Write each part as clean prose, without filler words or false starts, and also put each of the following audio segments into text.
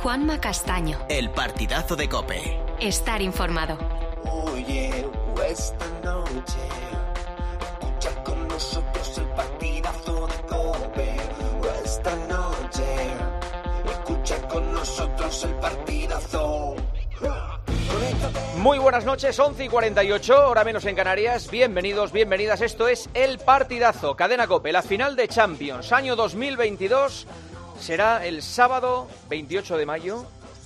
Juanma Castaño. El partidazo de COPE. Estar informado. Oye, esta noche escucha con nosotros el partidazo de COPE. Esta noche escucha con nosotros el partidazo. Muy buenas noches, 11:48, hora menos en Canarias. Bienvenidos, bienvenidas. Esto es El Partidazo, Cadena COPE. La final de Champions, año 2022, será el sábado 28 de mayo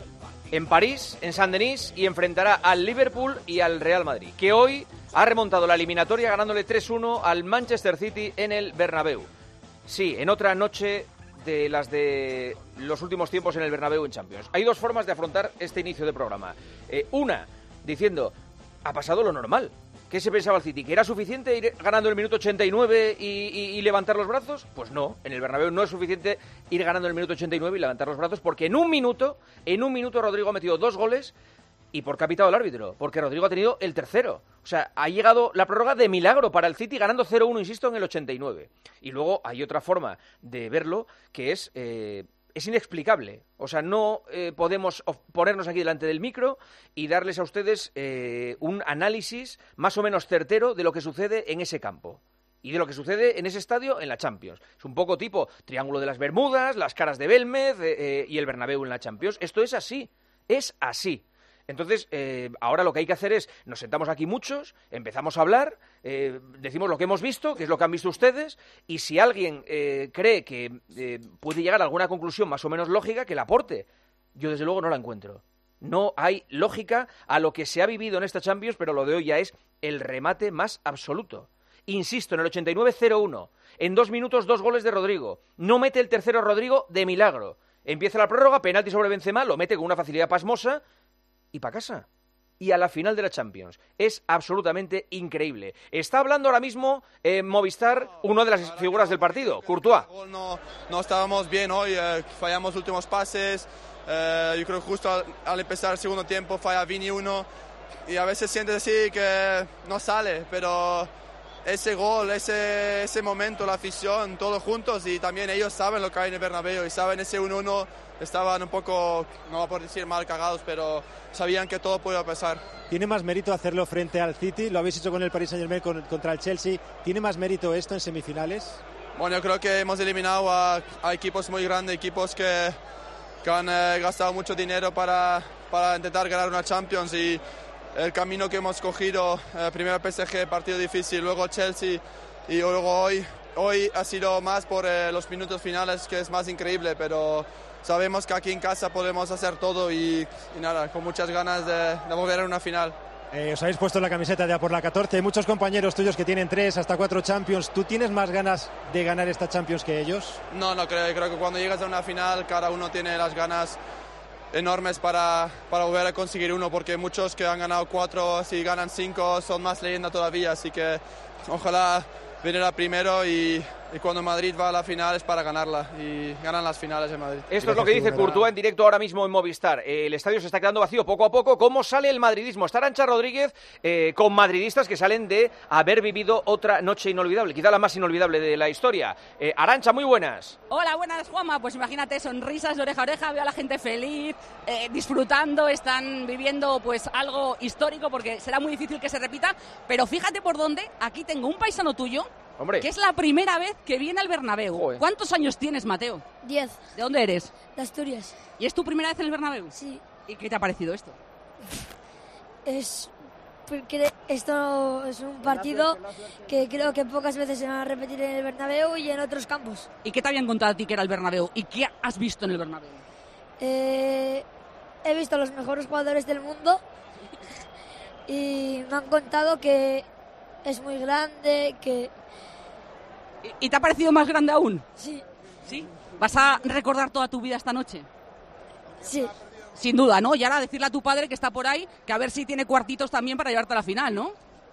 en París, en Saint-Denis, y enfrentará al Liverpool y al Real Madrid, que hoy ha remontado la eliminatoria ganándole 3-1 al Manchester City en el Bernabéu. Sí, en otra noche de las de los últimos tiempos en el Bernabéu en Champions. Hay dos formas de afrontar este inicio de programa. Una, diciendo, ha pasado lo normal. ¿Qué se pensaba el City? ¿Que era suficiente ir ganando en el minuto 89 y levantar los brazos? Pues no, en el Bernabéu no es suficiente ir ganando en el minuto 89 y levantar los brazos, porque en un minuto Rodrigo ha metido 2 goles y porque ha pitado el árbitro, porque Rodrigo ha tenido el tercero. O sea, ha llegado la prórroga de milagro para el City, ganando 0-1, insisto, en el 89. Y luego hay otra forma de verlo, que es inexplicable. O sea, no podemos ponernos aquí delante del micro y darles a ustedes un análisis más o menos certero de lo que sucede en ese campo y de lo que sucede en ese estadio en la Champions. Es un poco tipo Triángulo de las Bermudas, las caras de Belmez y el Bernabéu en la Champions. Esto es así, es así. Entonces, ahora lo que hay que hacer es, nos sentamos aquí muchos, empezamos a hablar, decimos lo que hemos visto, que es lo que han visto ustedes, y si alguien cree que puede llegar a alguna conclusión más o menos lógica, que la aporte. Yo, desde luego, no la encuentro. No hay lógica a lo que se ha vivido en esta Champions, pero lo de hoy ya es el remate más absoluto. Insisto, en el 89, 0-1. En 2 minutos, 2 goles de Rodrigo. No mete el tercero Rodrigo de milagro. Empieza la prórroga, penalti sobre Benzema, lo mete con una facilidad pasmosa y para casa. Y a la final de la Champions. Es absolutamente increíble. Está hablando ahora mismo Movistar, una de las figuras del partido, Courtois. No estábamos bien hoy, fallamos últimos pases. Yo creo que justo al empezar el segundo tiempo falla Vini uno. Y a veces sientes así que no sale, pero ese gol, ese momento, la afición, todos juntos, y también ellos saben lo que hay en el Bernabéu y saben ese 1-1. Estaban un poco, no por decir mal, cagados, pero sabían que todo podía pasar. ¿Tiene más mérito hacerlo frente al City? Lo habéis hecho con el Paris Saint-Germain contra el Chelsea. ¿Tiene más mérito esto en semifinales? Bueno, yo creo que hemos eliminado a equipos muy grandes, equipos que han gastado mucho dinero para intentar ganar una Champions, y el camino que hemos cogido, primero PSG, partido difícil, luego Chelsea y luego hoy ha sido más por los minutos finales, que es más increíble, pero sabemos que aquí en casa podemos hacer todo y nada, con muchas ganas de volver a una final. Os habéis puesto la camiseta de a por la 14, hay muchos compañeros tuyos que tienen 3 hasta 4 Champions. ¿Tú tienes más ganas de ganar esta Champions que ellos? No creo que cuando llegas a una final cada uno tiene las ganas enormes para volver a conseguir uno, porque muchos que han ganado 4, si ganan 5 son más leyenda todavía, así que ojalá viniera primero y cuando Madrid va a la final es para ganarla, y ganan las finales en Madrid. Esto es lo que dice Courtois en directo ahora mismo en Movistar. El estadio se está quedando vacío poco a poco. ¿Cómo sale el madridismo? Está Arantxa Rodríguez con madridistas que salen de haber vivido otra noche inolvidable, quizá la más inolvidable de la historia. Arantxa, muy buenas. Hola, buenas, Juanma. Pues imagínate, sonrisas de oreja a oreja, veo a la gente feliz, disfrutando, están viviendo pues algo histórico, porque será muy difícil que se repita, pero fíjate por dónde, aquí tengo un paisano tuyo, hombre, que es la primera vez que viene al Bernabéu. Joder. ¿Cuántos años tienes, Mateo? 10. ¿De dónde eres? De Asturias. ¿Y es tu primera vez en el Bernabéu? Sí. ¿Y qué te ha parecido esto? Esto es un partido que creo que pocas veces se van a repetir en el Bernabéu y en otros campos. ¿Y qué te habían contado a ti que era el Bernabéu? ¿Y qué has visto en el Bernabéu? He visto a los mejores jugadores del mundo y me han contado que es muy grande, que... ¿Y te ha parecido más grande aún? Sí. ¿Sí? ¿Vas a recordar toda tu vida esta noche? Sí. Sin duda, ¿no? Y ahora decirle a tu padre que está por ahí, que a ver si tiene cuartitos también para llevarte a la final, ¿no?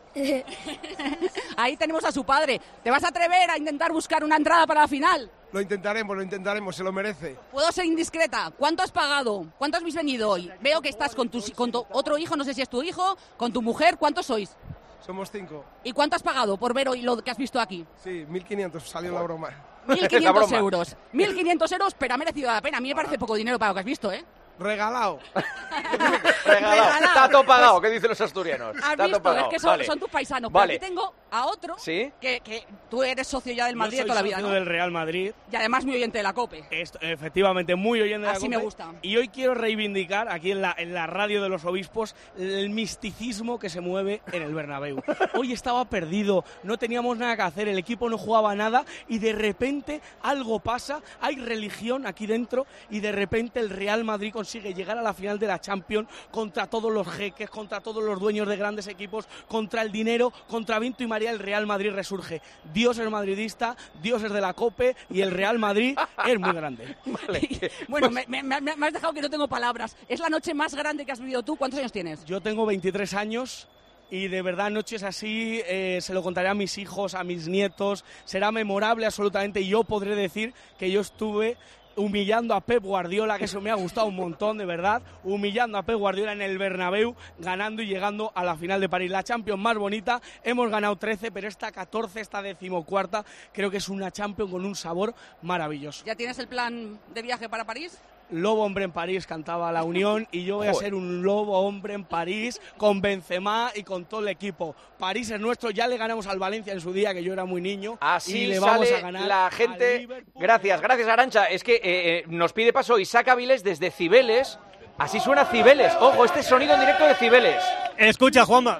Ahí tenemos a su padre. ¿Te vas a atrever a intentar buscar una entrada para la final? Lo intentaremos, se lo merece. ¿Puedo ser indiscreta? ¿Cuánto has pagado? ¿Cuánto habéis venido hoy? Veo que estás con tu otro hijo, no sé si es tu hijo, con tu mujer. ¿Cuántos sois? Somos 5. ¿Y cuánto has pagado por ver hoy lo que has visto aquí? Sí, 1.500, salió la broma. 1.500 euros. 1.500 euros, pero ha merecido la pena. A mí me parece poco dinero para lo que has visto, ¿eh? Regalado. Regalado. Está todo pagado, ¿qué dicen los asturianos? Has Está todo visto, pagado. es que Vale. son tus paisanos. Vale. Pero aquí tengo a otro ¿Sí? que tú eres socio ya del Madrid Yo de toda la soy vida, socio ¿no? del Real Madrid. Y además muy oyente de la COPE. Efectivamente, muy oyente de la Así COPE. me gusta. Y hoy quiero reivindicar aquí en la radio de los obispos el misticismo que se mueve en el Bernabéu. Hoy estaba perdido, no teníamos nada que hacer, el equipo no jugaba nada y de repente algo pasa, hay religión aquí dentro y de repente el Real Madrid consigue llegar a la final de la Champions contra todos los jeques, contra todos los dueños de grandes equipos, contra el dinero, contra Vinto y María. El Real Madrid resurge. Dios es madridista, Dios es de la COPE y el Real Madrid es muy grande. Vale. Bueno, me has dejado que no tengo palabras. Es la noche más grande que has vivido tú. ¿Cuántos años tienes? Yo tengo 23 años. Y de verdad, noches así, se lo contaré a mis hijos, a mis nietos, será memorable absolutamente y yo podré decir que yo estuve humillando a Pep Guardiola, que eso me ha gustado un montón, de verdad, humillando a Pep Guardiola en el Bernabéu, ganando y llegando a la final de París. La Champions más bonita, hemos ganado 13, pero esta 14, esta 14ª, creo que es una Champions con un sabor maravilloso. ¿Ya tienes el plan de viaje para París? Lobo hombre en París cantaba la Unión y yo voy a ser un lobo hombre en París con Benzema y con todo el equipo. París es nuestro, ya le ganamos al Valencia en su día, que yo era muy niño. Así y le vamos sale a ganar la gente. Gracias, gracias Arantxa. Es que nos pide paso Isaac Avilés desde Cibeles. Así suena Cibeles. Ojo, este sonido en directo de Cibeles. Escucha, Juanma.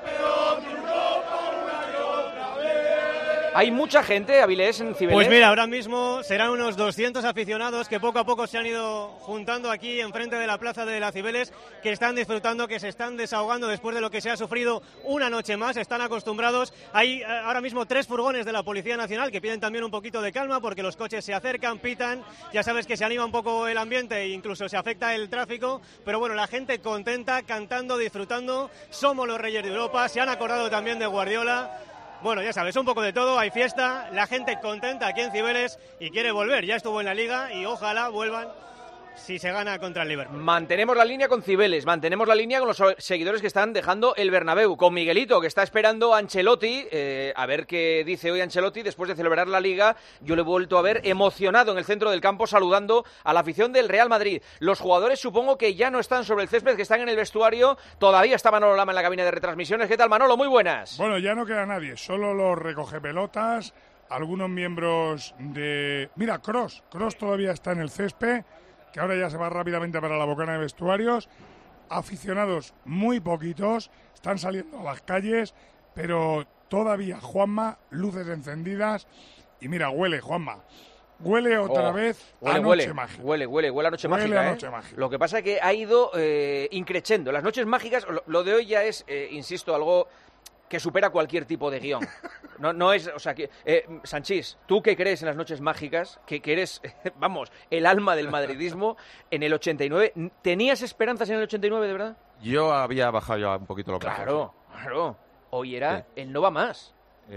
¿Hay mucha gente, Avilés, en Cibeles? Pues mira, ahora mismo serán unos 200 aficionados que poco a poco se han ido juntando aquí enfrente de la plaza de la Cibeles, que están disfrutando, que se están desahogando después de lo que se ha sufrido una noche más. Están acostumbrados. Hay ahora mismo 3 furgones de la Policía Nacional que piden también un poquito de calma porque los coches se acercan, pitan. Ya sabes que se anima un poco el ambiente e incluso se afecta el tráfico. Pero bueno, la gente contenta, cantando, disfrutando. Somos los Reyes de Europa. Se han acordado también de Guardiola. Bueno, ya sabes, un poco de todo, hay fiesta, la gente contenta aquí en Cibeles y quiere volver. Ya estuvo en la Liga y ojalá vuelvan si se gana contra el Liverpool. Mantenemos la línea con Cibeles, mantenemos la línea con los seguidores que están dejando el Bernabéu, con Miguelito, que está esperando a Ancelotti, a ver qué dice hoy Ancelotti después de celebrar la Liga. Yo le he vuelto a ver emocionado en el centro del campo saludando a la afición del Real Madrid. Los jugadores supongo que ya no están sobre el césped, que están en el vestuario. Todavía está Manolo Lama en la cabina de retransmisiones. ¿Qué tal, Manolo? Muy buenas. Bueno, ya no queda nadie, solo los recogepelotas, algunos miembros de... Mira, Kroos todavía está en el césped, que ahora ya se va rápidamente para la bocana de vestuarios. Aficionados muy poquitos, están saliendo a las calles, pero todavía, Juanma, luces encendidas. Y mira, huele, Juanma. Huele otra vez a noche mágica. Huele a noche mágica. Lo que pasa es que ha ido increciendo. Las noches mágicas, lo de hoy ya es, insisto, algo que supera cualquier tipo de guión. No es, o sea, que Sanchís, tú que crees en las noches mágicas, que eres, vamos, el alma del madridismo, en el 89, ¿tenías esperanzas en el 89, de verdad? Yo había bajado ya un poquito los brazos. Claro. Hoy era el no va más.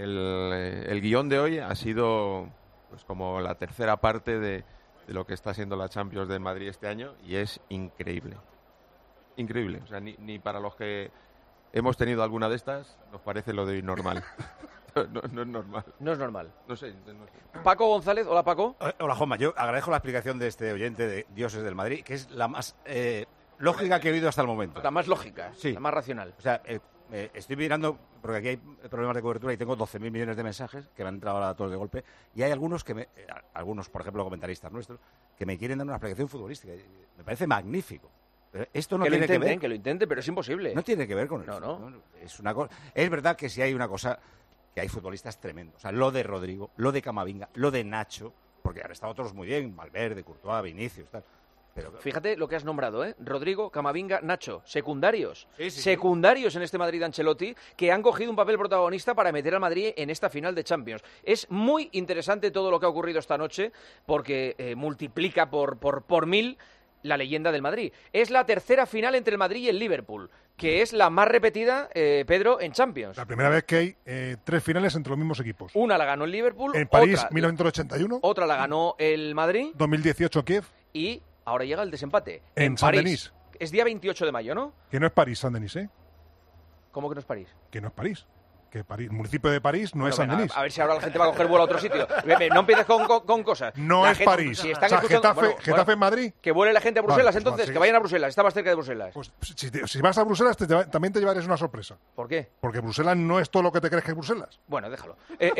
El guión de hoy ha sido pues como la tercera parte de lo que está siendo la Champions del Madrid este año y es increíble. Increíble. O sea, ni para los que hemos tenido alguna de estas nos parece lo de hoy normal. No es normal. No es normal. No sé. Paco González, hola Paco. Hola Juanma, yo agradezco la explicación de este oyente de Dioses del Madrid, que es la más lógica que he oído hasta el momento. La más lógica, sí. La más racional. O sea, estoy mirando, porque aquí hay problemas de cobertura y tengo 12.000 millones de mensajes que me han entrado ahora todos de golpe, y hay algunos algunos, por ejemplo, comentaristas nuestros, que me quieren dar una explicación futbolística. Me parece magnífico. Pero esto no tiene que ver. Que lo intenten, pero es imposible. No tiene que ver con eso. No. Es una cosa. Es verdad que si hay una cosa, que hay futbolistas tremendos. O sea, lo de Rodrigo, lo de Camavinga, lo de Nacho, porque han estado otros muy bien, Valverde, Courtois, Vinicius, tal. Pero fíjate lo que has nombrado, Rodrigo, Camavinga, Nacho, secundarios. Sí. Secundarios en este Madrid de Ancelotti, que han cogido un papel protagonista para meter al Madrid en esta final de Champions. Es muy interesante todo lo que ha ocurrido esta noche, porque multiplica por 1000 la leyenda del Madrid. Es la tercera final entre el Madrid y el Liverpool, que es la más repetida, Pedro, en Champions. La primera vez que hay 3 finales entre los mismos equipos. Una la ganó el Liverpool. En París, 1981. Otra la ganó el Madrid. 2018, Kiev. Y ahora llega el desempate. En Saint-Denis. París. Es día 28 de mayo, ¿no? Que no es París, Saint-Denis, ¿eh? ¿Cómo que no es París? Que no es París. Que París, el municipio de París no es Saint-Denis. A ver si ahora la gente va a coger vuelo a otro sitio. No empieces con cosas. No la es gente, París. Si están Getafe en Madrid. Que vuele la gente a Bruselas, Vale, entonces, pues que vayan a Bruselas. Está más cerca de Bruselas. Pues si vas a Bruselas, también te llevarás una sorpresa. ¿Por qué? Porque Bruselas no es todo lo que te crees que es Bruselas. Bueno, déjalo.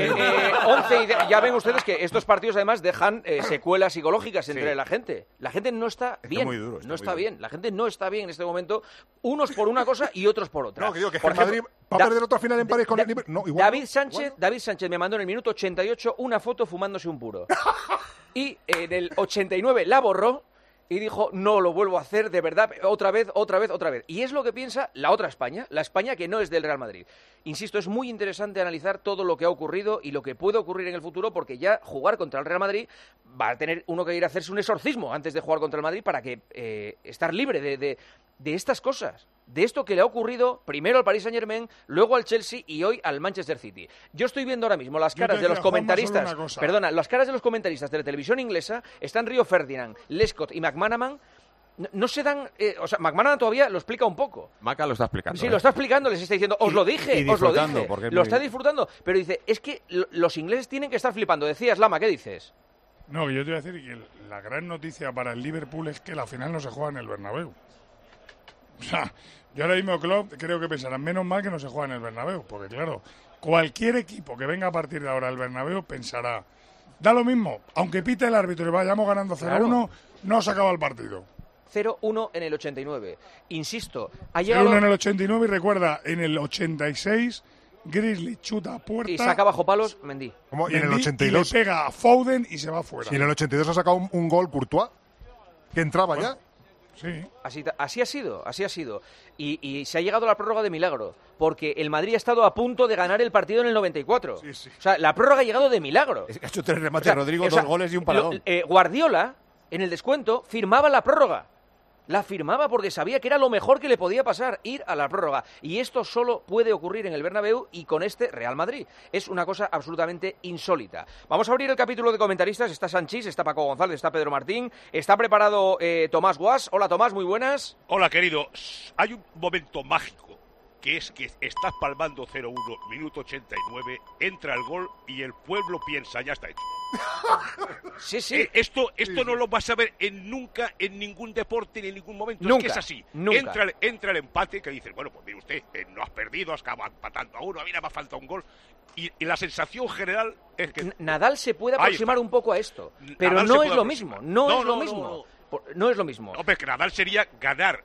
11 ya ven ustedes que estos partidos además dejan secuelas psicológicas entre la gente. La gente no está bien. Muy duro, no está bien. La gente no está bien en este momento. Unos por una cosa y otros por otra. No, que digo que por Madrid va a perder otra final en París con el Liverpool. No, igual David Sánchez me mandó en el minuto 88 una foto fumándose un puro. Y en el 89 la borró y dijo, no lo vuelvo a hacer, de verdad, otra vez. Y es lo que piensa la otra España, la España que no es del Real Madrid. Insisto, es muy interesante analizar todo lo que ha ocurrido y lo que puede ocurrir en el futuro, porque ya jugar contra el Real Madrid va a tener uno que ir a hacerse un exorcismo antes de jugar contra el Madrid para que estar libre de estas cosas. De esto que le ha ocurrido primero al Paris Saint-Germain, luego al Chelsea y hoy al Manchester City. Yo estoy viendo ahora mismo las caras de los comentaristas. Perdona, las caras de los comentaristas de la televisión inglesa. Están Rio Ferdinand, Lescott y McManaman. No se dan... o sea, McManaman todavía lo explica un poco. Maca lo está explicando. Sí, lo está explicando, les está diciendo, os lo dije. Lo está disfrutando. Pero dice, es que los ingleses tienen que estar flipando. Decías, Lama, ¿qué dices? No, yo te voy a decir que la gran noticia para el Liverpool es que la final no se juega en el Bernabéu. O sea, yo ahora mismo Klopp creo que pensarán menos mal que no se juega en el Bernabéu, porque claro, cualquier equipo que venga a partir de ahora al Bernabéu pensará, da lo mismo, aunque pite el árbitro y vayamos ganando 0-1, no se acaba el partido. 0-1 en el 89. Insisto, ha llegado... 0-1 en el 89 y recuerda, en el 86... Grizzly chuta a puerta. Y saca bajo palos Mendy. ¿Cómo? Y en el 82. Y le pega a Foden y se va fuera. Y en el 82 ha sacado un gol Courtois, que entraba ya. Sí. Así ha sido. Y se ha llegado a la prórroga de milagro, porque el Madrid ha estado a punto de ganar el partido en el 94. Sí, sí. O sea, la prórroga ha llegado de milagro. Es que ha hecho 3 remates, Rodrigo, 2 goles y un paradón. Guardiola, en el descuento, firmaba la prórroga. La firmaba porque sabía que era lo mejor que le podía pasar, ir a la prórroga. Y esto solo puede ocurrir en el Bernabéu y con este Real Madrid. Es una cosa absolutamente insólita. Vamos a abrir el capítulo de comentaristas. Está Sanchís, está Paco González, está Pedro Martín. Está preparado Tomás Guas. Hola, Tomás, muy buenas. Hola, querido. Hay un momento mágico, que es que estás palmando 0-1, minuto 89, entra el gol y el pueblo piensa, ya está hecho. Sí. Esto no lo vas a ver nunca en ningún deporte ni en ningún momento. Nunca, es que es así. Nunca. Entra el empate que dices, bueno, pues mire usted, no has perdido, has acabado empatando a uno, a mí nada más falta un gol. Y la sensación general es que... Nadal se puede aproximar un poco a esto, pero Nadal no es lo mismo. No es lo mismo. No, pero que Nadal sería ganar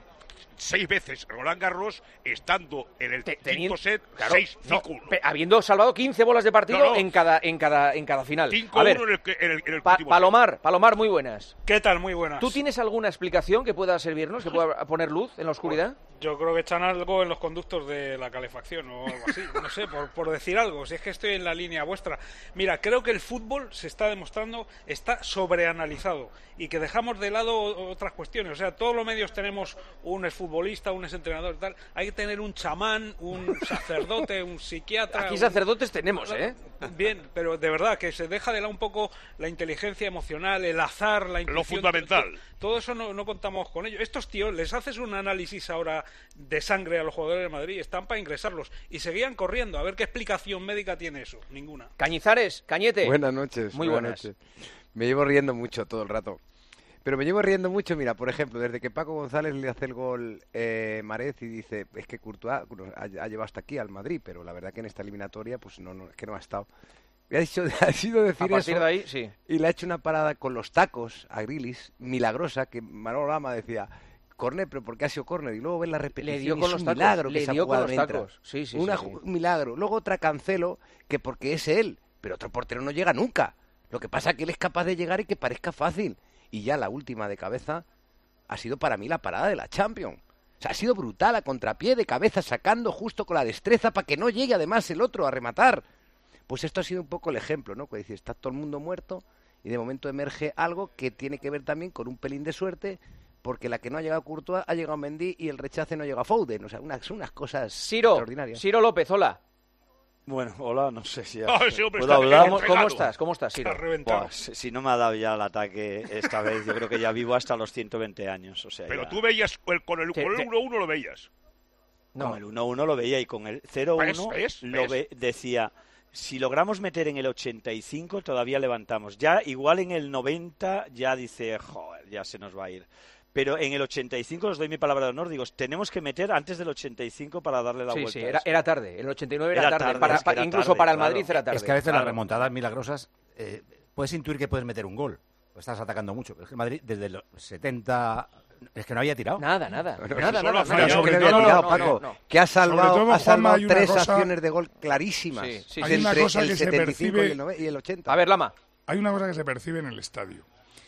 6 veces Roland Garros estando en el quinto set, 6-5-1. Habiendo salvado 15 bolas de partido en cada final. 5-1 en el último Palomar, muy buenas. ¿Qué tal? Muy buenas. ¿Tú tienes alguna explicación que pueda servirnos, que pueda poner luz en la oscuridad? Yo creo que echan algo en los conductos de la calefacción o algo así, no sé, por decir algo, si es que estoy en la línea vuestra. Mira, creo que el fútbol se está demostrando, está sobreanalizado y que dejamos de lado otras cuestiones. O sea, todos los medios tenemos un exfutbolista, un exentrenador y tal. Hay que tener un chamán, un sacerdote, un psiquiatra. Aquí sacerdotes tenemos, ¿eh? Bien, pero de verdad que se deja de lado un poco la inteligencia emocional, el azar, la intuición. Lo fundamental. Todo eso no contamos con ello. Estos tíos, les haces un análisis ahora de sangre a los jugadores de Madrid, están para ingresarlos y seguían corriendo. A ver qué explicación médica tiene eso. Ninguna. Cañizares, Cañete. Buenas noches. Muy buenas. Noches. Me llevo riendo mucho todo el rato. Pero me llevo riendo mucho, mira, por ejemplo, desde que Paco González le hace el gol Marez y dice, es que Courtois ha llevado hasta aquí al Madrid, pero la verdad que en esta eliminatoria pues es que no ha estado. Ha sido decir a partir eso, de ahí, sí. Y le ha hecho una parada con los tacos a Grealish, milagrosa, que Manolo Lama decía, córner, pero ¿por qué ha sido córner? Y luego ves la repetición, le dio con los tacos, milagro que le esa dio con los entra. tacos. Sí. Un milagro. Luego otra Cancelo, que porque es él, pero otro portero no llega nunca. Lo que pasa es que él es capaz de llegar y que parezca fácil. Y ya la última de cabeza ha sido para mí la parada de la Champions. O sea, ha sido brutal, a contrapié de cabeza, sacando justo con la destreza para que no llegue además el otro a rematar. Pues esto ha sido un poco el ejemplo, ¿no? Que dice, está todo el mundo muerto y de momento emerge algo que tiene que ver también con un pelín de suerte, porque la que no ha llegado Courtois ha llegado Mendy y el rechace no llega a Foden. O sea, son unas cosas extraordinarias. Ciro López, hola. Bueno, hola, no sé si puedo hablar. ¿Cómo estás, Ciro? Si no me ha dado ya el ataque esta vez, yo creo que ya vivo hasta los 120 años. O sea, pero ya... tú veías con el 1-1 lo veías. Con el 1-1 lo veía y con el 0-1 decía, si logramos meter en el 85 todavía levantamos. Ya igual en el 90 ya dice, joder, ya se nos va a ir. Pero en el 85, os doy mi palabra de honor, digo, tenemos que meter antes del 85 para darle la vuelta. Sí, era tarde. El 89 era tarde. Incluso para el Madrid era tarde. Es que a veces las remontadas milagrosas puedes intuir que puedes meter un gol. Estás atacando mucho. Pero es que el Madrid desde los 70 es que no había tirado. Nada. Sobre todo, Paco, que ha salvado 3 acciones de gol clarísimas. Hay una cosa que se percibe y el 80. A ver, Lama. Hay una cosa que se percibe en el estadio.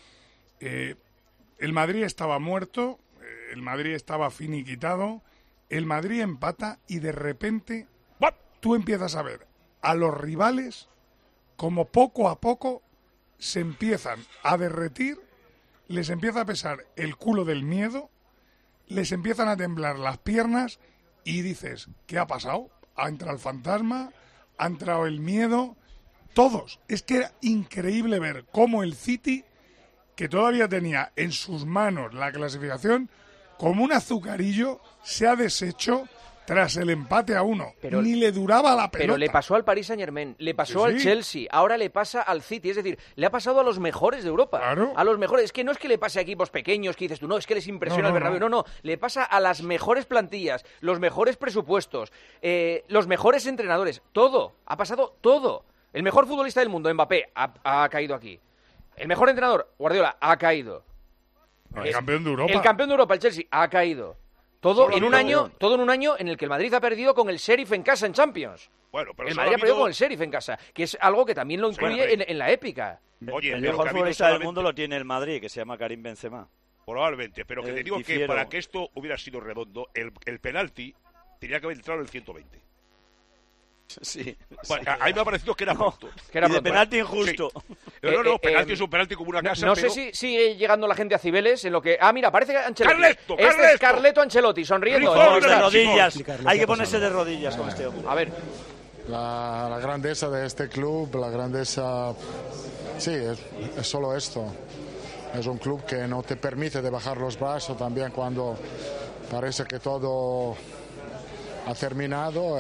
El Madrid estaba muerto, el Madrid estaba finiquitado, el Madrid empata y de repente tú empiezas a ver a los rivales como poco a poco se empiezan a derretir, les empieza a pesar el culo del miedo, les empiezan a temblar las piernas y dices, ¿qué ha pasado? ¿Ha entrado el fantasma? ¿Ha entrado el miedo? Todos. Es que era increíble ver cómo el City, que todavía tenía en sus manos la clasificación, como un azucarillo, se ha deshecho tras el empate a 1. Pero, ni le duraba la pelota. Pero le pasó al Paris Saint-Germain, le pasó al Chelsea, ahora le pasa al City. Es decir, le ha pasado a los mejores de Europa. Claro. A los mejores. Es que no es que le pase a equipos pequeños que dices tú, no, es que les impresiona el Bernabéu. No, le pasa a las mejores plantillas, los mejores presupuestos, los mejores entrenadores. Todo. Ha pasado todo. El mejor futbolista del mundo, Mbappé, ha caído aquí. El mejor entrenador, Guardiola, ha caído. El campeón de Europa. El campeón de Europa, el Chelsea, ha caído. Todo en un año en el que el Madrid ha perdido con el Sheriff en casa en Champions. Bueno, pero el Madrid ha perdido con el Sheriff en casa, que es algo que también lo incluye en la épica. Oye, el mejor futbolista del mundo lo tiene el Madrid, que se llama Karim Benzema. Probablemente, pero que te digo que para que esto hubiera sido redondo, el penalti tenía que haber entrado en el 120. Sí. Bueno, a mí me ha parecido que era pronto. Y de penalti injusto. Sí. No, penalti es un penalti como una casa. No sé si sigue llegando la gente a Cibeles en lo que... mira, aparece Ancelotti. Carleto. Es Carleto Ancelotti, sonriendo. De rodillas. Hay que ponerse de rodillas con este hombre. A ver. La grandeza de este club, la grandeza... Sí, es solo esto. Es un club que no te permite de bajar los brazos también cuando parece que todo ha terminado.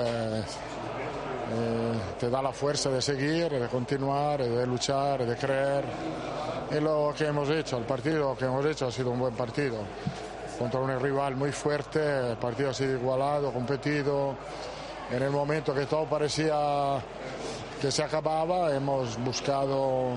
Te da la fuerza de seguir, de continuar, de luchar, de creer. Y lo que hemos hecho, el partido que hemos hecho ha sido un buen partido. Contra un rival muy fuerte, el partido ha sido igualado, competido. En el momento que todo parecía que se acababa, hemos buscado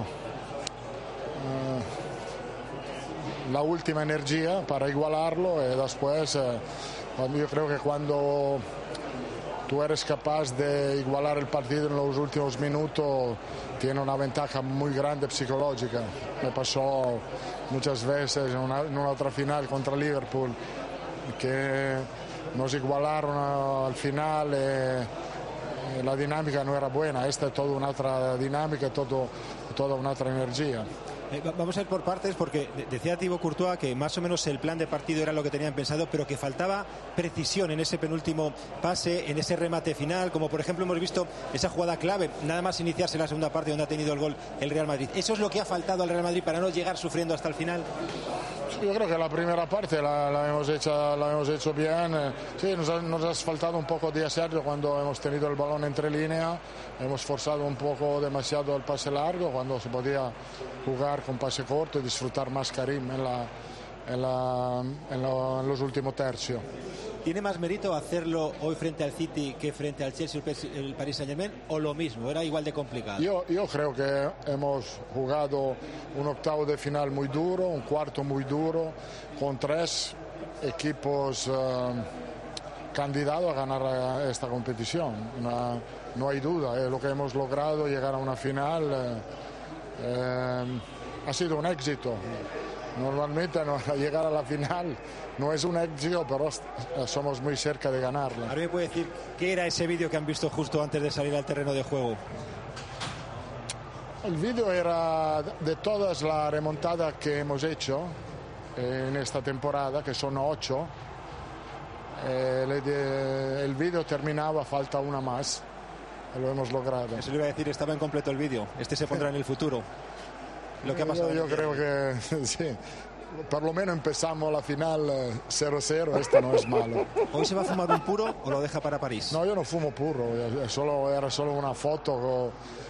la última energía para igualarlo y después, yo creo que cuando tú eres capaz de igualar el partido en los últimos minutos, tiene una ventaja muy grande psicológica. Me pasó muchas veces en una otra final contra Liverpool, que nos igualaron al final y la dinámica no era buena. Esta es toda una otra dinámica, toda una otra energía. Vamos a ir por partes porque decía Thibaut Courtois que más o menos el plan de partido era lo que tenían pensado, pero que faltaba precisión en ese penúltimo pase, en ese remate final, como por ejemplo hemos visto esa jugada clave, nada más iniciarse la segunda parte donde ha tenido el gol el Real Madrid. ¿Eso es lo que ha faltado al Real Madrid para no llegar sufriendo hasta el final? Yo creo que la primera parte la hemos hecho bien. Sí, nos ha faltado un poco de aserto cuando hemos tenido el balón entre líneas. Hemos forzado un poco demasiado el pase largo cuando se podía jugar con pase corto y disfrutar más Karim en los últimos tercios. ¿Tiene más mérito hacerlo hoy frente al City que frente al Chelsea el Paris Saint-Germain o lo mismo? ¿Era igual de complicado? Yo creo que hemos jugado un octavo de final muy duro, un cuarto muy duro, con 3 equipos candidatos a ganar esta competición. No hay duda, lo que hemos logrado, llegar a una final, ha sido un éxito. Normalmente llegar a la final no es un éxito, pero somos muy cerca de ganarla. ¿Ahora me puede decir qué era ese vídeo que han visto justo antes de salir al terreno de juego? El vídeo era de todas las remontadas que hemos hecho en esta temporada, que son 8. El vídeo terminaba, falta una más. Lo hemos logrado. Eso le iba a decir, estaba incompleto el vídeo. Este se pondrá en el futuro. Lo que ha pasado. Yo creo que sí. por lo menos empezamos la final 0-0, esto no es malo. ¿Hoy se va a fumar un puro o lo deja para París? No, yo no fumo puro, era solo una foto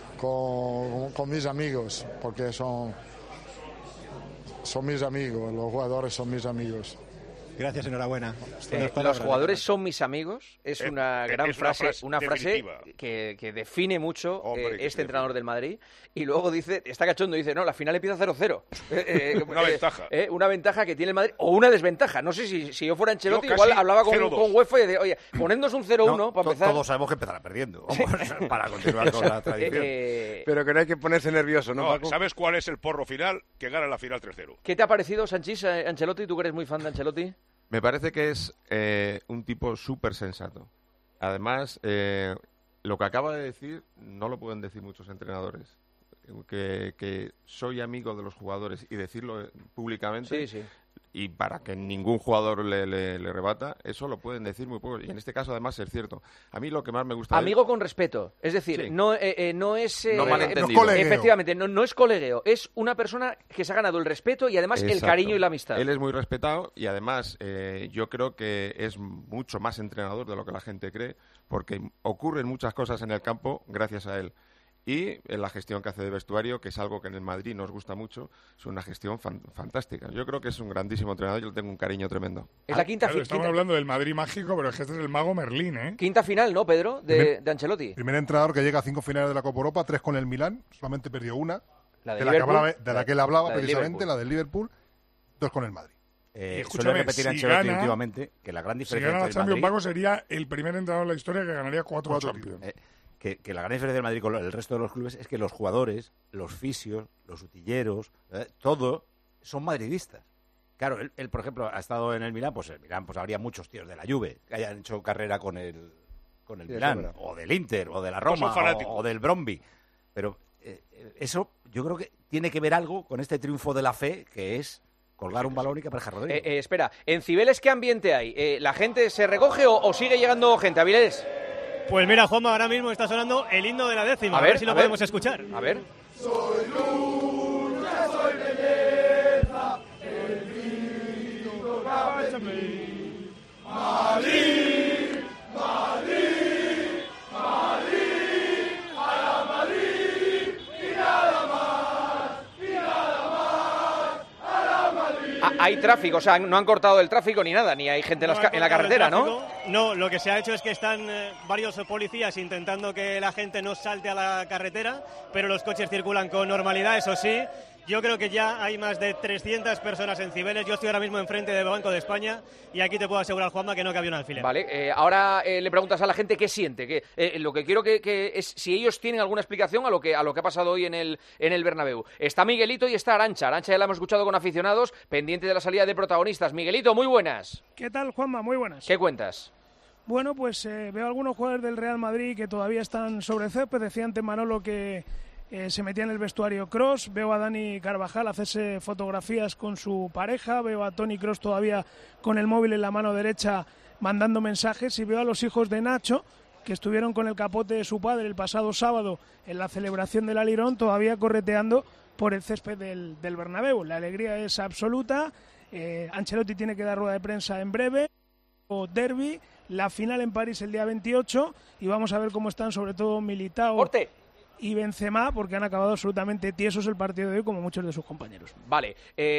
con mis amigos, porque son mis amigos, los jugadores son mis amigos. Gracias, enhorabuena. Los jugadores son mis amigos. Es una gran es frase, una frase definitiva. que define mucho Hombre, este entrenador del Madrid. Y luego dice, está cachondo, dice, no, la final empieza 0-0. Una ventaja. Una ventaja que tiene el Madrid, o una desventaja. No sé si yo fuera Ancelotti, Yo igual casi hablaba con 0-2. UEFA y decía, oye, ponednos un 0-1 para empezar. Todos sabemos que empezará perdiendo, vamos, para continuar con la tradición. Pero que no hay que ponerse nervioso, ¿no, Paco? ¿Sabes cuál es el porro final? Que gana la final 3-0. ¿Qué te ha parecido, Sanchís, Ancelotti? ¿Tú que eres muy fan de Ancelotti? Me parece que es un tipo súper sensato. Además, lo que acaba de decir no lo pueden decir muchos entrenadores. Que soy amigo de los jugadores y decirlo públicamente, Sí. y para que ningún jugador le rebata, eso lo pueden decir muy pocos. Y en este caso, además, es cierto. A mí lo que más me gusta... Amigo con respeto. Es decir, Sí. no es... No malentendido. Efectivamente, no es colegueo. Es una persona que se ha ganado el respeto y además el Exacto. cariño y la amistad. Él es muy respetado y además yo creo que es mucho más entrenador de lo que la gente cree, porque ocurren muchas cosas en el campo gracias a él. Y en la gestión que hace de vestuario, que es algo que en el Madrid nos gusta mucho, es una gestión fantástica. Yo creo que es un grandísimo entrenador, yo le tengo un cariño tremendo. Es la quinta Claro, estamos hablando del Madrid mágico, pero es que este es el mago Merlín, ¿eh? Quinta final, ¿no, Pedro? De Ancelotti. Primer entrenador que llega a 5 finales de la Copa Europa, 3 con el Milán, solamente perdió una, La de de la que Liverpool. él hablaba La del precisamente, Liverpool. la del Liverpool, 2 con el Madrid. Suele escúchame, repetir si Ancelotti gana- últimamente que la gran Si diferencia gana la entre el Champions, Madrid... Paco sería el primer entrenador de la historia que ganaría 4 Champions. Que la gran diferencia del Madrid con el resto de los clubes es que los jugadores, los fisios, los utilleros, todo son madridistas. Claro, él, por ejemplo, ha estado en el Milán, pues habría muchos tíos de la Juve que hayan hecho carrera con el Sí, Milán, eso es verdad. o del Inter, o de la Todos son Roma, fanáticos. o del Bromby. Pero eso yo creo que tiene que ver algo con este triunfo de la fe, que es colgar un balón y que aparezca Rodrigo. Espera, en Cibeles, ¿qué ambiente hay? ¿La gente se recoge o sigue llegando gente? ¿Avilés? Pues mira, Juanma, ahora mismo está sonando el himno de la décima. A A ver, ver si lo a ver. podemos escuchar. A ver. Soy lucha, soy belleza, el grito cabe en mí. Madrid, Madrid, Madrid, a la Madrid, y nada más, y nada más, a la Madrid. Hay tráfico, o sea, no han cortado el tráfico ni nada, ni hay gente en la carretera, ¿no? No, lo que se ha hecho es que están varios policías intentando que la gente no salte a la carretera, pero los coches circulan con normalidad, eso sí. Yo creo que ya hay más de 300 personas en Cibeles. Yo estoy ahora mismo enfrente del Banco de España y aquí te puedo asegurar, Juanma, que no cabía un alfiler. Vale, ahora le preguntas a la gente qué siente. Lo que quiero que es si ellos tienen alguna explicación a lo que ha pasado hoy en el Bernabéu. Está Miguelito y está Arantxa. Arantxa ya la hemos escuchado con aficionados, pendiente de la salida de protagonistas. Miguelito, muy buenas. ¿Qué tal, Juanma? Muy buenas. ¿Qué cuentas? Bueno, pues veo algunos jugadores del Real Madrid que todavía están sobre el césped. Decía antes Manolo que se metía en el vestuario Kroos. Veo a Dani Carvajal hacerse fotografías con su pareja. Veo a Toni Kroos todavía con el móvil en la mano derecha mandando mensajes. Y veo a los hijos de Nacho, que estuvieron con el capote de su padre el pasado sábado en la celebración del Alirón, todavía correteando por el césped del Bernabéu. La alegría es absoluta. Ancelotti tiene que dar rueda de prensa en breve. O derbi, la final en París el día 28 y vamos a ver cómo están sobre todo Militao y Benzema, porque han acabado absolutamente tiesos el partido de hoy como muchos de sus compañeros. Vale.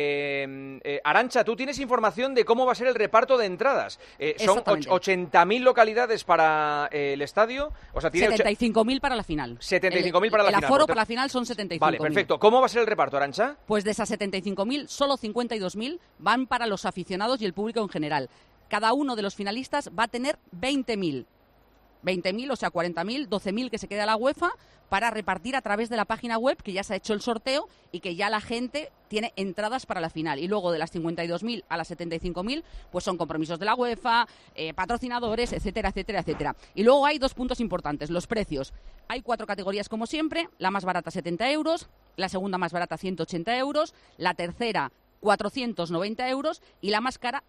Arantxa, tú tienes información de cómo va a ser el reparto de entradas. Son Exactamente. 80.000 localidades para el estadio. O sea, tiene 75.000 para la final. 75.000 para la final. El aforo Por para la final son 75.000. Vale, perfecto. ¿Cómo va a ser el reparto, Arantxa? Pues de esas 75.000, solo 52.000 van para los aficionados y el público en general. Cada uno de los finalistas va a tener 20.000. 20.000, o sea, 40.000, 12.000 que se queda la UEFA para repartir a través de la página web, que ya se ha hecho el sorteo y que ya la gente tiene entradas para la final. Y luego de las 52.000 a las 75.000, pues son compromisos de la UEFA, patrocinadores, etcétera, etcétera, etcétera. Y luego hay dos puntos importantes, los precios. Hay 4 categorías como siempre, la más barata 70 euros, la segunda más barata 180 euros, la tercera 490 euros y la más cara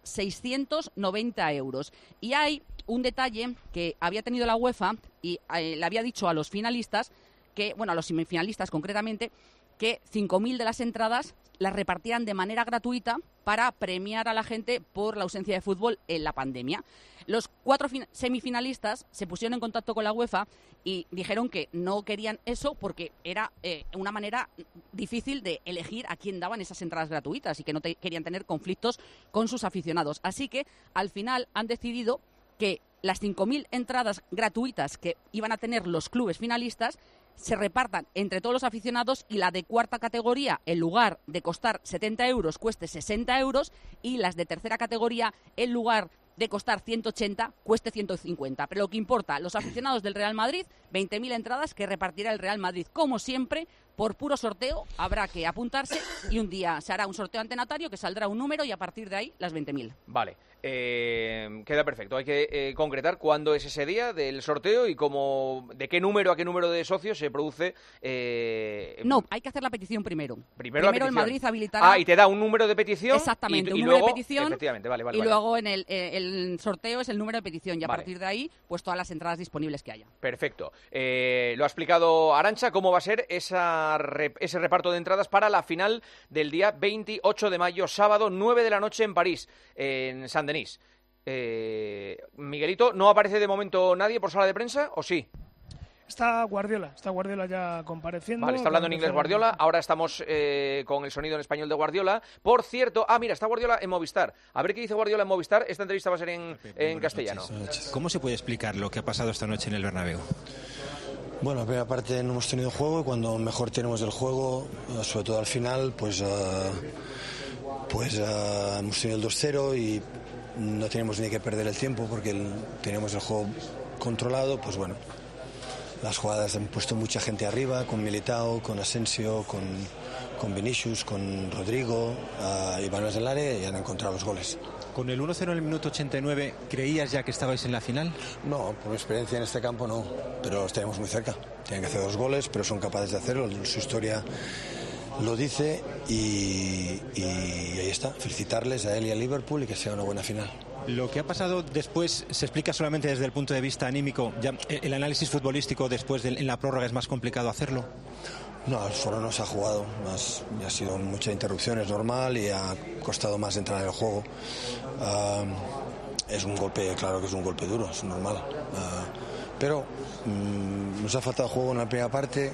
690 euros. Y hay un detalle que había tenido la UEFA y le había dicho a los finalistas, a los semifinalistas concretamente, que 5.000 de las entradas las repartieran de manera gratuita para premiar a la gente por la ausencia de fútbol en la pandemia. Los 4 semifinalistas se pusieron en contacto con la UEFA y dijeron que no querían eso porque era una manera difícil de elegir a quién daban esas entradas gratuitas y que no querían tener conflictos con sus aficionados. Así que al final han decidido que las 5.000 entradas gratuitas que iban a tener los clubes finalistas se repartan entre todos los aficionados y la de cuarta categoría, en lugar de costar 70 euros, cueste 60 euros y las de tercera categoría, en lugar de costar 180, cueste 150. Pero lo que importa, los aficionados del Real Madrid, 20.000 entradas que repartirá el Real Madrid. Como siempre, por puro sorteo, habrá que apuntarse y un día se hará un sorteo antenatario que saldrá un número y a partir de ahí las 20.000. Vale, queda perfecto. Hay que concretar cuándo es ese día del sorteo y de qué número a qué número de socios se produce. No, hay que hacer la petición primero. Primero el Madrid habilitará. Y te da un número de petición. Exactamente, un número luego, de petición. Efectivamente, vale. Luego en el sorteo es el número de petición y a partir de ahí, pues todas las entradas disponibles que haya. Perfecto. Lo ha explicado Arantxa, cómo va a ser ese reparto de entradas para la final del día 28 de mayo, sábado, 9 de la noche en París, en Saint-Denis. Miguelito, ¿no aparece de momento nadie por sala de prensa o sí? Está Guardiola ya compareciendo. Vale, está hablando en inglés Guardiola. Ahora estamos con el sonido en español de Guardiola. Por cierto, mira, está Guardiola en Movistar. A ver qué dice Guardiola en Movistar. Esta entrevista va a ser en castellano. ¿Cómo se puede explicar lo que ha pasado esta noche en el Bernabéu? Bueno, la primera parte no hemos tenido juego y cuando mejor tenemos el juego, sobre todo al final, pues hemos tenido el 2-0 y no teníamos ni que perder el tiempo porque teníamos el juego controlado. Pues bueno, las jugadas han puesto mucha gente arriba, con Militao, con Asensio, con Vinicius, con Rodrigo, y balones del área y han encontrado los goles. ¿Con el 1-0 en el minuto 89 creías ya que estabais en la final? No, por mi experiencia en este campo no, pero estaremos muy cerca. Tienen que hacer 2 goles, pero son capaces de hacerlo, su historia lo dice y ahí está, felicitarles a él y a Liverpool y que sea una buena final. Lo que ha pasado después se explica solamente desde el punto de vista anímico. Ya el análisis futbolístico después en la prórroga es más complicado hacerlo. No, solo no se ha jugado, ha sido mucha interrupción, es normal y ha costado más entrar en el juego. Es un golpe, claro que es un golpe duro, es normal. Pero nos ha faltado juego en la primera parte,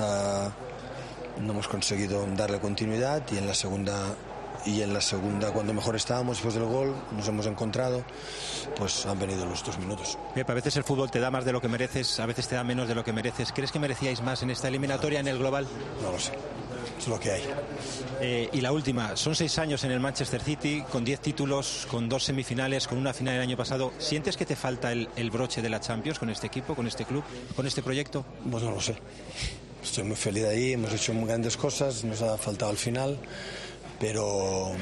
no hemos conseguido darle continuidad y en la segunda cuando mejor estábamos después del gol nos hemos encontrado, pues han venido los 2 minutos. Pep, a veces el fútbol te da más de lo que mereces, a veces te da menos de lo que mereces. ¿Crees que merecíais más en esta eliminatoria en el global? No lo sé, es lo que hay. Y la última, son 6 años en el Manchester City, con 10 títulos, con 2 semifinales, con una final el año pasado. ¿Sientes que te falta el broche de la Champions con este equipo, con este club, con este proyecto? Pues no lo sé, estoy muy feliz ahí, hemos hecho muy grandes cosas, nos ha faltado al final, pero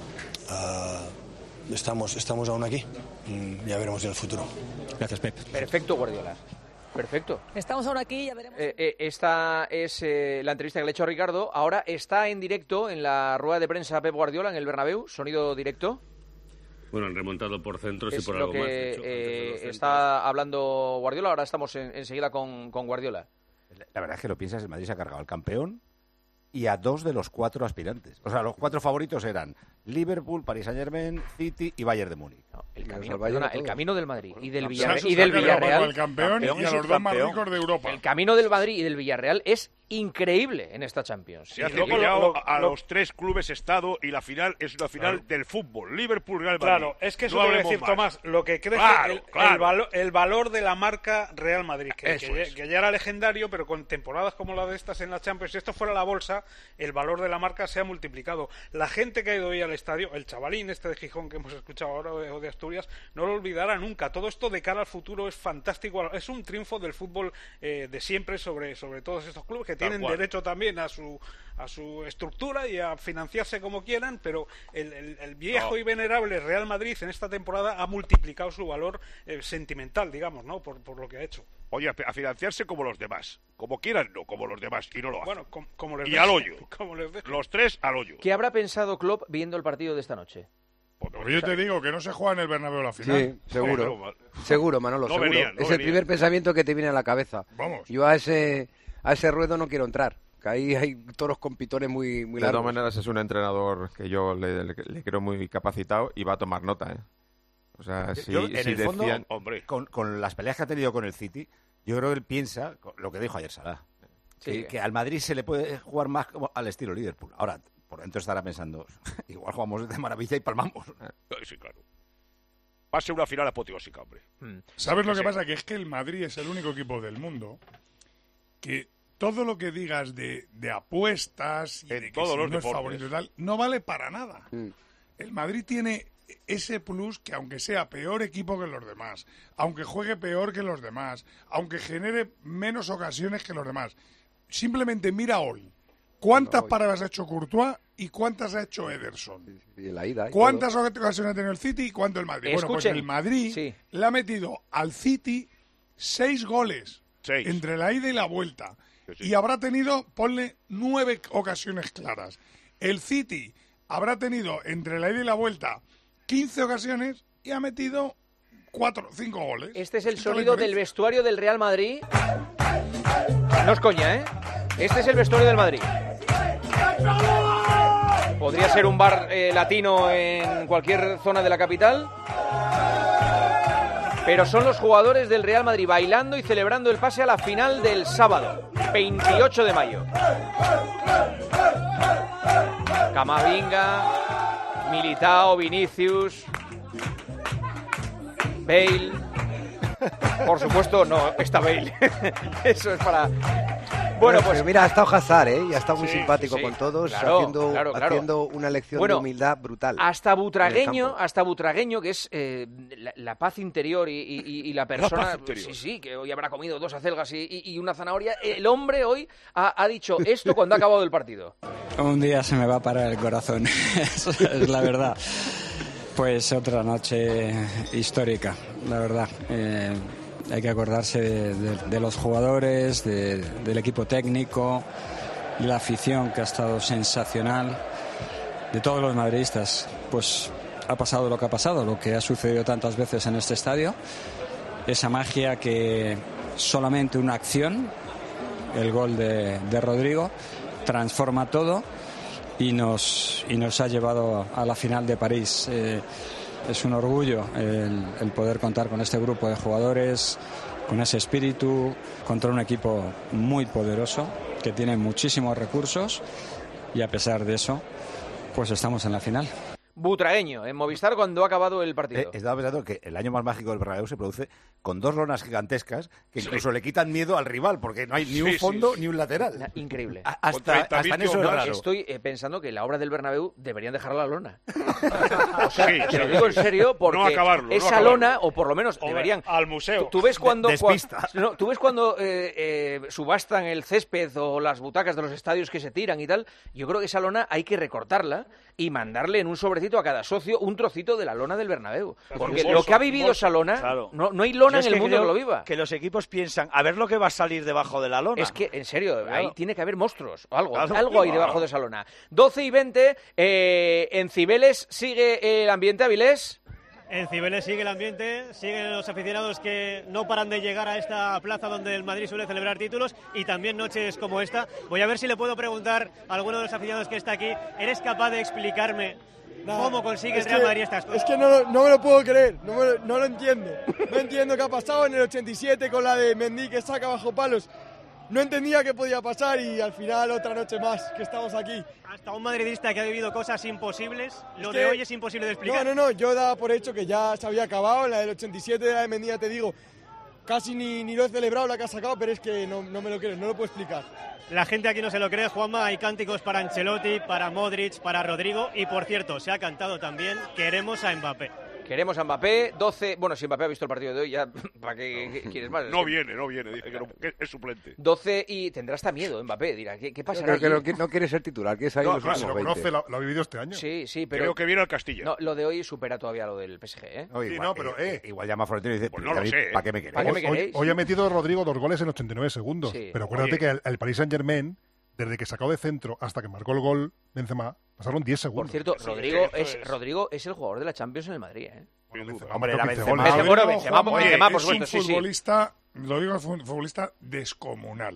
estamos aún aquí, ya veremos en el futuro. Gracias, Pep. Perfecto, Guardiola. Perfecto. Estamos ahora aquí, ya veremos. Esta es la entrevista que le he hecho a Ricardo. Ahora está en directo en la rueda de prensa Pep Guardiola en el Bernabéu, sonido directo. Bueno, han remontado por centros y por algo más. Es lo que está hablando Guardiola. Ahora estamos enseguida con Guardiola. La verdad es que lo piensas, el Madrid se ha cargado al campeón y a 2 de los 4 aspirantes. O sea, los 4 favoritos eran Liverpool, Paris Saint-Germain, City y Bayern de Múnich. El camino del Madrid y del Villarreal. Villarreal. El campeón y a los 2 más ricos de Europa. El camino del Madrid y del Villarreal es increíble en esta Champions. Se ha pillado a los 3 clubes estado y la final es una final del fútbol. Liverpool, Real Madrid. Claro, es que eso quiere decir, Tomás, lo que crece el valor de la marca Real Madrid, que ya era legendario, pero con temporadas como la de estas en la Champions, si esto fuera la bolsa, el valor de la marca se ha multiplicado. La gente que ha ido hoy al estadio, el chavalín este de Gijón que hemos escuchado ahora o de Asturias, no lo olvidará nunca. Todo esto de cara al futuro es fantástico, es un triunfo del fútbol de siempre sobre todos estos clubes que tienen derecho también a su estructura y a financiarse como quieran, pero el viejo y venerable Real Madrid en esta temporada ha multiplicado su valor sentimental, digamos, ¿no? Por lo que ha hecho. Oye, a financiarse como los demás. Como quieran, no como los demás. Y no lo hacen. Bueno, como les y al hoyo. Como les los 3 al hoyo. ¿Qué habrá pensado Klopp viendo el partido de esta noche? Pues yo te digo que no se juega en el Bernabéu la final. Sí, seguro. Seguro, Manolo, seguro. Venían, es el primer pensamiento que te viene a la cabeza. Vamos. Yo a ese ruedo no quiero entrar. Que ahí hay toros con pitones muy De largos. todas maneras, es un entrenador que yo le creo muy capacitado y va a tomar nota, ¿eh? O sea, si, Yo, en si el fondo, decían... con las peleas que ha tenido con el City, yo creo que él piensa lo que dijo ayer Salah. Sí. Que al Madrid se le puede jugar más como al estilo Liverpool. Ahora, por dentro estará pensando, igual jugamos de maravilla y palmamos. Sí, claro. Va a ser una final apoteósica, hombre. ¿Sabes lo que Sí. pasa? Que es que el Madrid es el único equipo del mundo que todo lo que digas de apuestas y de que todos si los no es deportes. favorito y tal, no vale para nada. El Madrid tiene ese plus que aunque sea peor equipo que los demás, aunque juegue peor que los demás, aunque genere menos ocasiones que los demás, simplemente mira hoy cuántas paradas ha hecho Courtois y cuántas ha hecho Ederson. Y en la ida. y ¿Cuántas todo. ocasiones ha tenido el City y cuánto el Madrid? Bueno, pues Escuchen. el Madrid le ha metido al City 6 goles entre la ida y la vuelta. Y habrá tenido, ponle, 9 ocasiones claras. El City habrá tenido entre la ida y la vuelta 15 ocasiones y ha metido 5 goles. Este es el sonido del vestuario del Real Madrid. No es coña, ¿eh? Este es el vestuario del Madrid. Podría ser un bar latino en cualquier zona de la capital. Pero son los jugadores del Real Madrid bailando y celebrando el pase a la final del sábado, 28 de mayo. Camavinga, Militao, Vinicius, Bale. Por supuesto, no está Bale. Eso es para... Bueno, pues... Pero mira, ha estado Hazard, ¿eh? Y ha estado muy Sí, simpático sí. con todos, Claro, haciendo, claro. haciendo una lección Bueno, de humildad brutal. Hasta en el Butragueño, campo. que es la paz interior y la persona... paz interior. Sí, que hoy habrá comido 2 acelgas y una zanahoria. El hombre hoy ha dicho esto cuando ha acabado el partido. Un día se me va a parar el corazón, eso es la verdad. Pues otra noche histórica, la verdad. Hay que acordarse de los jugadores, del equipo técnico, de la afición que ha estado sensacional, de todos los madridistas. Pues ha pasado lo que ha pasado, lo que ha sucedido tantas veces en este estadio. Esa magia que solamente una acción, el gol de Rodrigo, transforma todo y nos ha llevado a la final de París. Es un orgullo el poder contar con este grupo de jugadores, con ese espíritu, contra un equipo muy poderoso, que tiene muchísimos recursos y a pesar de eso, pues estamos en la final. Butragueño, en Movistar cuando ha acabado el partido. Estaba pensando que el año más mágico del Bernabéu se produce con 2 lonas gigantescas que incluso le quitan miedo al rival, porque no hay ni un fondo ni un lateral. Increíble. Hasta en eso es raro. Estoy pensando que la obra del Bernabéu deberían dejar la lona. O sea, Sí, te lo sí. digo en serio, porque No acabarlo, esa no acabarlo. lona, o por lo menos deberían... Al museo. Tú ves cuando, Despista. tú ves cuando subastan el césped o las butacas de los estadios que se tiran y tal. Yo creo que esa lona hay que recortarla y mandarle en un sobrecito a cada socio un trocito de la lona del Bernabéu. Porque lo que ha vivido esa lona, Claro. no hay lona Yo es en el que mundo que creo lo viva. Que los equipos piensan, a ver lo que va a salir debajo de la lona. Es que, en serio, Claro. ahí tiene que haber monstruos o algo. Claro, Algo hay claro. debajo de esa lona. 12:20, en Cibeles sigue el ambiente, Avilés. En Cibeles sigue el ambiente, siguen los aficionados que no paran de llegar a esta plaza donde el Madrid suele celebrar títulos y también noches como esta. Voy a ver si le puedo preguntar a alguno de los aficionados que está aquí, ¿eres capaz de explicarme cómo consigue el Real Madrid estas cosas? Es que no me lo puedo creer, no lo entiendo. No entiendo qué ha pasado en el 87 con la de Mendy que saca bajo palos. No entendía qué podía pasar y al final otra noche más que estamos aquí. Hasta un madridista que ha vivido cosas imposibles, lo de que- hoy es imposible de explicar. No, yo daba por hecho que ya se había acabado. En la del 87 de la de Mendy, ya te digo, casi ni lo he celebrado la que ha sacado, pero es que no me lo creo, no lo puedo explicar. La gente aquí no se lo cree, Juanma, hay cánticos para Ancelotti, para Modric, para Rodrigo y, por cierto, se ha cantado también "Queremos a Mbappé". Queremos a Mbappé, 12... Bueno, si Mbappé ha visto el partido de hoy, ya, ¿para qué quieres más? No viene, dice que es suplente. 12 y tendrá hasta miedo Mbappé, dirá, ¿qué pasará Creo que allí? no quiere ser titular, quiere salir No, los claro, últimos se lo 20. conoce, lo ha vivido este año. Sí, pero... Creo que viene al Castilla. No, lo de hoy supera todavía lo del PSG, ¿eh? No, igual, igual llama a Florentino y dice, Pues no lo sé, ¿para qué me queréis? ¿Para qué me queréis? Hoy ha metido Rodrigo 2 goles en 89 segundos. Sí. Pero acuérdate Oye. que el Paris Saint-Germain, desde que sacó de centro hasta que marcó el gol Benzema, pasaron 10 segundos. Por cierto, Sí, Rodrigo es el jugador de la Champions en el Madrid, ¿eh? Sin duda. Hombre, Marcó la 15 Benzema. goles. Benzema, Rodrigo, Benzema, Juanma, Benzema, por es supuesto, un sí, sí. futbolista, lo digo, es un futbolista descomunal.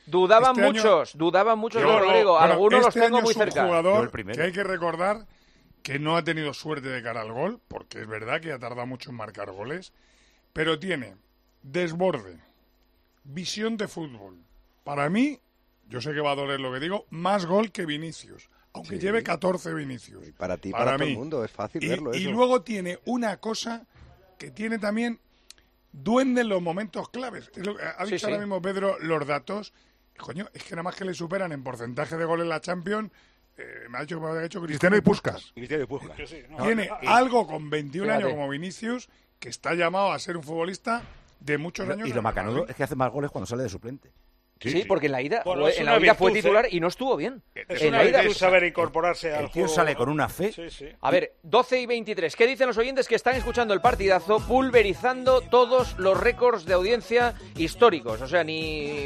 Dudaban muchos, Rodrigo. Algunos los tengo muy cerca. Es un jugador que hay que recordar que no ha tenido suerte de cara al gol, porque es verdad que ha tardado mucho en marcar goles, pero tiene desborde, visión de fútbol. Para mí, yo sé que va a doler lo que digo, más gol que Vinicius, aunque lleve 14 Vinicius. Y para ti, para todo el mundo, es fácil verlo eso. Y luego tiene una cosa que tiene también duende en los momentos claves. Es lo que ha dicho ahora mismo Pedro, los datos. Coño, es que nada más que le superan en porcentaje de gol en la Champions, me ha hecho Cristiano y Puskas. Tiene algo con 21 años como Vinicius, que está llamado a ser un futbolista de muchos años. Y lo macanudo es que hace más goles cuando sale de suplente. Sí, porque en la ida, fue titular y no estuvo bien. Es una virtud saber incorporarse al juego. El tío sale con una fe. A ver, 12:23. ¿Qué dicen los oyentes que están escuchando el partidazo, pulverizando todos los récords de audiencia históricos? O sea,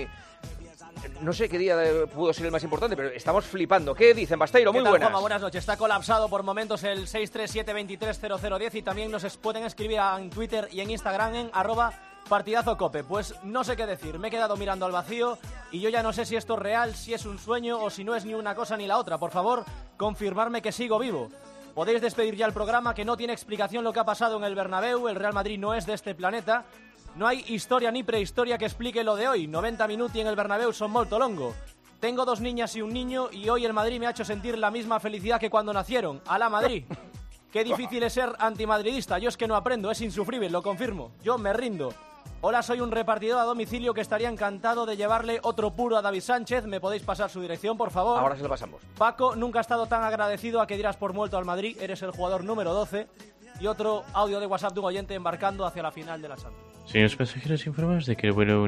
no sé qué día pudo ser el más importante, pero estamos flipando. ¿Qué dicen, Basteiro? Muy buenas. Juanma, buenas noches. Está colapsado por momentos el 637230010 y también nos pueden escribir en Twitter y en Instagram en @partidazocope. Pues no sé qué decir, me he quedado mirando al vacío y yo ya no sé si esto es real, si es un sueño o si no es ni una cosa ni la otra. Por favor, confirmarme que sigo vivo. Podéis despedir ya el programa, que no tiene explicación lo que ha pasado en el Bernabéu. El Real Madrid no es de este planeta. No hay historia ni prehistoria que explique lo de hoy. 90 minuti en el Bernabéu son molto longo. Tengo 2 niñas y un niño y hoy el Madrid me ha hecho sentir la misma felicidad que cuando nacieron. ¡Alá Madrid! Qué difícil es ser antimadridista. Yo es que no aprendo, es insufrible, lo confirmo. Yo me rindo. Hola, soy un repartidor a domicilio que estaría encantado de llevarle otro puro a David Sánchez. ¿Me podéis pasar su dirección, por favor? Ahora se lo pasamos. Paco, nunca he estado tan agradecido a que dieras por muerto al Madrid. Eres el jugador número 12. Y otro audio de WhatsApp de un oyente embarcando hacia la final de la Champions. Señores pasajeros, informados de que el vuelo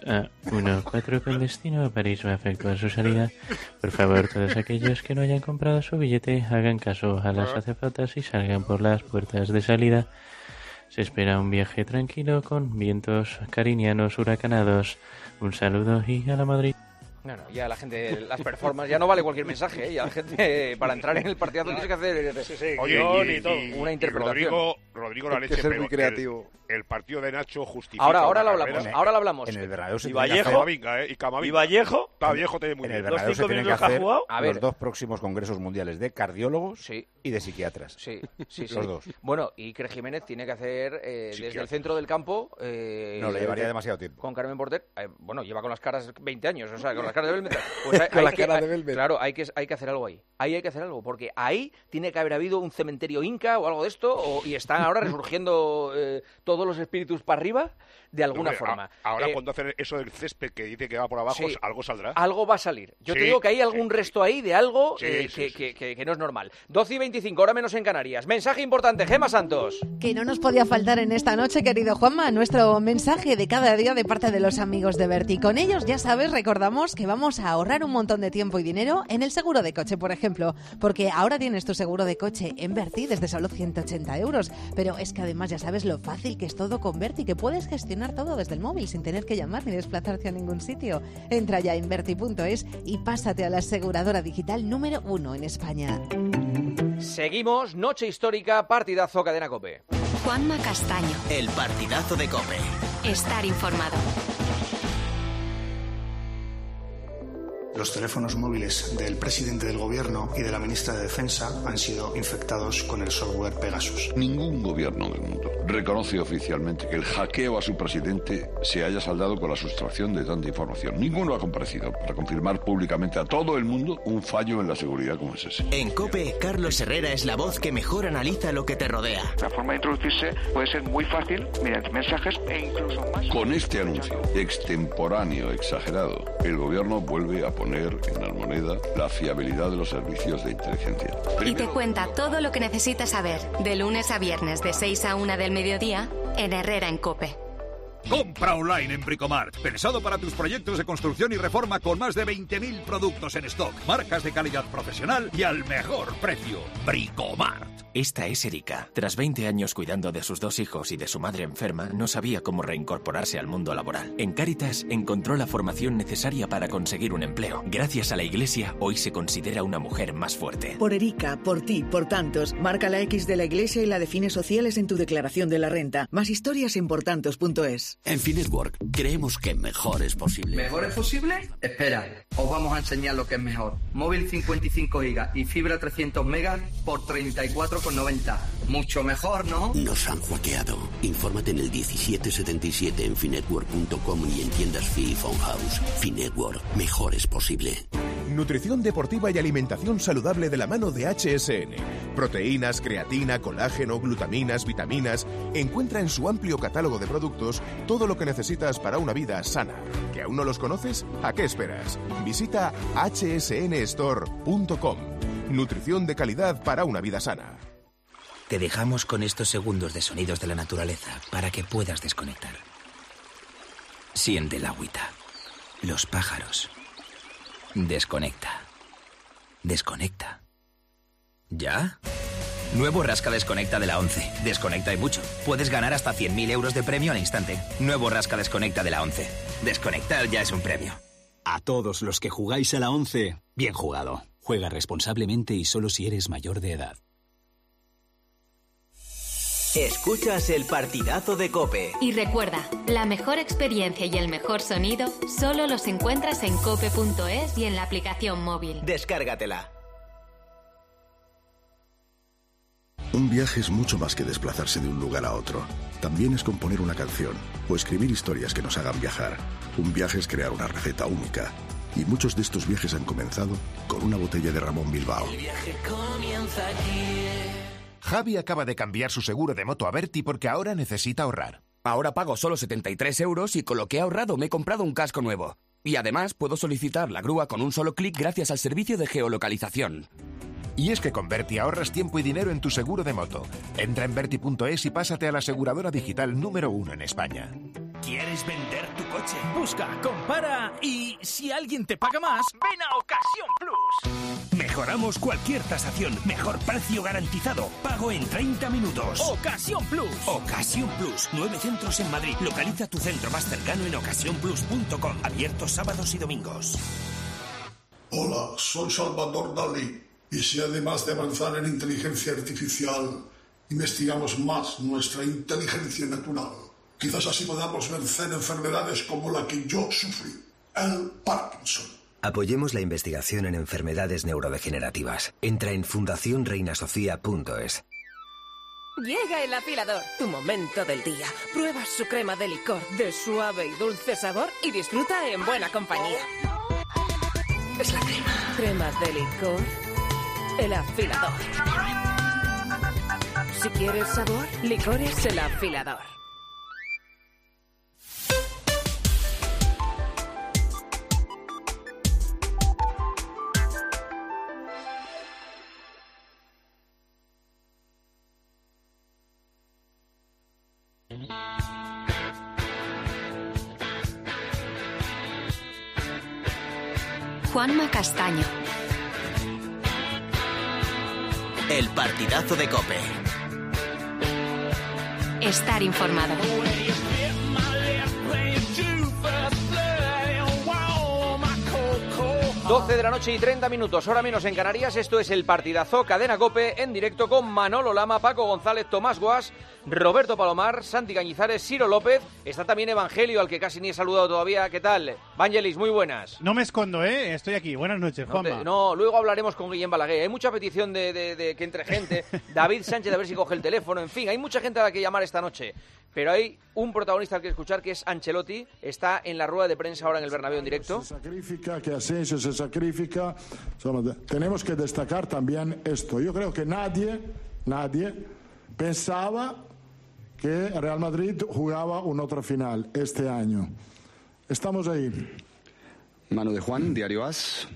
13A14 con destino a París va a efectuar su salida. Por favor, todos aquellos que no hayan comprado su billete, hagan caso a las azafatas y salgan por las puertas de salida. Se espera un viaje tranquilo con vientos carinianos huracanados. Un saludo y a la Madrid. No, ya la gente, las performances, ya no vale cualquier mensaje, ya la gente para entrar en el partidazo tienes que hacer Oye, y todo, una interpretación. Rodrigo la leche, ser muy creativo. El partido de Nacho justifica. Ahora lo hablamos. En el Bernabéu se ¿Y tiene que Vallejo? hacer... ¿Y Vallejo? Vallejo te muy En el bien. Bernabéu se tienen que minutos que ha hacer jugado. los 2 próximos congresos mundiales de cardiólogos y de psiquiatras. Sí. Los 2. Bueno, y Iker Jiménez tiene que hacer desde el centro del campo... no, le llevaría demasiado tiempo. Con Carmen Porter. Bueno, lleva con las caras 20 años, o sea, con las caras de Belmeta. Pues con la cara de Belmeta. Claro, hay que hacer algo ahí. Ahí hay que hacer algo, porque ahí tiene que haber habido un cementerio inca o algo de esto, y están ahora resurgiendo todos los espíritus para arriba, de alguna forma. Ahora cuando hacen eso del césped que dice que va por abajo, algo saldrá. Algo va a salir. Yo te digo que hay algún resto ahí de algo que no es normal. 12:25, hora menos en Canarias. Mensaje importante, Gemma Santos. Que no nos podía faltar en esta noche, querido Juanma, nuestro mensaje de cada día de parte de los amigos de Berti. Con ellos, ya sabes, recordamos que vamos a ahorrar un montón de tiempo y dinero en el seguro de coche, por ejemplo, porque ahora tienes tu seguro de coche en Berti desde solo 180 euros. Pero es que además ya sabes lo fácil que es todo con Berti, que puedes gestionar todo desde el móvil sin tener que llamar ni desplazarte a ningún sitio. Entra ya en berti.es y pásate a la aseguradora digital número 1 en España. Seguimos, noche histórica, partidazo, Cadena COPE. Juanma Castaño. El partidazo de COPE. Estar informado. Los teléfonos móviles del presidente del gobierno y de la ministra de Defensa han sido infectados con el software Pegasus. Ningún gobierno del mundo reconoce oficialmente que el hackeo a su presidente se haya saldado con la sustracción de tanta información. Ninguno ha comparecido para confirmar públicamente a todo el mundo un fallo en la seguridad como es ese. En COPE, Carlos Herrera es la voz que mejor analiza lo que te rodea. La forma de introducirse puede ser muy fácil mediante mensajes e incluso más. Con este anuncio extemporáneo, exagerado, el gobierno vuelve a poner en Almoneda la fiabilidad de los servicios de inteligencia. Y te cuenta todo lo que necesitas saber, de lunes a viernes de 6 a 1 del mediodía, en Herrera en COPE. Compra online en Bricomart, pensado para tus proyectos de construcción y reforma con más de 20.000 productos en stock, marcas de calidad profesional y al mejor precio. Bricomart. Esta es Erika. Tras 20 años cuidando de sus 2 hijos y de su madre enferma, no sabía cómo reincorporarse al mundo laboral. En Cáritas encontró la formación necesaria para conseguir un empleo. Gracias a la Iglesia, hoy se considera una mujer más fuerte. Por Erika, por ti, por tantos, marca la X de la Iglesia y la define sociales en tu declaración de la renta. Más historias en portantos.es. En Finetwork creemos que mejor es posible. ¿Mejor es posible? Espera, os vamos a enseñar lo que es mejor. Móvil 55 GB y fibra 300 megas por 34,90. Mucho mejor, ¿no? Nos han hackeado. Infórmate en el 1777 en finetwork.com y en tiendas Fi y Phone House. Finetwork, mejor es posible. Nutrición deportiva y alimentación saludable de la mano de HSN. Proteínas, creatina, colágeno, glutaminas, vitaminas. Encuentra en su amplio catálogo de productos todo lo que necesitas para una vida sana. ¿Que aún no los conoces? ¿A qué esperas? Visita hsnstore.com. Nutrición de calidad para una vida sana. Te dejamos con estos segundos de sonidos de la naturaleza para que puedas desconectar. Siente el agüita, los pájaros. Desconecta. Desconecta. ¿Ya? Nuevo Rasca Desconecta de la 11. Desconecta y mucho. Puedes ganar hasta 100.000 euros de premio al instante. Nuevo Rasca Desconecta de la 11. Desconectar ya es un premio. A todos los que jugáis a la 11, bien jugado. Juega responsablemente y solo si eres mayor de edad. Escuchas el partidazo de COPE. Y recuerda, la mejor experiencia y el mejor sonido solo los encuentras en cope.es y en la aplicación móvil. Descárgatela. Un viaje es mucho más que desplazarse de un lugar a otro. También es componer una canción o escribir historias que nos hagan viajar. Un viaje es crear una receta única. Y muchos de estos viajes han comenzado con una botella de Ramón Bilbao. El viaje comienza aquí. Javi acaba de cambiar su seguro de moto a Berti porque ahora necesita ahorrar. Ahora pago solo 73 euros y con lo que he ahorrado me he comprado un casco nuevo. Y además puedo solicitar la grúa con un solo clic gracias al servicio de geolocalización. Y es que con Berti ahorras tiempo y dinero en tu seguro de moto. Entra en Berti.es y pásate a la aseguradora digital número 1 en España. ¿Quieres vender tu coche? Busca, compara y si alguien te paga más, ven a Ocasión Plus. Mejoramos cualquier tasación. Mejor precio garantizado. Pago en 30 minutos. Ocasión Plus. Ocasión Plus. 9 centros en Madrid. Localiza tu centro más cercano en ocasiónplus.com. Abiertos sábados y domingos. Hola, soy Salvador Dalí. Y si además de avanzar en inteligencia artificial, investigamos más nuestra inteligencia natural, quizás así podamos vencer enfermedades como la que yo sufrí, el Parkinson. Apoyemos la investigación en enfermedades neurodegenerativas. Entra en fundacionreinasofía.es. Llega el afilador, tu momento del día. Prueba su crema de licor de suave y dulce sabor y disfruta en buena compañía. Es la crema. Crema de licor. El afilador. Si quieres sabor, licores el afilador. Juanma Castaño. El partidazo de COPE. Estar informado. 12 de la noche y 30 minutos, hora menos en Canarias. Esto es el partidazo, cadena COPE, en directo con Manolo Lama, Paco González, Tomás Guas, Roberto Palomar, Santi Cañizares, Ciro López. Está también Evangelio, al que casi ni he saludado todavía. ¿Qué tal? Vangelis, muy buenas. No me escondo, estoy aquí. Buenas noches, Juanma. No, luego hablaremos con Guillem Balaguer. Hay mucha petición de que entre gente. David Sánchez, a ver si coge el teléfono. En fin, hay mucha gente a la que llamar esta noche. Pero hay un protagonista al que escuchar, que es Ancelotti. Está en la rueda de prensa ahora en el Bernabéu en directo. Se sacrifica, que Asensio se sacrifica. Tenemos que destacar también esto. Yo creo que nadie pensaba que Real Madrid jugaba una otra final este año. Estamos ahí. Mano de Juan, Diario AS.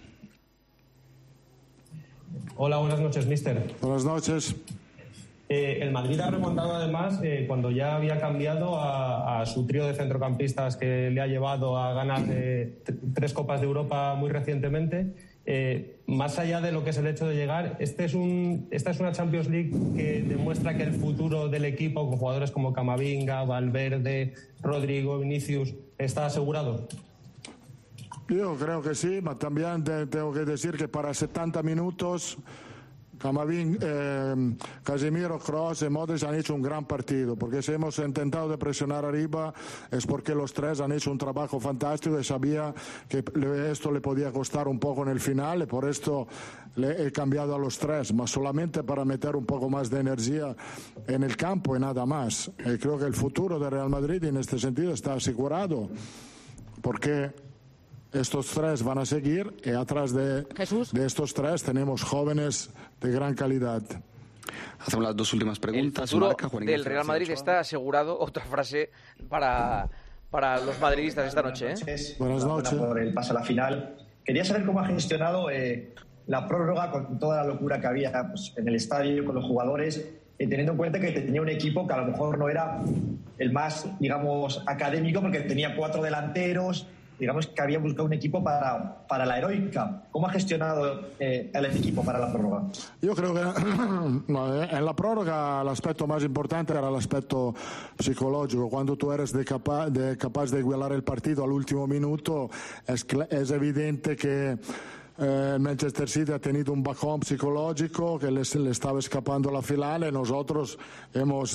Hola, buenas noches, mister. Buenas noches. El Madrid ha remontado además cuando ya había cambiado a su trío de centrocampistas que le ha llevado a ganar 3 Copas de Europa muy recientemente. más allá de lo que es el hecho de llegar, esta es una Champions League que demuestra que el futuro del equipo, con jugadores como Camavinga, Valverde, Rodrigo, Vinicius, está asegurado. Yo creo que sí, pero también tengo que decir que para 70 minutos Camavinga, Casemiro, Kroos y Modric han hecho un gran partido, porque si hemos intentado de presionar arriba es porque los tres han hecho un trabajo fantástico y sabía que esto le podía costar un poco en el final y por esto le he cambiado a los tres, mas solamente para meter un poco más de energía en el campo y nada más. Y creo que el futuro de Real Madrid en este sentido está asegurado, porque estos tres van a seguir y atrás de estos tres tenemos jóvenes de gran calidad. Hacemos las dos últimas preguntas. El futuro del Real Madrid está asegurado. Otra frase para los madridistas esta noche. Buenas noches. Por el paso a la final. Quería saber cómo ha gestionado la prórroga con toda la locura que había pues, en el estadio, con los jugadores, teniendo en cuenta que tenía un equipo que a lo mejor no era el más, digamos, académico, porque tenía 4 delanteros. Digamos que había buscado un equipo para la heroica. ¿Cómo ha gestionado el equipo para la prórroga? Yo creo que en la prórroga el aspecto más importante era el aspecto psicológico. Cuando tú eres capaz de igualar el partido al último minuto, es evidente que el Manchester City ha tenido un bajón psicológico que le estaba escapando la final y nosotros hemos,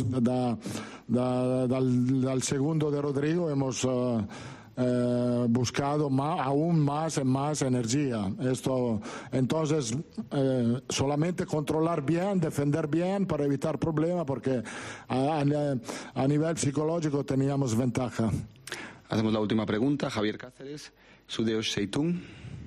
dal segundo de Rodrigo, hemos buscado aún más energía. Entonces, solamente controlar bien, defender bien para evitar problemas, porque a nivel psicológico teníamos ventaja. Hacemos la última pregunta. Javier Cáceres, Sudeos Seitún.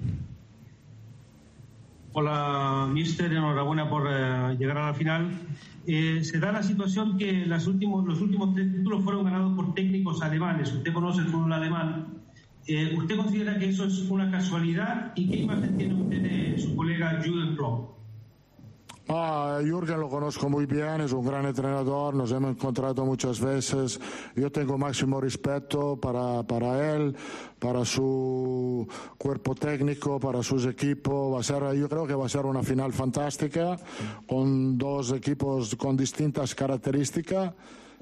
Hola, mister, enhorabuena por llegar a la final. Se da la situación que los últimos 3 títulos fueron ganados por técnicos alemanes. Usted conoce el fútbol alemán. ¿Usted considera que eso es una casualidad? ¿Y qué imagen tiene usted de su colega Jürgen Klopp? Jürgen lo conozco muy bien, es un gran entrenador, nos hemos encontrado muchas veces. Yo tengo máximo respeto para él, para su cuerpo técnico, para sus equipos. Yo creo que va a ser una final fantástica, con 2 equipos con distintas características.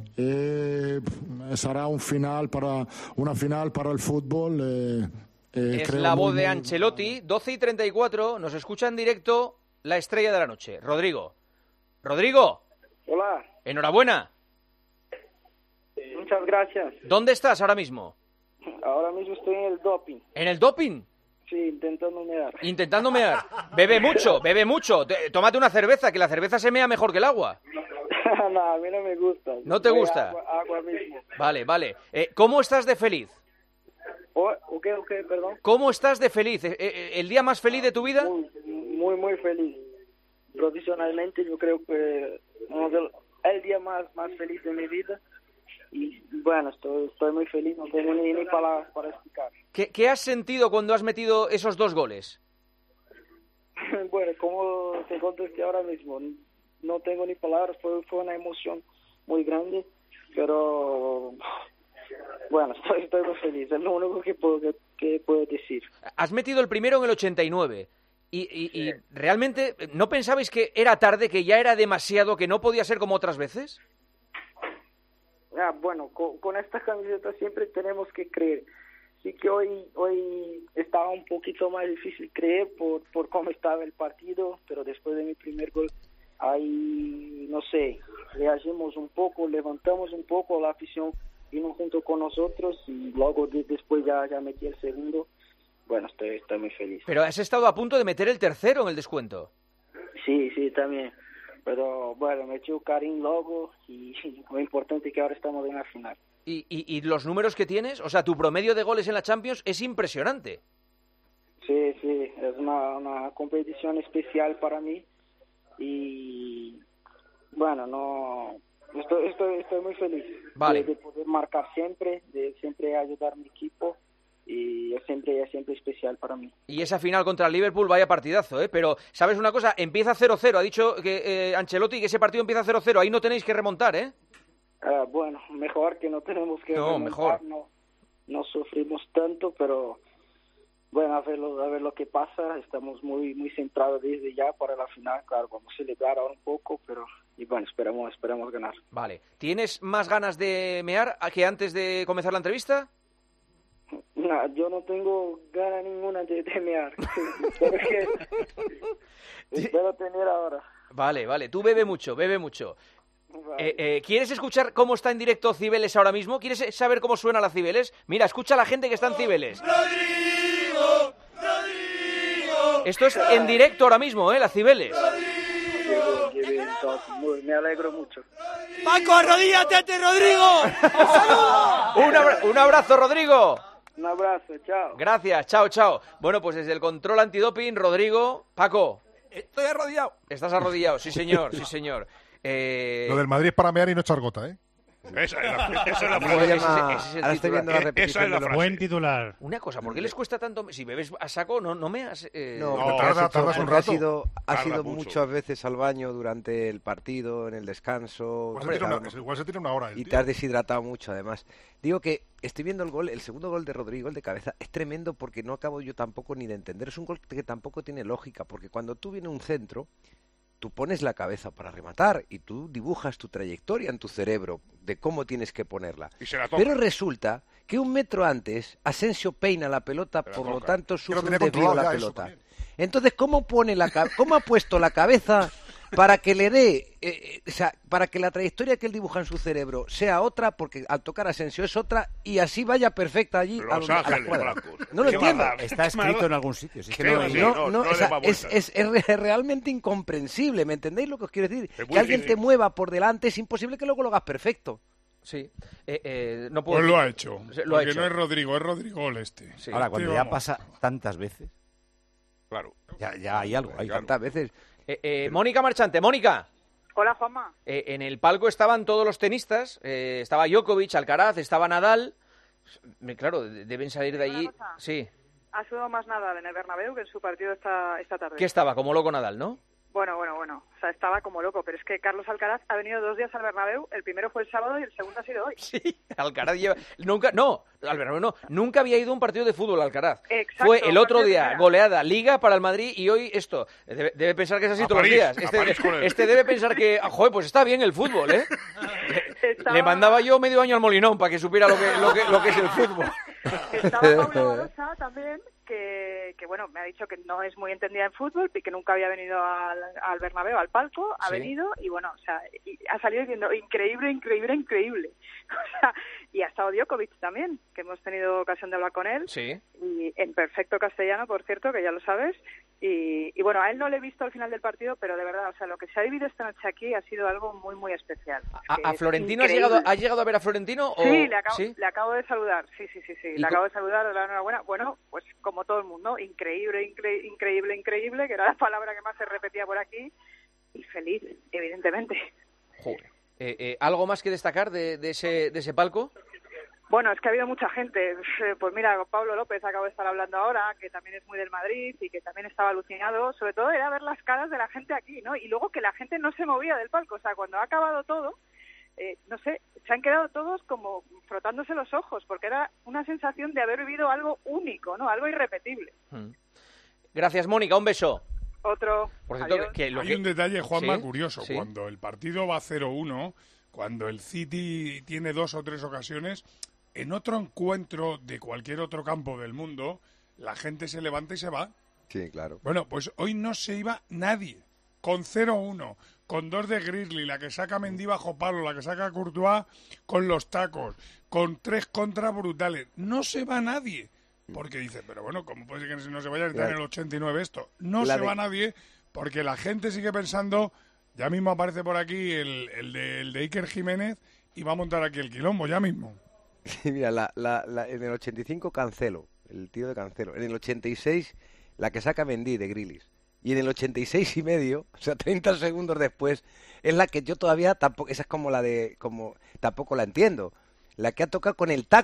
Será una final para el fútbol. Es la voz de Ancelotti, 12:34, nos escucha en directo la estrella de la noche, Rodrigo. Rodrigo. Hola. Enhorabuena. Muchas gracias. ¿Dónde estás ahora mismo? Ahora mismo estoy en el doping. ¿En el doping? Sí, intentando mear. Intentando mear. Bebe mucho. Tómate una cerveza, que la cerveza se mea mejor que el agua. No, a mí no me gusta. ¿No te gusta? Agua mismo. Vale. ¿Cómo estás de feliz? ¿Qué, perdón? ¿Cómo estás de feliz? ¿El día más feliz de tu vida? Muy feliz. Profesionalmente yo creo que el día más feliz de mi vida. Y bueno, estoy muy feliz, no tengo ni palabras para explicar. ¿Qué has sentido cuando has metido esos 2 goles? Bueno, como te contesté ahora mismo, no tengo ni palabras, fue una emoción muy grande, pero bueno, estoy muy feliz, es lo único que puedo decir. Has metido el primero en el 89 y ¿realmente no pensabais que era tarde, que ya era demasiado, que no podía ser como otras veces? Bueno, con esta camiseta siempre tenemos que creer. Sí que hoy estaba un poquito más difícil creer por cómo estaba el partido, pero después de mi primer gol, ahí, no sé, reagimos un poco, levantamos un poco, la afición vino junto con nosotros y luego después ya metí el segundo. Bueno, estoy muy feliz. Pero has estado a punto de meter el tercero en el descuento. Sí, también. Pero bueno, metió Karim luego y lo importante es que ahora estamos en la final. ¿Y los números que tienes? O sea, tu promedio de goles en la Champions es impresionante. Sí, es una competición especial para mí y bueno, estoy muy feliz de poder marcar siempre, de siempre ayudar a mi equipo. Y es siempre especial para mí. Y esa final contra el Liverpool, vaya partidazo, ¿eh? Pero, ¿sabes una cosa? Empieza 0-0. Ha dicho que Ancelotti que ese partido empieza 0-0. Ahí no tenéis que remontar, ¿eh? Bueno, mejor que no tenemos que remontar. Mejor. No sufrimos tanto, pero Bueno, a ver lo que pasa. Estamos muy centrados desde ya para la final. Claro, vamos a celebrar ahora un poco, pero y bueno, esperamos ganar. Vale. ¿Tienes más ganas de mear que antes de comenzar la entrevista? No, yo no tengo ganas ninguna de mear. Espero tener ahora. Vale. Tú bebe mucho. Vale. ¿Quieres escuchar cómo está en directo Cibeles ahora mismo? ¿Quieres saber cómo suena la Cibeles? Mira, escucha a la gente que está en Cibeles. ¡Rodrigo! Esto es en directo ahora mismo, la Cibeles. Qué bien, me alegro mucho. ¡Paco, arrodíllate, Rodrigo! Un abrazo, Rodrigo. Un abrazo, chao. Gracias, chao. Bueno, pues desde el control antidoping, Rodrigo, Paco. Estoy arrodillado. Estás arrodillado, sí señor. Lo del Madrid es para mear y no echar gota, ¿eh? Esa es la frase. Ahora estoy viendo la repetición de buen titular. Una cosa, ¿por qué les cuesta tanto? Si bebes a saco, no me has... tardas un rato. Ha sido muchas veces al baño durante el partido, en el descanso. Igual se tira una hora. Y te has deshidratado mucho, además. Digo que estoy viendo el segundo gol de Rodrigo, el de cabeza, es tremendo porque no acabo yo tampoco ni de entender. Es un gol que tampoco tiene lógica, porque cuando tú vienes un centro, tú pones la cabeza para rematar y tú dibujas tu trayectoria en tu cerebro de cómo tienes que ponerla. Pero resulta que un metro antes Asensio peina la pelota, por lo tanto sufre un desvío la pelota. Entonces, ¿cómo ha puesto la cabeza para que le dé, para que la trayectoria que él dibuja en su cerebro sea otra, porque al tocar Asensio es otra, y así vaya perfecta allí a la cuadra? No lo entiendo. Está escrito en algún sitio. Es realmente incomprensible, ¿me entendéis lo que os quiero decir? Que alguien te mueva por delante es imposible que luego lo hagas perfecto. Sí. No puedo pues lo ha hecho. Porque no es Rodrigo, es Rodrigo Leste. Sí. Ahora, cuando ya pasa tantas veces... Claro. Ya hay algo. Hay tantas veces... Mónica Marchante, Mónica. Hola, Juanma. En el palco estaban todos los tenistas, estaba Djokovic, Alcaraz, estaba Nadal. Claro, deben salir de allí. Sí. Ha sido más Nadal en el Bernabéu que en su partido esta tarde. ¿Qué estaba? Como loco Nadal, ¿no? Bueno. O sea, estaba como loco, pero es que Carlos Alcaraz ha venido 2 días al Bernabéu. El primero fue el sábado y el segundo ha sido hoy. Sí, Alcaraz lleva... al Bernabéu no. Nunca había ido a un partido de fútbol Alcaraz. Exacto, fue el otro día, goleada, Liga para el Madrid, y hoy esto. Debe pensar que es así todos los días. Este debe pensar que, joder, pues está bien el fútbol, ¿eh? Le mandaba yo medio año al Molinón para que supiera lo que es el fútbol. Estaba Pablo Barossa también, que bueno, me ha dicho que no es muy entendida en fútbol y que nunca había venido al Bernabéu, al palco, ha venido y bueno, o sea, ha salido diciendo increíble. O sea, y ha estado Djokovic también, que hemos tenido ocasión de hablar con él. Sí. Y en perfecto castellano, por cierto, que ya lo sabes. Y bueno, a él no le he visto al final del partido, pero de verdad, o sea, lo que se ha vivido esta noche aquí ha sido algo muy, muy especial. ¿A Florentino has llegado a ver a Florentino? Sí, le acabo de saludar, sí. Le acabo de saludar, de la enhorabuena. Bueno, pues como todo el mundo, increíble, que era la palabra que más se repetía por aquí. Y feliz, evidentemente. Joder. ¿Algo más que destacar de ese palco? Bueno, es que ha habido mucha gente. Pues mira, Pablo López acabo de estar hablando ahora, que también es muy del Madrid y que también estaba alucinado. Sobre todo era ver las caras de la gente aquí, ¿no? Y luego que la gente no se movía del palco. O sea, cuando ha acabado todo, no sé, se han quedado todos como frotándose los ojos, porque era una sensación de haber vivido algo único, ¿no? Algo irrepetible. Gracias, Mónica. Un beso. Otro. Por cierto, hay un detalle, Juanma, ¿Sí? curioso. ¿Sí? Cuando el partido va 0-1, cuando el City tiene 2 o 3 ocasiones, en otro encuentro de cualquier otro campo del mundo, la gente se levanta y se va. Sí, claro. Bueno, pues hoy no se iba nadie. Con 0-1, con 2 de Grizzly, la que saca Mendy bajo palo, la que saca Courtois con los tacos, con 3 contras brutales. No se va nadie. Porque dice, pero bueno, ¿cómo puede ser que no se vaya a estar en el 89 esto? No se va nadie porque la gente sigue pensando, ya mismo aparece por aquí el de Iker Jiménez y va a montar aquí el quilombo, ya mismo. Sí, mira, en el 85 Cancelo, el tío de Cancelo. En el 86 la que saca Mendy de Grealish. Y en el 86 y medio, o sea, 30 segundos después, es la que yo todavía tampoco, esa es como tampoco la entiendo. La que ha tocado con el taco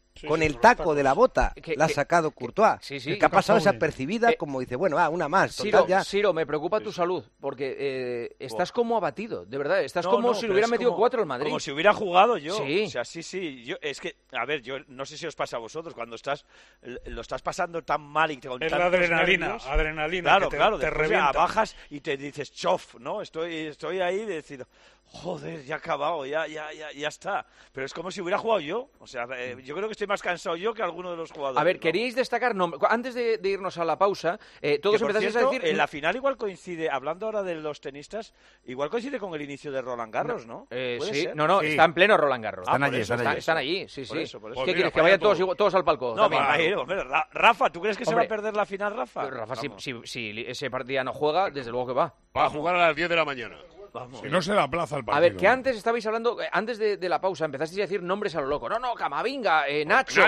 con el taco de la bota la ha sacado Courtois. Sí. Que ha pasado desapercibida, como dice, bueno, una más. Total, Siro, me preocupa tu salud, porque estás como abatido, de verdad. Estás como si le hubiera metido 4 al Madrid. Como si hubiera jugado yo. Sí. O sea, sí. Es que, a ver, yo no sé si os pasa a vosotros, cuando lo estás pasando tan mal y con es tantos la adrenalina, nervios, adrenalina. Claro, te después revienta. ya bajas y te dices, chof, ¿no? Estoy ahí de decir, joder, ya ha acabado, ya está. Pero es como si hubiera jugado yo. O sea, yo creo que estoy más cansado yo que alguno de los jugadores. A ver, queríais destacar, antes de irnos a la pausa, todos empezáis a decir... En la final igual coincide, hablando ahora de los tenistas, igual coincide con el inicio de Roland Garros, ¿no? Sí, está en pleno Roland Garros. Están allí, sí. Por eso. ¿Qué quieres, que vayan todos al palco? No, hombre, Rafa, ¿tú crees que se va a perder la final, Rafa? Rafa, si ese partido no juega, desde luego que va. Va a jugar a las 10 de la mañana. Si no se la plaza el partido. A ver, que antes estabais hablando, antes de la pausa, empezasteis a decir nombres a lo loco. No, Camavinga, Nacho.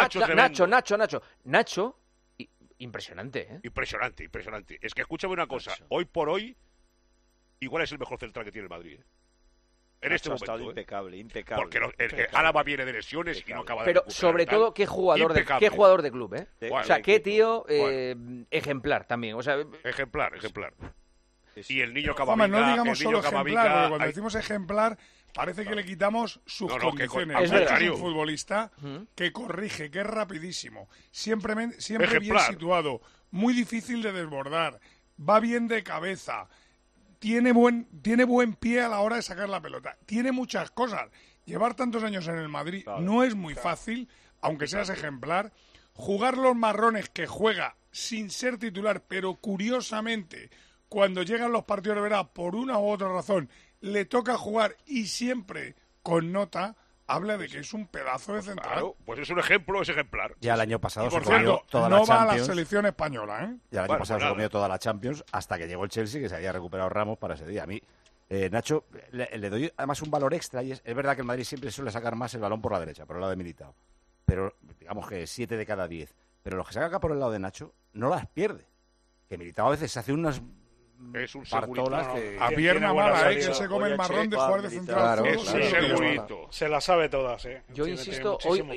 Nacho, impresionante, ¿eh? Impresionante. Es que escúchame una cosa. Nacho. Hoy por hoy, igual es el mejor central que tiene el Madrid, ¿eh? En Nacho este momento. Ha estado impecable. Porque Álava viene de lesiones y no acaba de Pero recuperar. sobre todo, qué jugador de club, ¿eh? O sea, qué tío ejemplar también. O sea, ejemplar. Y el niño Camavinga... No digamos solo ejemplar, porque cuando decimos ejemplar, parece que le quitamos sus condiciones. Es un futbolista que corrige, que es rapidísimo, siempre bien situado, muy difícil de desbordar, va bien de cabeza, tiene buen pie a la hora de sacar la pelota, tiene muchas cosas. Llevar tantos años en el Madrid no es muy fácil, aunque seas ejemplar. Jugar los marrones que juega sin ser titular, pero curiosamente... Cuando llegan los partidos de verano, por una u otra razón, le toca jugar y siempre con nota, habla de que es un pedazo de central. Claro, pues es un ejemplo, es ejemplar. Ya el año pasado se comió toda la Champions. No va a la selección española, ¿eh? Ya el año pasado se comió toda la Champions hasta que llegó el Chelsea, que se había recuperado Ramos para ese día. A mí, Nacho, le doy además un valor extra y es verdad que el Madrid siempre suele sacar más el balón por la derecha, por el lado de Militao. Pero digamos que 7 de cada 10. Pero los que saca acá por el lado de Nacho no las pierde. Que Militao a veces se hace unas... Es un segurito. A pierna mala, que se come el marrón de jugar de central. Claro, es un segurito. Se la sabe todas, Yo insisto,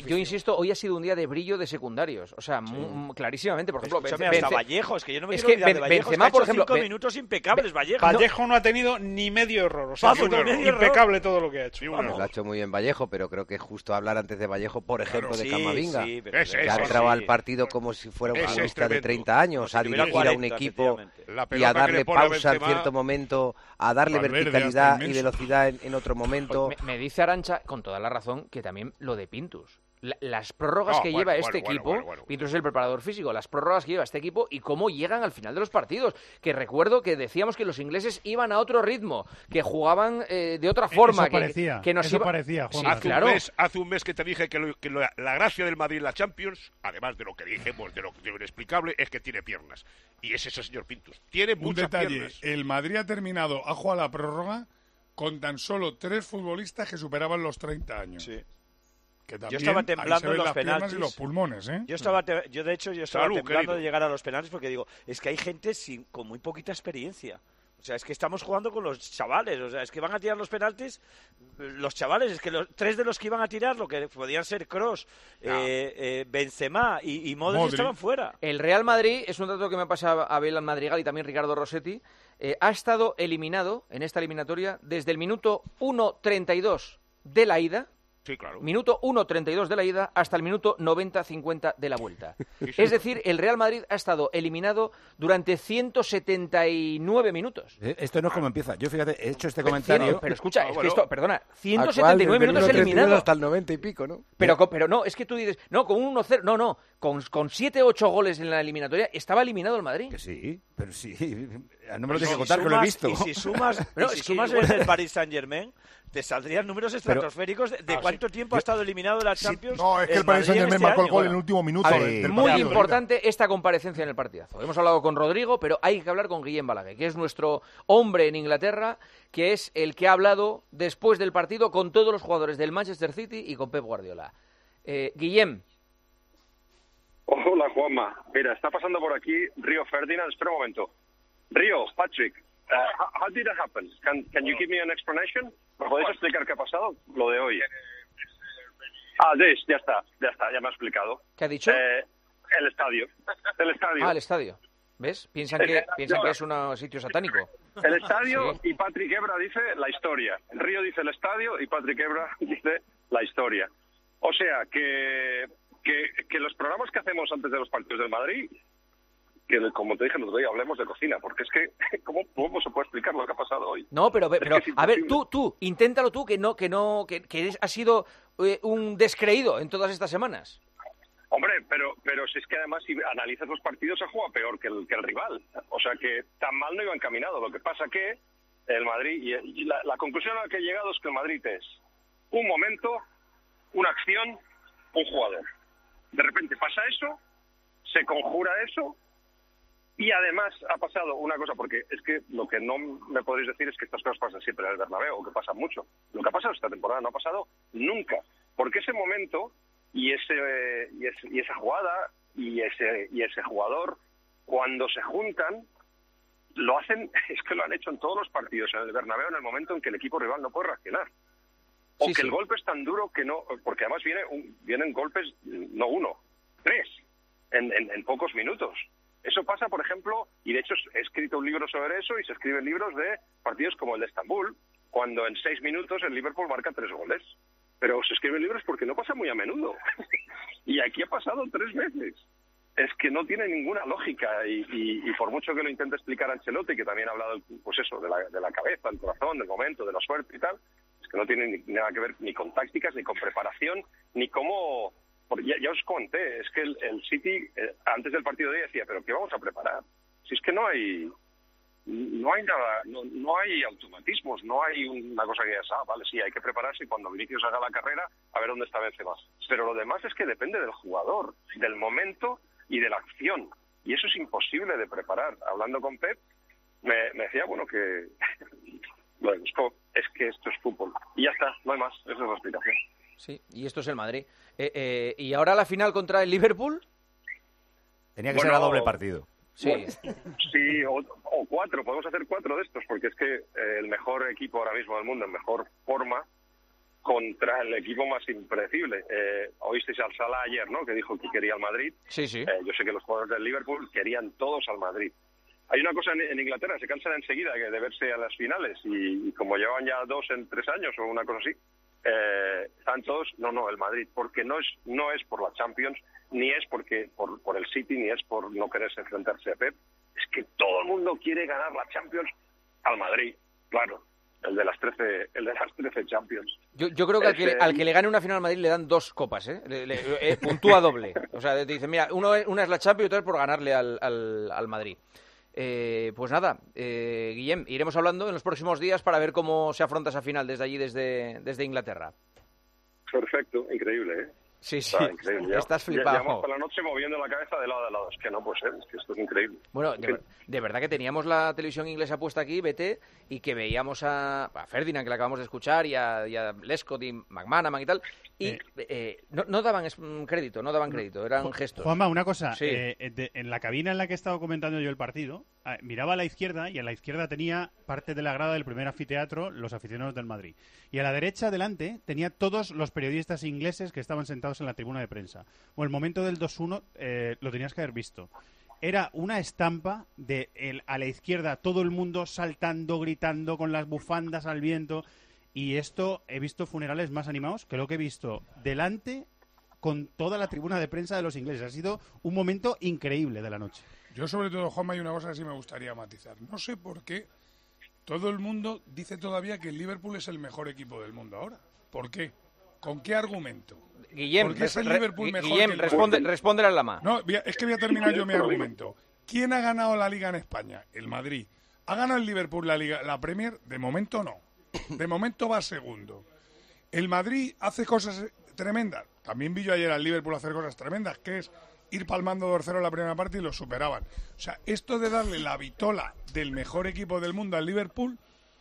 hoy ha sido un día de brillo de secundarios. O sea, clarísimamente. Por ejemplo, hasta Vallejo, es que yo no me quiero olvidar de Vallejo. Benzema, por ejemplo, 5 minutos impecables, Vallejo. Vallejo no ha tenido ni medio error. O sea, impecable todo lo que ha hecho. Lo ha hecho muy bien Vallejo, pero creo que es justo hablar antes de Vallejo, por ejemplo, de Camavinga. Que ha entrado al partido como si fuera un futbolista de 30 años, a dirigir a un equipo y a darle pausa en cierto momento, a darle verticalidad y velocidad en otro momento. Pues me dice Arantxa, con toda la razón, que también lo de Pintus. Las prórrogas que lleva este equipo, Pintus es el preparador físico, las prórrogas que lleva este equipo y cómo llegan al final de los partidos. Que recuerdo que decíamos que los ingleses iban a otro ritmo, que jugaban de otra forma. Eso parecía, Juan. Sí, hace un mes que te dije que la gracia del Madrid en la Champions, además de lo que dijimos, de lo inexplicable, es que tiene piernas. Y es ese señor Pintus. Tiene muchas piernas. El Madrid ha jugado la prórroga con tan solo 3 futbolistas que superaban los 30 años. Sí. Que yo estaba temblando en los penaltis y los pulmones, ¿eh? Yo estaba temblando de llegar a los penaltis porque digo, es que hay gente con muy poquita experiencia. O sea, es que estamos jugando con los chavales, o sea, es que van a tirar los penaltis los chavales, es que 3 de los que iban a tirar, lo que podían ser Kroos, Benzema y Modric estaban fuera. El Real Madrid, es un dato que me pasa a Abel Madrigal y también Ricardo Rossetti, ha estado eliminado en esta eliminatoria desde el minuto 1:32 de la ida. Sí, claro. Minuto 1:32 de la ida hasta el minuto 90-50 de la vuelta. Es decir, el Real Madrid ha estado eliminado durante 179 minutos. Esto no es como empieza. Yo, fíjate, he hecho este comentario... Pero escucha, es que esto, perdona, 179 minutos eliminado. Hasta el 90 y pico, ¿no? Pero no, es que tú dices, no, con un 1-0, no, con 7-8 goles en la eliminatoria estaba eliminado el Madrid. Que sí, pero sí, no me lo tienes que contar, que lo he visto. Y si sumas el Paris Saint-Germain, te saldrían números estratosféricos de cuánto tiempo ha estado eliminado de la Champions. No, es que el Paris Saint-Germain marcó el gol en el último minuto. Muy importante esta comparecencia en el partidazo. Hemos hablado con Rodrigo, pero hay que hablar con Guillem Balaguer, que es nuestro hombre en Inglaterra, que es el que ha hablado después del partido con todos los jugadores del Manchester City y con Pep Guardiola. Guillem. Hola, Juanma. Mira, está pasando por aquí Río Ferdinand. Espera un momento. Río, Patrick, how did that happen? Can you give me an explanation? ¿Me podéis explicar qué ha pasado? Lo de hoy. Sí, ya está, ya me ha explicado. ¿Qué ha dicho? El estadio. El estadio. ¿Ves? Piensan que es un sitio satánico. El estadio, sí. Y Patrick Ebra dice la historia. Río dice el estadio y Patrick Ebra dice la historia. O sea, que los programas que hacemos antes de los partidos del Madrid, que como te dije el otro día, hablemos de cocina, porque es que, ¿cómo se puede explicar lo que ha pasado hoy? No, pero a ver, tú, inténtalo tú, que has sido un descreído en todas estas semanas. Hombre, pero si es que además si analizas los partidos se juega peor que el rival. O sea que tan mal no iba encaminado. Lo que pasa que el Madrid, y la conclusión a la que he llegado es que el Madrid es un momento, una acción, un jugador. De repente pasa eso, se conjura eso, y además ha pasado una cosa, porque es que lo que no me podréis decir es que estas cosas pasan siempre en el Bernabéu, o que pasan mucho. Lo que ha pasado esta temporada no ha pasado nunca. Porque ese momento y esa jugada y ese jugador, cuando se juntan, lo hacen, es que lo han hecho en todos los partidos en el Bernabéu en el momento en que el equipo rival no puede reaccionar. O el golpe es tan duro que no, porque además vienen golpes, no uno, 3, en pocos minutos. Eso pasa, por ejemplo, y de hecho he escrito un libro sobre eso, y se escriben libros de partidos como el de Estambul, cuando en 6 minutos el Liverpool marca 3 goles. Pero se escriben libros porque no pasa muy a menudo. Y aquí ha pasado 3 veces. Es que no tiene ninguna lógica, y por mucho que lo intente explicar Ancelotti, que también ha hablado, pues eso, de la cabeza, del corazón, del momento, de la suerte y tal, es que no tiene nada que ver ni con tácticas, ni con preparación, ni cómo... Ya os conté, es que el City, antes del partido de hoy decía, ¿pero qué vamos a preparar? Si es que no hay nada, no hay automatismos, no hay una cosa que digas, vale, sí, hay que prepararse y cuando Vinicius haga la carrera, a ver dónde está Benzema. Pero lo demás es que depende del jugador, del momento y de la acción. Y eso es imposible de preparar. Hablando con Pep, me decía, bueno, que lo de Busco es que esto es fútbol. Y ya está, no hay más, esa es la explicación. Sí, y esto es el Madrid. ¿Y ahora la final contra el Liverpool? Tenía que ser a doble partido. Sí, bueno, sí, o 4, podemos hacer 4 de estos, porque es que el mejor equipo ahora mismo del mundo, en mejor forma, contra el equipo más impredecible. Oísteis al Salah ayer, ¿no?, que dijo que quería al Madrid. Sí. Yo sé que los jugadores del Liverpool querían todos al Madrid. Hay una cosa en Inglaterra, se cansan enseguida de verse a las finales, y como llevan ya 2 en 3 años o una cosa así, están todos, no, el Madrid, porque no es por la Champions, ni es por el City, ni es por no quererse enfrentarse a Pep, es que todo el mundo quiere ganar la Champions al Madrid, claro, el de las 13 Champions. Yo creo que al que le gane una final al Madrid le dan 2 copas, puntúa doble. O sea, te dicen, mira, una es la Champions y otra es por ganarle al Madrid. Pues nada, Guillem, iremos hablando en los próximos días para ver cómo se afronta esa final desde allí, desde Inglaterra. Perfecto, increíble, ¿eh? Sí, increíble. Estás flipado. Llevamos por la noche moviendo la cabeza de lado a lado. Es que no puede ser, es que esto es increíble. Bueno, de verdad que teníamos la televisión inglesa puesta aquí, BT, y que veíamos a Ferdinand, que la acabamos de escuchar, y a Lescott y McManaman y tal, y no daban crédito, eran gestos. Juanma, una cosa, sí. En la cabina en la que he estado comentando yo el partido, miraba a la izquierda, y a la izquierda tenía parte de la grada del primer anfiteatro, los aficionados del Madrid. Y a la derecha, delante, tenía todos los periodistas ingleses que estaban sentados en la tribuna de prensa. O el momento del 2-1 lo tenías que haber visto. Era una estampa a la izquierda, todo el mundo saltando, gritando, con las bufandas al viento. Y esto, he visto funerales más animados que lo que he visto delante con toda la tribuna de prensa de los ingleses. Ha sido un momento increíble de la noche. Yo, sobre todo, Juanma, hay una cosa que sí me gustaría matizar. No sé por qué todo el mundo dice todavía que el Liverpool es el mejor equipo del mundo ahora. ¿Por qué? ¿Con qué argumento? Guillem, ¿Por qué es el Liverpool mejor Guillem, que el respóndele al Lama. No, es que voy a terminar yo mi argumento. ¿Quién ha ganado la Liga en España? El Madrid. ¿Ha ganado el Liverpool la Premier? De momento no. De momento va segundo. El Madrid hace cosas tremendas. También vi yo ayer al Liverpool hacer cosas tremendas, que es ir palmando 2-0 en la primera parte y lo superaban. O sea, esto de darle la vitola del mejor equipo del mundo al Liverpool,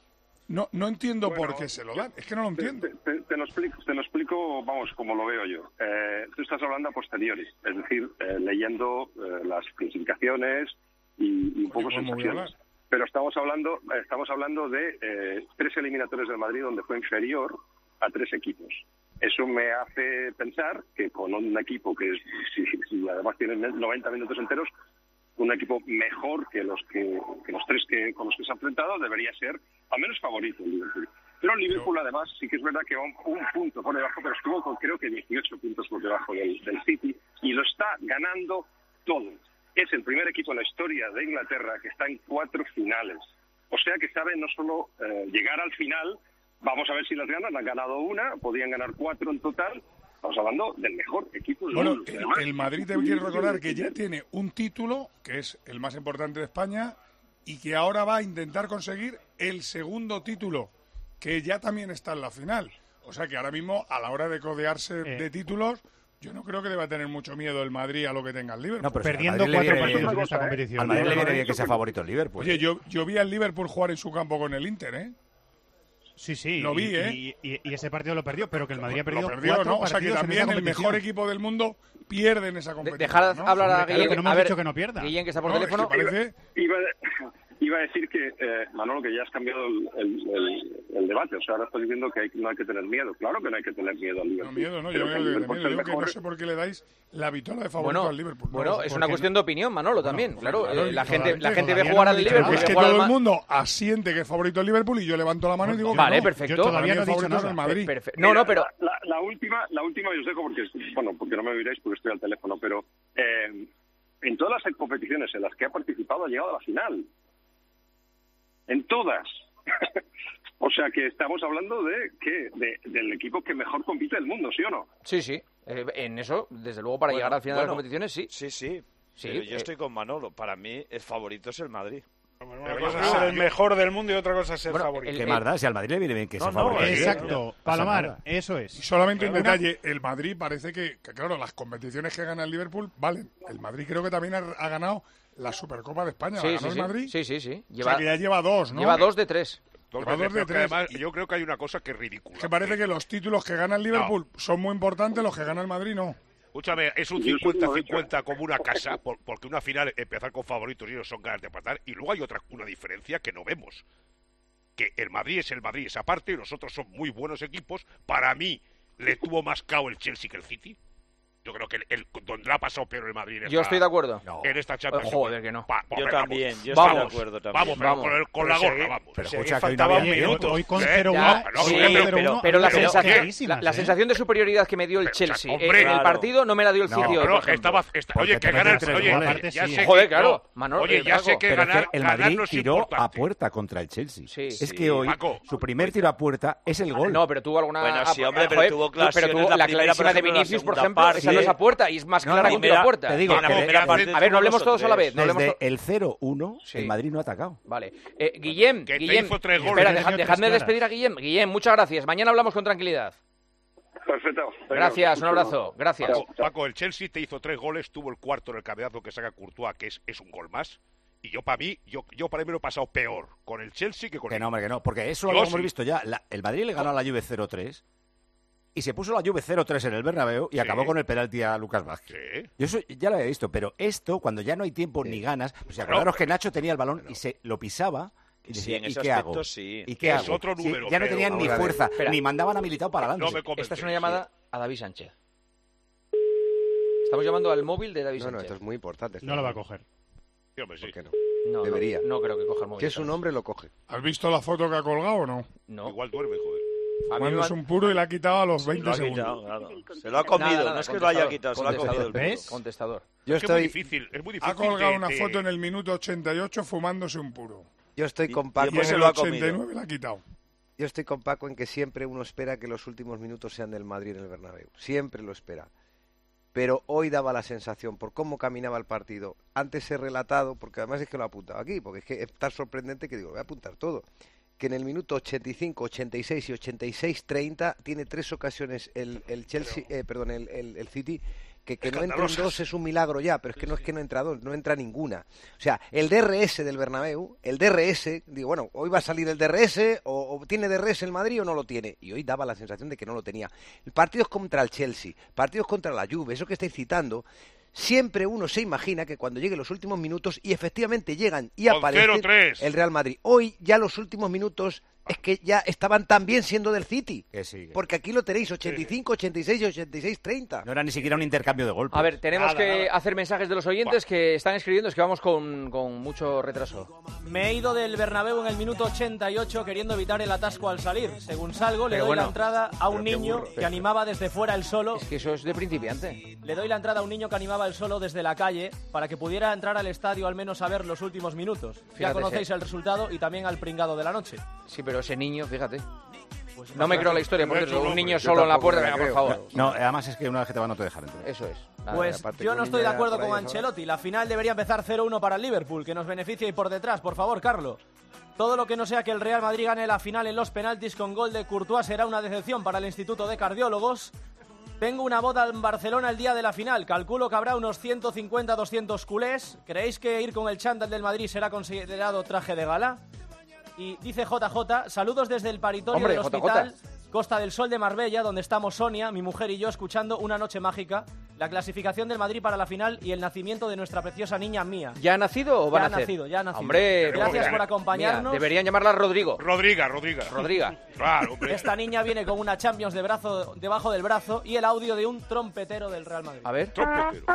no entiendo por qué se lo dan. Es que no lo entiendo. Te lo explico, vamos, como lo veo yo. Tú estás hablando a posteriori, es decir, leyendo las clasificaciones y un poco sensaciones. Pero estamos hablando de 3 eliminatorios del Madrid donde fue inferior a 3 equipos. Eso me hace pensar que con un equipo que si además tiene 90 minutos enteros, un equipo mejor que los tres con los que se ha enfrentado, debería ser al menos favorito el Liverpool. Pero el Liverpool, además, sí que es verdad que va un punto por debajo, pero estuvo con creo que 18 puntos por debajo del City, y lo está ganando todo. Es el primer equipo en la historia de Inglaterra que está en 4 finales. O sea que sabe no solo llegar al final, vamos a ver si las ganan, han ganado una, podían ganar 4 en total. Estamos hablando del mejor equipo del mundo. El Madrid, te quiero recordar que ya tiene un título, que es el más importante de España, y que ahora va a intentar conseguir el segundo título, que ya también está en la final. O sea que ahora mismo, a la hora de codearse de títulos, yo no creo que deba tener mucho miedo el Madrid a lo que tenga el Liverpool. No, pero perdiendo 4 partidos en esta competición. Al Madrid le viene bien que sea favorito el Liverpool. Oye, yo vi al Liverpool jugar en su campo con el Inter, ¿eh? Sí, lo vi, y ese partido lo perdió, pero que el Madrid ha perdido 4 ¿no? O sea que partidos también el mejor equipo del mundo pierde en esa competición. Dejad hablar a Guillén. Que no me has dicho que no pierda. Guillén, que está por teléfono. Iba a decir que, Manolo, que ya has cambiado el debate. O sea, ahora estás diciendo que no hay que tener miedo. Claro que no hay que tener miedo al Liverpool. No, miedo, no. Yo digo que no sé por qué le dais la vitola de favorito al Liverpool. Bueno, es una cuestión de opinión, Manolo, también. Claro, la gente ve jugar al Liverpool. Es que todo el mundo asiente que es favorito al Liverpool y yo levanto la mano y digo que vale, no. perfecto. Yo todavía no he dicho nada. El Madrid. No, pero... La última y os dejo porque no me oiréis porque estoy al teléfono, pero en todas las competiciones en las que ha participado ha llegado a la final. En todas. O sea que estamos hablando del equipo que mejor compite del mundo, ¿sí o no? Sí. En eso, desde luego, para llegar al final de las competiciones, sí. Sí. Pero yo estoy con Manolo. Para mí, el favorito es el Madrid. Una cosa es ser el mejor del mundo y otra cosa es ser favorito. ¿Qué más da? Si al Madrid le viene bien que sea favorito. Exacto. Palomar, eso es. Y solamente un detalle. El Madrid parece que, claro, las competiciones que gana el Liverpool valen. El Madrid creo que también ha ganado la Supercopa de España. ¿La ganó el Madrid? Sí. O sea que ya lleva 2, ¿no? Lleva 2 de 3. Además, yo creo que hay una cosa que es ridícula. Que parece que los títulos que gana el Liverpool son muy importantes, los que gana el Madrid no. Escúchame, es un 50-50 como una casa, porque una final empezar con favoritos y ellos son ganas de empatar, y luego hay una diferencia que no vemos. Que el Madrid es esa parte y los otros son muy buenos equipos. Para mí, le tuvo más cao el Chelsea que el City. Yo creo que donde ha pasado peor el Madrid yo estoy de acuerdo. En esta Champions. Joder, que no. Yo también, yo estoy de acuerdo también. Vamos, con la gorra, vamos. Pero escucha, faltaba un minuto. Hoy con 0-1. Pero la sensación de superioridad que me dio el Chelsea en el partido no me la dio el City hoy, por ejemplo. Oye, que ganar... Joder, claro. Oye, ya sé que ganar el Madrid no es tiró importante. a puerta contra el Chelsea. Es que hoy su primer tiro a puerta es el gol. No, pero tuvo alguna... Bueno, sí, hombre, pero tuvo la clarísima de Vinicius, por ejemplo, esa no es a puerta y es más clara que un tiro a puerta. Te digo, a ver, no hablemos todos a la vez. Desde el 0-1, el Madrid no ha atacado. Vale. Guillem, espera, dejadme despedir a Guillem. Guillem, muchas gracias. Mañana hablamos con tranquilidad. Perfecto. Gracias, un abrazo. Gracias. Paco, el Chelsea te hizo 3 goles, tuvo el cuarto en el cabezazo que saca Courtois, que es un gol más. Y yo para mí me lo he pasado peor con el Chelsea que con el... Que no, hombre, que no, porque eso lo hemos visto ya. El Madrid le ganó a la Juve 0-3 y se puso la Juve 0-3 en el Bernabéu y acabó con el penalti a Lucas Vázquez. Yo eso ya lo había visto, pero esto, cuando ya no hay tiempo ni ganas, pues acordaros que Nacho tenía el balón y se lo pisaba y decía, ¿y qué hago? ¿Y qué hago? Otro número, ya no tenían ni fuerza, ni mandaban a Militao para adelante. Esta es una llamada a David Sánchez. Estamos llamando al móvil de David Sánchez. No, esto es muy importante. No lo va a coger. ¿Por qué no? Debería. No creo que coja el móvil. Si es un hombre, lo coge. ¿Has visto la foto que ha colgado o no? No. Igual duerme, joder. Fumándose un puro y le ha quitado a los 20 segundos. Claro. Se lo ha comido, no es que lo haya quitado, se lo ha comido. ¿Ves? Contestador. Es muy difícil. Ha colgado una foto en el minuto 88 fumándose un puro. Yo estoy con Paco. Y en el 89 la ha quitado. Yo estoy con Paco en que siempre uno espera que los últimos minutos sean del Madrid en el Bernabéu. Siempre lo espera. Pero hoy daba la sensación, por cómo caminaba el partido, antes he relatado, porque además es que lo he apuntado aquí, porque es que es tan sorprendente que digo, voy a apuntar todo, que en el minuto 85, 86 y 86-30 tiene 3 ocasiones el Chelsea, el City, que no entren 2 es un milagro ya, pero es que no entra 2, no entra ninguna. O sea, el DRS del Bernabéu, digo, bueno, hoy va a salir el DRS, o tiene DRS el Madrid o no lo tiene, y hoy daba la sensación de que no lo tenía. Partidos contra el Chelsea, partidos contra la Juve, eso que estáis citando, siempre uno se imagina que cuando lleguen los últimos minutos, y efectivamente llegan y aparece el Real Madrid. Hoy ya los últimos minutos es que ya estaban también siendo del City. Sí. Porque aquí lo tenéis, 85, 86 y 86, 30. No era ni siquiera un intercambio de golpes. A ver, tenemos que hacer mensajes de los oyentes que están escribiendo, es que vamos con mucho retraso. Me he ido del Bernabéu en el minuto 88 queriendo evitar el atasco al salir. Según salgo, le doy la entrada a un niño que animaba desde fuera el solo. Es que eso es de principiante. Le doy la entrada a un niño que animaba el solo desde la calle para que pudiera entrar al estadio al menos a ver los últimos minutos. Ya conocéis el resultado y también al pringado de la noche. Sí, pero ese niño, fíjate. Pues no me creo la historia, porque un niño solo en la puerta, venga, por favor. No, además es que una vez que te va no te dejan entrar. Eso es. Pues yo no estoy de acuerdo con Ancelotti. La final debería empezar 0-1 para el Liverpool, que nos beneficia y por detrás, por favor, Carlo. Todo lo que no sea que el Real Madrid gane la final en los penaltis con gol de Courtois será una decepción para el Instituto de Cardiólogos. Tengo una boda en Barcelona el día de la final. Calculo que habrá unos 150-200 culés. ¿Creéis que ir con el chándal del Madrid será considerado traje de gala? Y dice JJ, saludos desde el paritorio del hospital Costa del Sol de Marbella, donde estamos Sonia, mi mujer y yo escuchando Una noche mágica, la clasificación del Madrid para la final y el nacimiento de nuestra preciosa niña Mía. ¿Ya ha nacido o va a nacer? Ya ha nacido. Hombre, gracias por acompañarnos. Mira, deberían llamarla Rodrigo. Rodriga. Claro, hombre. Esta niña viene con una Champions debajo del brazo y el audio de un trompetero del Real Madrid. A ver. Trompetero.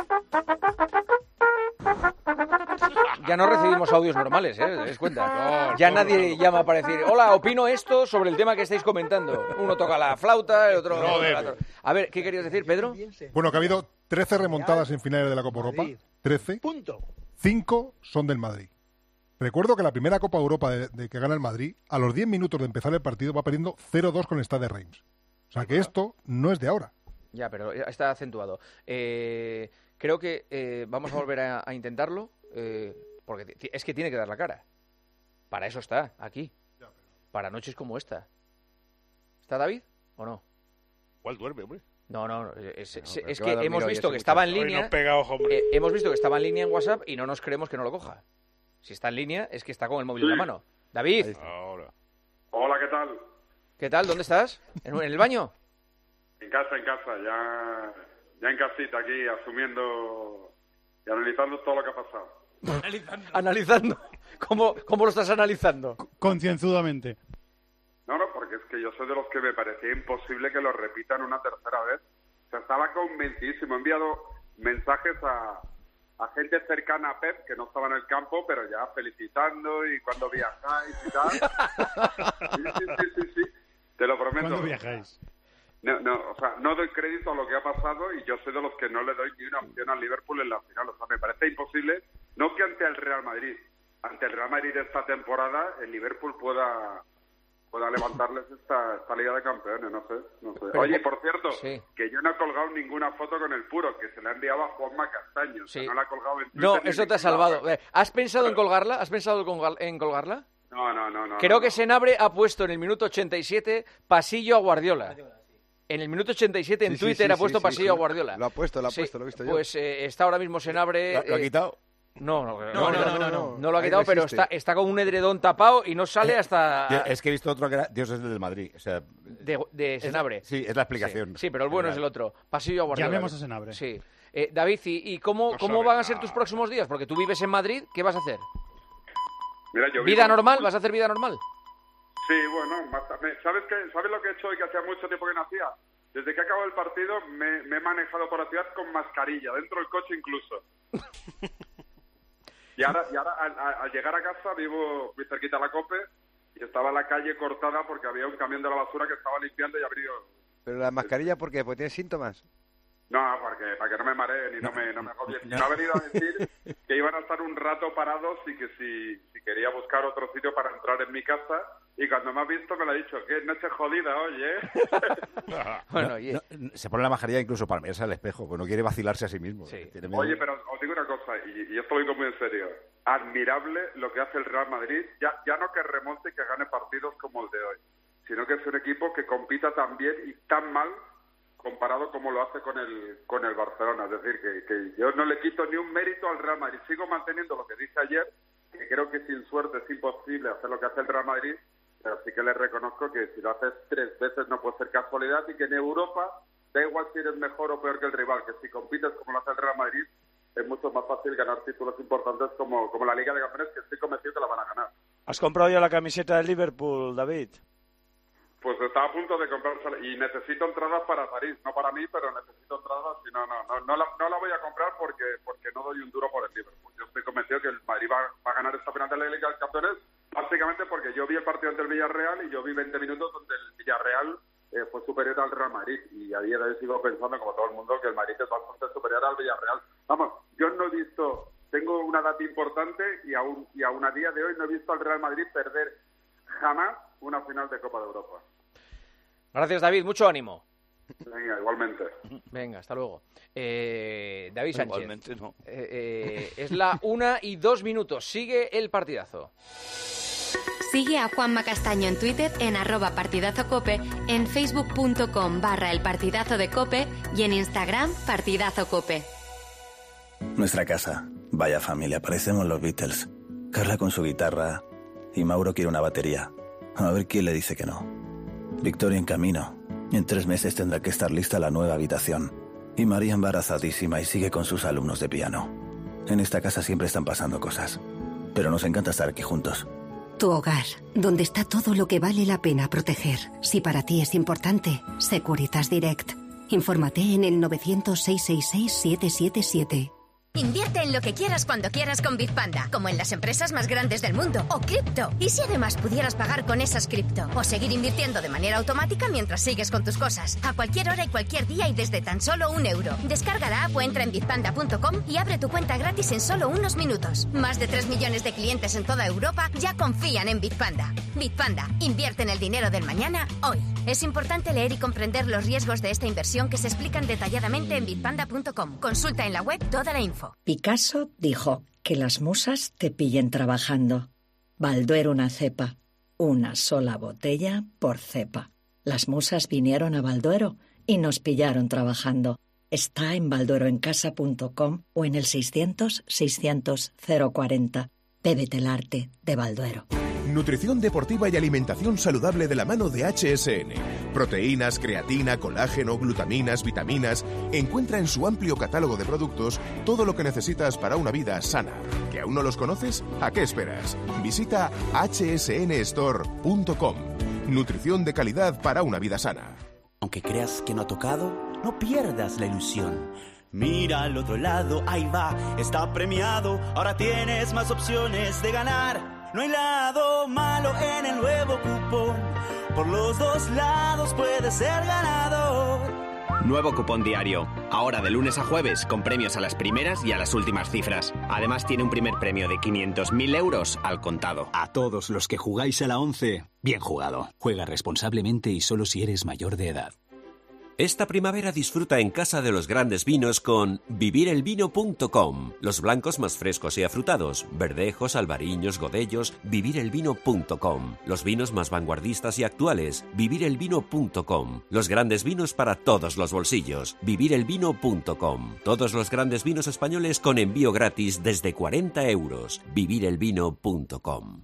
Ya no recibimos audios normales, ¿eh? ¿Te das cuenta? Ya nadie llama para decir, hola, opino esto sobre el tema que estáis comentando. Uno toca la flauta, el otro... A ver, ¿qué querías decir, Pedro? Bueno, que ha habido 13 remontadas en finales de la Copa Europa. 13. 5 son del Madrid. Recuerdo que la primera Copa Europa de que gana el Madrid, a los 10 minutos de empezar el partido, va perdiendo 0-2 con el Stade de Reims. O sea que esto no es de ahora. Ya, pero está acentuado. Creo que vamos a volver a intentarlo, porque es que tiene que dar la cara. Para eso está, aquí. Para noches como esta. ¿Está David o no? ¿Cuál duerme, hombre? No, es que hemos visto que estaba en línea. Hemos visto que estaba en línea en WhatsApp y no nos creemos que no lo coja. Si está en línea es que está con el móvil en la mano. David. Ahora. Hola, ¿qué tal? ¿Qué tal? ¿Dónde estás? ¿En el baño? En casa, ya en casita aquí, asumiendo y analizando todo lo que ha pasado. Analizando. ¿Cómo lo estás analizando? Concienzudamente. No, porque es que yo soy de los que me parecía imposible que lo repitan una tercera vez. O sea, estaba convencidísimo. He enviado mensajes a gente cercana a Pep, que no estaba en el campo, pero ya felicitando y cuando viajáis y tal. Sí. Te lo prometo. ¿Cuándo viajáis? No doy crédito a lo que ha pasado y yo soy de los que no le doy ni una opción al Liverpool en la final. O sea, me parece imposible, no que ante el Real Madrid de esta temporada el Liverpool pueda levantarles esta Liga de Campeones, no sé. Pero, oye, por cierto, sí, que yo no he colgado ninguna foto con el puro, que se la enviaba a Juanma Castaño. Sí. Que no la he colgado en Twitter. No, eso te ha salvado. ¿Has pensado en colgarla? ¿Has pensado en colgarla? No. Creo que Senabre ha puesto en el minuto 87 pasillo a Guardiola. En el minuto 87 en Twitter ha puesto pasillo a Guardiola. Lo ha puesto, lo he visto yo. Pues está ahora mismo Senabre... ¿Lo ha quitado? No lo ha quitado, pero está con un edredón tapado y no sale hasta... Es que he visto otro que era Dios es del Madrid. O sea, de Senabre. Sí, es la explicación. Sí, pero el bueno es el otro. Pasillo a Guardiola. Llamemos a Senabre. Sí. David, ¿y cómo van a ser tus próximos días? Porque tú vives en Madrid, ¿qué vas a hacer? Mira, yo ¿Vida normal? ¿Vas a hacer vida normal? Sí, bueno, ¿sabes lo que he hecho hoy que hacía mucho tiempo que no hacía? Desde que acabó el partido me he manejado por la ciudad con mascarilla, dentro del coche incluso. Y ahora al llegar a casa vivo muy cerquita de la COPE y estaba la calle cortada porque había un camión de la basura que estaba limpiando y abrió. ¿Pero la mascarilla por qué? ¿Porque tienes síntomas? No, porque para que no me mareen y no me agobien. No ha venido a decir que iban a estar un rato parados y que si quería buscar otro sitio para entrar en mi casa. Y cuando me ha visto me lo ha dicho, qué noche jodida hoy, ¿eh? Se pone la mascarilla incluso para mirarse al espejo, porque no quiere vacilarse a sí mismo. Sí. Oye, pero os digo una cosa, y esto lo digo muy en serio. Admirable lo que hace el Real Madrid. Ya no que remonte y que gane partidos como el de hoy, sino que es un equipo que compita tan bien y tan mal comparado como lo hace con el Barcelona. Es decir, que yo no le quito ni un mérito al Real Madrid. Sigo manteniendo lo que dije ayer, que creo que sin suerte es imposible hacer lo que hace el Real Madrid, pero sí que le reconozco que si lo haces 3 veces no puede ser casualidad y que en Europa da igual si eres mejor o peor que el rival, que si compites como lo hace el Real Madrid es mucho más fácil ganar títulos importantes como la Liga de Campeones, que estoy convencido que la van a ganar. ¿Has comprado ya la camiseta del Liverpool, David? Pues está a punto de comprársela y necesito entradas para París, no para mí, pero necesito entradas y no la voy a comprar porque no doy un duro por el Liverpool. Yo estoy convencido que el Madrid va a ganar esta final de la Liga de Campeones, básicamente porque yo vi el partido ante el Villarreal y yo vi 20 minutos donde el Villarreal fue superior al Real Madrid y a día de hoy sigo pensando, como todo el mundo, que el Madrid es bastante superior al Villarreal. Vamos, yo no he visto, tengo una data importante y aún a día de hoy no he visto al Real Madrid perder jamás una final de Copa de Europa. Gracias, David, mucho ánimo. Venga, igualmente. Venga, hasta luego. David Sánchez. Igualmente no. Es la 1:02. Sigue el partidazo. Sigue a Juanma Castaño en Twitter en @partidazocope, en facebook.com/elpartidazo de Cope y en Instagram partidazocope. Nuestra casa. Vaya familia, parecemos los Beatles. Carla con su guitarra y Mauro quiere una batería. A ver quién le dice que no. Victoria en camino. En 3 meses tendrá que estar lista la nueva habitación. Y María embarazadísima y sigue con sus alumnos de piano. En esta casa siempre están pasando cosas. Pero nos encanta estar aquí juntos. Tu hogar, donde está todo lo que vale la pena proteger. Si para ti es importante, Securitas Direct. Infórmate en el 900-666-777. Invierte en lo que quieras cuando quieras con Bitpanda, como en las empresas más grandes del mundo, o cripto. ¿Y si además pudieras pagar con esas cripto? O seguir invirtiendo de manera automática mientras sigues con tus cosas, a cualquier hora y cualquier día y desde tan solo €1. Descarga la app o entra en bitpanda.com y abre tu cuenta gratis en solo unos minutos. Más de 3 millones de clientes en toda Europa ya confían en Bitpanda. Bitpanda, invierte en el dinero del mañana, hoy. Es importante leer y comprender los riesgos de esta inversión que se explican detalladamente en bitpanda.com. Consulta en la web toda la info. Picasso dijo que las musas te pillen trabajando. Balduero una cepa, una sola botella por cepa. Las musas vinieron a Balduero y nos pillaron trabajando. Está en baldueroencasa.com o en el 600-600-040. Bébete el arte de Balduero. Nutrición deportiva y alimentación saludable de la mano de HSN. Proteínas, creatina, colágeno, glutaminas, vitaminas. Encuentra en su amplio catálogo de productos todo lo que necesitas para una vida sana. ¿Que aún no los conoces? ¿A qué esperas? Visita hsnstore.com. Nutrición de calidad para una vida sana. Aunque creas que no ha tocado, no pierdas la ilusión. Mira al otro lado, ahí va, está premiado. Ahora tienes más opciones de ganar. No hay lado malo en el nuevo cupón. Por los dos lados puedes ser ganador. Nuevo cupón diario. Ahora de lunes a jueves, con premios a las primeras y a las últimas cifras. Además tiene un primer premio de 500.000 euros al contado. A todos los que jugáis a la 11, bien jugado. Juega responsablemente y solo si eres mayor de edad. Esta primavera disfruta en Casa de los Grandes Vinos con vivirelvino.com. Los blancos más frescos y afrutados, verdejos, albariños, godellos, vivirelvino.com. Los vinos más vanguardistas y actuales, vivirelvino.com. Los grandes vinos para todos los bolsillos, vivirelvino.com. Todos los grandes vinos españoles con envío gratis desde 40 euros, vivirelvino.com.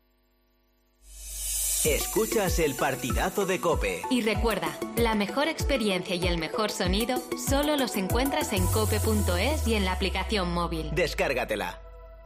Escuchas el partidazo de COPE. Y recuerda, la mejor experiencia y el mejor sonido solo los encuentras en cope.es y en la aplicación móvil. Descárgatela.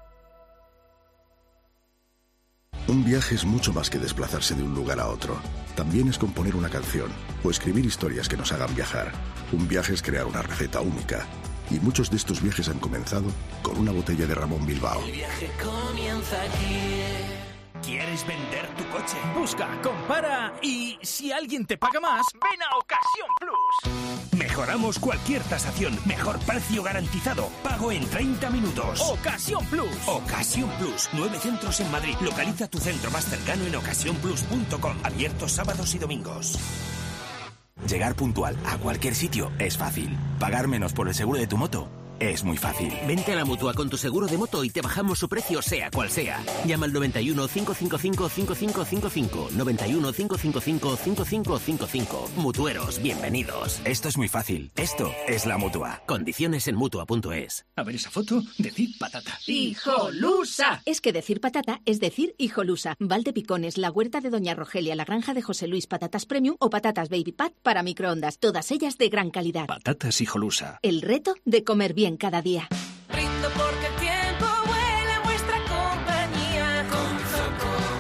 Un viaje es mucho más que desplazarse de un lugar a otro. También es componer una canción o escribir historias que nos hagan viajar. Un viaje es crear una receta única. Y muchos de estos viajes han comenzado con una botella de Ramón Bilbao. El viaje comienza aquí. ¿Quieres vender tu coche? Busca, compara y si alguien te paga más, ven a Ocasión Plus. Mejoramos cualquier tasación. Mejor precio garantizado. Pago en 30 minutos. Ocasión Plus. Ocasión Plus. 9 centros en Madrid. Localiza tu centro más cercano en ocasiónplus.com. Abiertos sábados y domingos. Llegar puntual a cualquier sitio es fácil. Pagar menos por el seguro de tu moto es muy fácil. Vente a la Mutua con tu seguro de moto y te bajamos su precio sea cual sea. Llama al 91 555 5555. 91 555 5555. Mutueros, bienvenidos. Esto es muy fácil. Esto es la Mutua. Condiciones en Mutua.es. A ver esa foto, decir patata. ¡Hijolusa! Es que decir patata es decir hijolusa. Valdepicones, la huerta de Doña Rogelia, la granja de José Luis, patatas premium o patatas baby pat para microondas. Todas ellas de gran calidad. Patatas hijolusa. El reto de comer bien cada día. Brindo porque el tiempo vuela en vuestra compañía. Con Zoco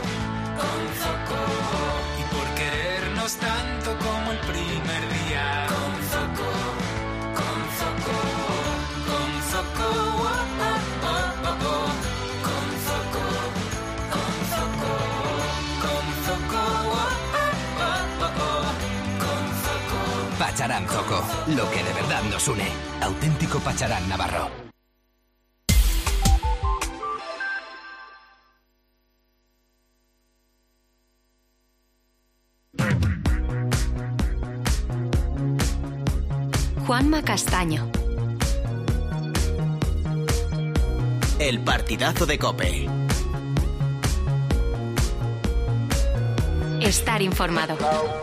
primer día. Con Zoco, con Zoco, oh, oh, oh, oh. Con Zoco, con Zoco, con Zoco, oh, oh, oh, oh. Con Zoco. Pacharán Zoco, lo que de verdad nos une. Auténtico Pacharán navarro. Juanma Castaño. El partidazo de COPE. Estar informado.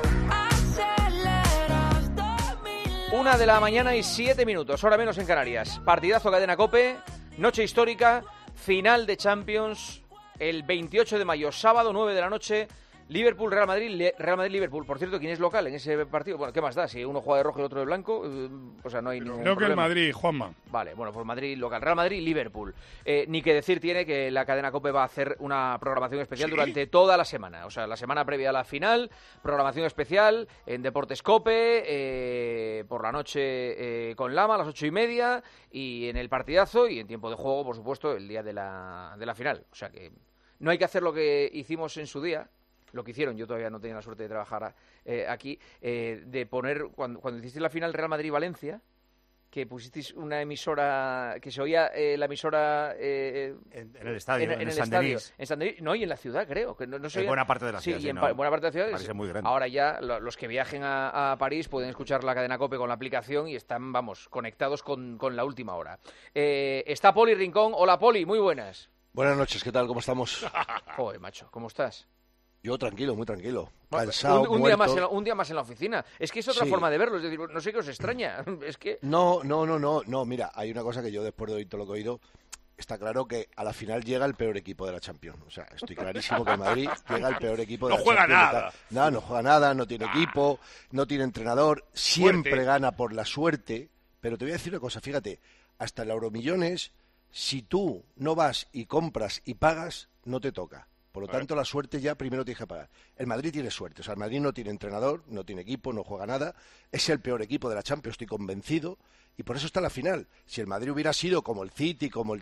1:07 a.m, hora menos en Canarias. Partidazo Cadena COPE, noche histórica, final de Champions, el 28 de mayo, sábado, 9 de la noche, Liverpool, Real Madrid, Real Madrid-Liverpool. Por cierto, ¿quién es local en ese partido? Bueno, ¿qué más da? Si uno juega de rojo y el otro de blanco, o sea, no hay ningún Creo problema. que el Madrid, Juanma. Vale, bueno, pues Madrid local. Real Madrid-Liverpool. Ni que decir tiene que la cadena COPE va a hacer una programación especial durante toda la semana. O sea, la semana previa a la final, programación especial en Deportes COPE, por la noche con Lama a las 8:30 y en el partidazo y en tiempo de juego, por supuesto, el día de la final. O sea que no hay que hacer lo que hicimos en su día, lo que hicieron, yo todavía no tenía la suerte de trabajar aquí, de poner, cuando hicisteis la final Real Madrid-Valencia, que pusisteis una emisora, que se oía la emisora en el estadio, en San Denis. En San Denis, no, y en la ciudad, creo. Que no se en buena parte de la ciudad. Sí, y en buena parte de la ciudad. Parece muy grande. Ahora ya los que viajen a París pueden escuchar la cadena COPE con la aplicación y están, vamos, conectados con la última hora. Está Poli Rincón. Hola, Poli, muy buenas. Buenas noches, ¿qué tal? ¿Cómo estamos? Joder, macho, ¿cómo estás? Yo tranquilo, muy tranquilo. Bueno, Cansado, un día más en la oficina. Es que es otra forma de verlo. Es decir, no sé qué os extraña. Es que... No. Mira, hay una cosa que yo después de oír todo lo que he oído, está claro que a la final llega el peor equipo de la Champions. O sea, estoy clarísimo que el Madrid llega el peor equipo de la Champions. No juega nada. No juega nada, no tiene equipo, no tiene entrenador, siempre gana por la suerte. Pero te voy a decir una cosa, fíjate, hasta el Euromillones, si tú no vas y compras y pagas, no te toca. Por lo tanto, la suerte ya primero tienes que pagar. El Madrid tiene suerte. O sea, el Madrid no tiene entrenador, no tiene equipo, no juega nada. Es el peor equipo de la Champions, estoy convencido. Y por eso está en la final. Si el Madrid hubiera sido como el City, como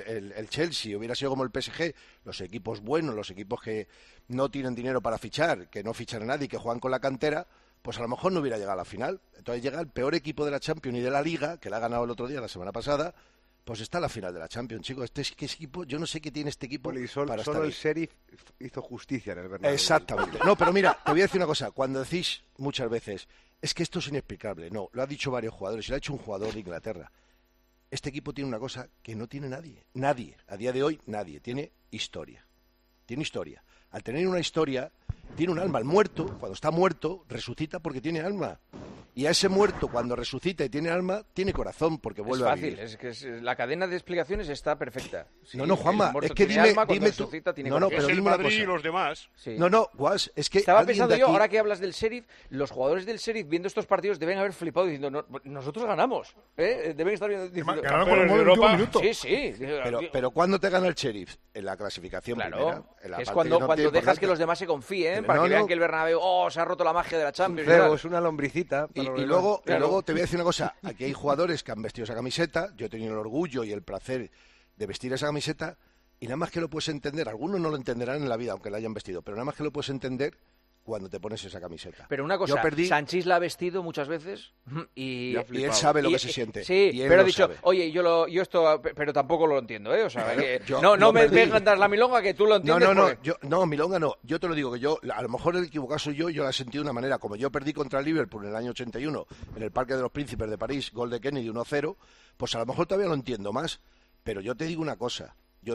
el Chelsea, hubiera sido como el PSG, los equipos buenos, los equipos que no tienen dinero para fichar, que no fichan a nadie, que juegan con la cantera, pues a lo mejor no hubiera llegado a la final. Entonces llega el peor equipo de la Champions y de la Liga, que la ha ganado el otro día, la semana pasada. Pues está la final de la Champions, chicos. Este equipo, yo no sé qué tiene este equipo para solo el Sheriff hizo justicia en el Bernabéu. Exactamente. No, pero mira, te voy a decir una cosa. Cuando decís muchas veces, es que esto es inexplicable. No, lo ha dicho varios jugadores y lo ha hecho un jugador de Inglaterra. Este equipo tiene una cosa que no tiene nadie. Nadie. A día de hoy, nadie. Tiene historia. Tiene historia. Al tener una historia, tiene un alma. El muerto, cuando está muerto, resucita porque tiene alma. Y a ese muerto, cuando resucita y tiene alma, tiene corazón porque vuelve a vivir. Es fácil, la cadena de explicaciones está perfecta. Sí, no, Juanma, es que dime tú. No, pero dime una cosa. Y los demás. Sí. No, Guas, es que estaba pensando yo, ahora que hablas del Sheriff, los jugadores del Sheriff viendo estos partidos deben haber flipado diciendo, no, nosotros ganamos. Deben estar diciendo, ganaron con el Europa. Minuto. Sí. Pero ¿cuándo te gana el Sheriff? En la clasificación primera. Es cuando dejas que los demás se confíen, para que vean que el Bernabéu, se ha roto la magia de la Champions. Es una lombricita. Y luego te voy a decir una cosa, aquí hay jugadores que han vestido esa camiseta, yo he tenido el orgullo y el placer de vestir esa camiseta, y nada más que lo puedes entender, algunos no lo entenderán en la vida, aunque la hayan vestido, pero nada más que lo puedes entender cuando te pones esa camiseta. Pero una cosa, Sanchís la ha vestido muchas veces y él sabe lo que se siente. Sí, pero ha dicho, sabe. Oye, yo esto, pero tampoco lo entiendo, O sea, no me vengan dar la milonga que tú lo entiendes. No, milonga no. Yo te lo digo, que yo, a lo mejor el equivocado soy yo la he sentido de una manera, como yo perdí contra el Liverpool en el año 81, en el Parque de los Príncipes de París, gol de Kennedy 1-0, pues a lo mejor todavía lo entiendo más, pero yo te digo una cosa,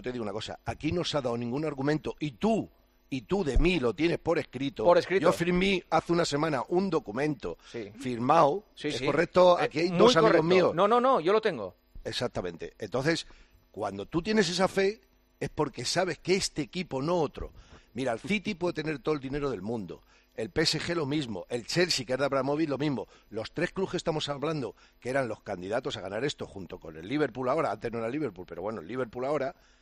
aquí no se ha dado ningún argumento, y tú de mí lo tienes por escrito. Yo firmé hace una semana un documento firmado. ¿Es correcto? Aquí hay dos amigos míos. No, yo lo tengo. Exactamente. Entonces, cuando tú tienes esa fe, es porque sabes que este equipo, no otro. Mira, el City puede tener todo el dinero del mundo. El PSG lo mismo. El Chelsea, que es de Abramovich, lo mismo. Los tres clubes que estamos hablando, que eran los candidatos a ganar esto, junto con el Liverpool ahora, antes no era el Liverpool, pero bueno, el Liverpool ahora,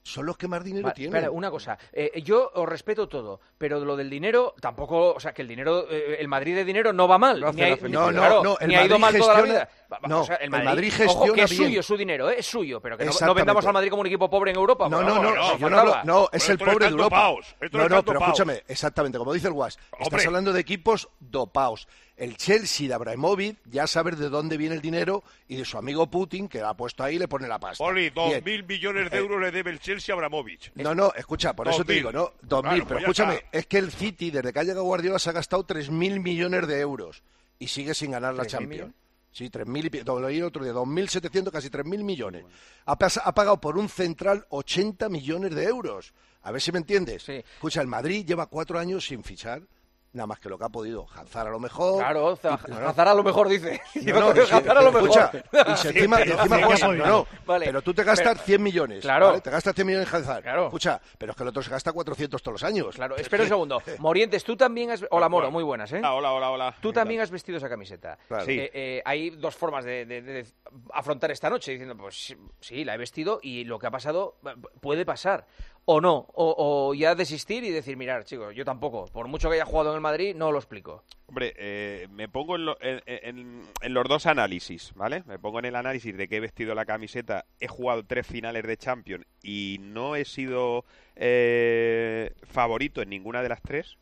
son los que más dinero tienen. Espera, una cosa, yo os respeto todo, pero lo del dinero tampoco, o sea, que el dinero, el Madrid de dinero no va mal, ni ha ido mal toda la vida. No, o sea, el Madrid gestiona ojo, que es bien. suyo, su dinero, es suyo, pero que no vendamos al Madrid como un equipo pobre en Europa. No, es el pobre de Europa. No, pero escúchame, exactamente, como dice el Guas, estás hablando de equipos dopaos. El Chelsea de Abramovich ya sabe de dónde viene el dinero y de su amigo Putin, que lo ha puesto ahí y le pone la pasta. Poli, 2.000 millones de euros le debe el Chelsea a Abramovich. No, escucha, por eso te digo, no, 2.000, claro, pero escúchame, es que el City, desde que ha llegado Guardiola, se ha gastado 3.000 millones de euros y sigue sin ganar la Champions. Sí, 3.000 y lo leí otro día, 2.700, casi 3.000 millones. Ha pagado por un central 80 millones de euros. A ver si me entiendes. Sí. Escucha, el Madrid lleva 4 años sin fichar. Nada más que lo que ha podido. Hazard a lo mejor. Claro, Hazard a lo mejor, dice. Hazard a lo mejor. Escucha, y si encima vale, pero tú te gastas 100 millones. Claro. ¿vale? Te gastas 100 millones en Hazard. Claro. Escucha, pero es que el otro se gasta 400 todos los años. Claro, espera un segundo. Morientes, tú también has... Hola, Moro, muy buenas, ¿eh? Hola. Tú también has vestido esa camiseta. Claro. Sí. Hay dos formas de afrontar esta noche, diciendo, pues sí, la he vestido y lo que ha pasado puede pasar. O no, o ya desistir y decir, mirar, chicos, yo tampoco, por mucho que haya jugado en el Madrid, no lo explico. Hombre, me pongo en los dos análisis, ¿vale? Me pongo en el análisis de que he vestido la camiseta, he jugado 3 finales de Champions y no he sido favorito en ninguna de las tres,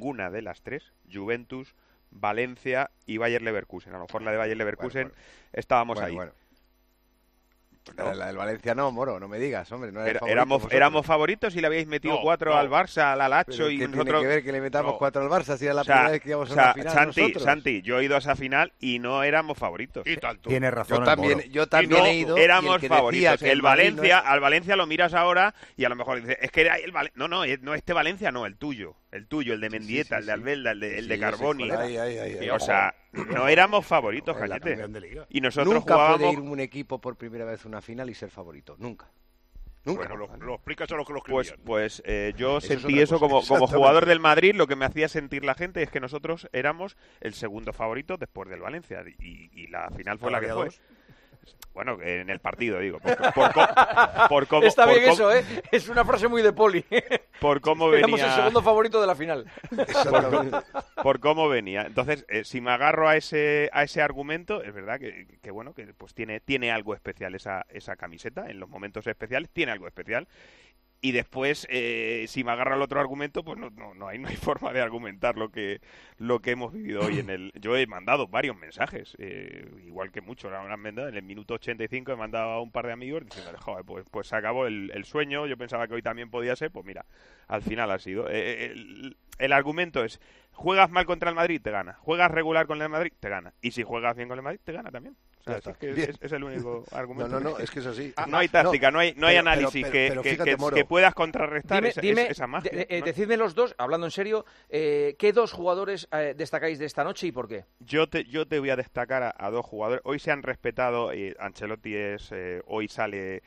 Juventus, Valencia y Bayer Leverkusen. A lo mejor la de Bayer Leverkusen estábamos ahí. Bueno. La del Valencia no, Moro, no me digas, hombre. No éramos favoritos y le habíais metido 4 al Barça, al Alacho y nosotros... tiene que ver que le metamos 4 al Barça si era la primera vez que íbamos a una final Santi, yo he ido a esa final y no éramos favoritos. Y tanto. Tienes razón. Yo también he ido. Éramos favoritos. El Valencia, al Valencia lo miras ahora y a lo mejor dices, es que era el Valencia. No, este Valencia no, el tuyo, el de Mendieta, el de Albelda, el de Carboni. O sea, no éramos favoritos, Cañete. Y nosotros nunca jugábamos... puede ir un equipo por primera vez a una final y ser favorito, nunca. Bueno, lo explicas a los que lo escribían. Pues yo sentí eso como jugador del Madrid. Lo que me hacía sentir la gente es que nosotros éramos el segundo favorito después del Valencia y la final fue la que fue. Bueno, en el partido, digo. Por cómo, está bien eso, ¿eh? Es una frase muy de Poli. Por cómo venía... Éramos el segundo favorito de la final. Por cómo venía. Entonces, si me agarro a ese argumento, es verdad que bueno, que pues tiene algo especial esa camiseta. En los momentos especiales tiene algo especial. Y después, si me agarra el otro argumento, pues no hay forma de argumentar lo que hemos vivido hoy en el... Yo he mandado varios mensajes, igual que muchos. En el minuto 85 he mandado a un par de amigos diciendo, joder, pues se acabó el sueño. Yo pensaba que hoy también podía ser, pues mira, al final ha sido. El argumento es, juegas mal contra el Madrid, te gana. Juegas regular con el Madrid, te gana. Y si juegas bien con el Madrid, te gana también. O sea, es el único argumento. No, es que es así. No hay táctica, no hay análisis que puedas contrarrestar esa magia. Decidme los dos, hablando en serio, ¿qué 2 jugadores destacáis de esta noche y por qué? Yo te voy a destacar a 2 jugadores. Hoy se han respetado, Ancelotti hoy sale